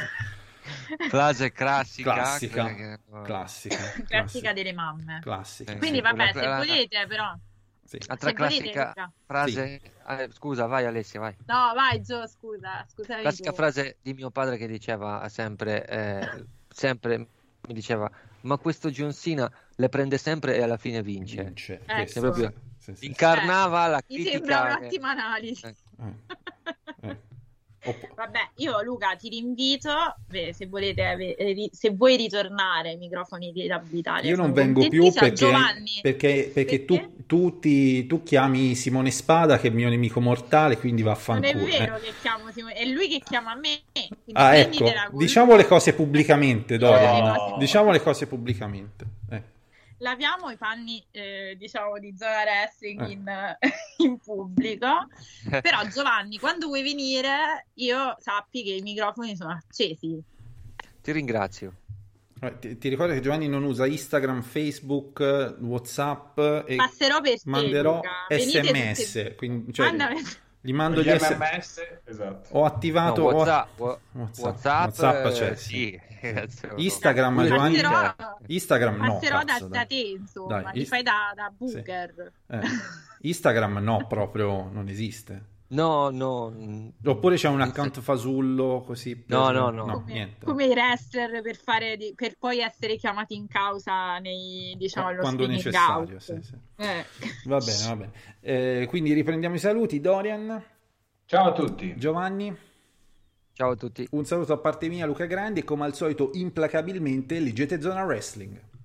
Speaker 9: Frase classica.
Speaker 7: Classica,
Speaker 9: quella che-
Speaker 7: classica,
Speaker 6: Classica
Speaker 7: classica,
Speaker 6: delle mamme.
Speaker 7: classica.
Speaker 9: Sì,
Speaker 6: Quindi
Speaker 9: sì,
Speaker 6: vabbè,
Speaker 9: quella-
Speaker 6: se
Speaker 9: la-
Speaker 6: volete però.
Speaker 7: Sì.
Speaker 9: Altra
Speaker 6: Se volete,
Speaker 9: classica
Speaker 6: Luca.
Speaker 9: frase. eh, scusa, vai Alessia, vai.
Speaker 6: No, vai Gio, scusa, scusami
Speaker 9: Classica
Speaker 6: tu.
Speaker 9: frase di mio padre che diceva sempre, eh, sempre mi diceva, ma questo John Cena le prende sempre e alla fine vince.
Speaker 7: Vince.
Speaker 6: Ecco.
Speaker 7: Questo,
Speaker 9: Proprio
Speaker 7: sì, sì, sì.
Speaker 9: Incarnava la
Speaker 6: Mi sembra
Speaker 9: critica.
Speaker 6: un'ottima analisi.
Speaker 9: Eh.
Speaker 7: Eh, eh. Opp-
Speaker 6: Vabbè, io Luca ti rinvito, beh, se volete, ave- ri- se vuoi ritornare ai microfoni di Lab Italia.
Speaker 7: Io non
Speaker 6: sono
Speaker 7: vengo più
Speaker 6: contentissima.
Speaker 7: perché,
Speaker 6: Giovanni,
Speaker 7: perché, perché
Speaker 6: perché?
Speaker 7: Tu, tu, ti- tu chiami Simone Spada che è il mio nemico mortale, quindi
Speaker 6: non
Speaker 7: vaffanculo.
Speaker 6: è vero
Speaker 7: eh.
Speaker 6: che chiamo Simone, è lui che chiama me. Quindi
Speaker 7: Ah, ecco,
Speaker 6: prenditela con
Speaker 7: diciamo
Speaker 6: lui.
Speaker 7: le cose pubblicamente, Dorian.
Speaker 8: No.
Speaker 7: Diciamo le cose pubblicamente. Eh.
Speaker 6: Laviamo i panni, eh, diciamo, di zona wrestling
Speaker 7: Eh.
Speaker 6: in, in pubblico. Però Giovanni, quando vuoi venire, io sappi che i microfoni sono accesi.
Speaker 9: Ti ringrazio.
Speaker 7: Eh, Ti, ti ricordo che Giovanni non usa Instagram, Facebook, WhatsApp e
Speaker 6: Passerò per te,
Speaker 7: manderò
Speaker 6: Luca. Venite
Speaker 7: sms.
Speaker 6: tutte-
Speaker 7: Quindi, cioè,
Speaker 6: Mandami-
Speaker 7: gli mando
Speaker 8: Gli
Speaker 7: gli S-
Speaker 8: M M S, esatto.
Speaker 7: Ho attivato
Speaker 9: No,
Speaker 7: ho-
Speaker 9: WhatsApp, wa-
Speaker 7: WhatsApp,
Speaker 9: WhatsApp,
Speaker 7: WhatsApp
Speaker 9: eh,
Speaker 7: c'è,
Speaker 9: sì. Cazzo.
Speaker 7: Instagram,
Speaker 9: Pure
Speaker 7: Giovanni.
Speaker 6: Passerò,
Speaker 7: Instagram no,
Speaker 6: passerò da,
Speaker 7: cazzo,
Speaker 6: da
Speaker 7: dai.
Speaker 6: te, insomma,
Speaker 7: Dai,
Speaker 6: li
Speaker 7: Inst-
Speaker 6: fai da, da booker.
Speaker 7: Eh, Instagram no, proprio non esiste.
Speaker 9: No, no. mm,
Speaker 7: Oppure c'è un account fasullo così per-
Speaker 9: No, no, no.
Speaker 6: Come,
Speaker 7: niente.
Speaker 6: come i wrestler per, fare di- per poi essere chiamati in causa nei, diciamo, allo
Speaker 7: Quando
Speaker 6: speaking
Speaker 7: necessario,
Speaker 6: out.
Speaker 7: sì, sì.
Speaker 6: Eh.
Speaker 7: Va bene, va bene. Eh, quindi riprendiamo i saluti. Dorian,
Speaker 8: Ciao a tutti.
Speaker 7: Giovanni,
Speaker 9: Ciao a tutti.
Speaker 7: un saluto a parte mia, Luca Grandi, e come al solito implacabilmente leggete Zona Wrestling.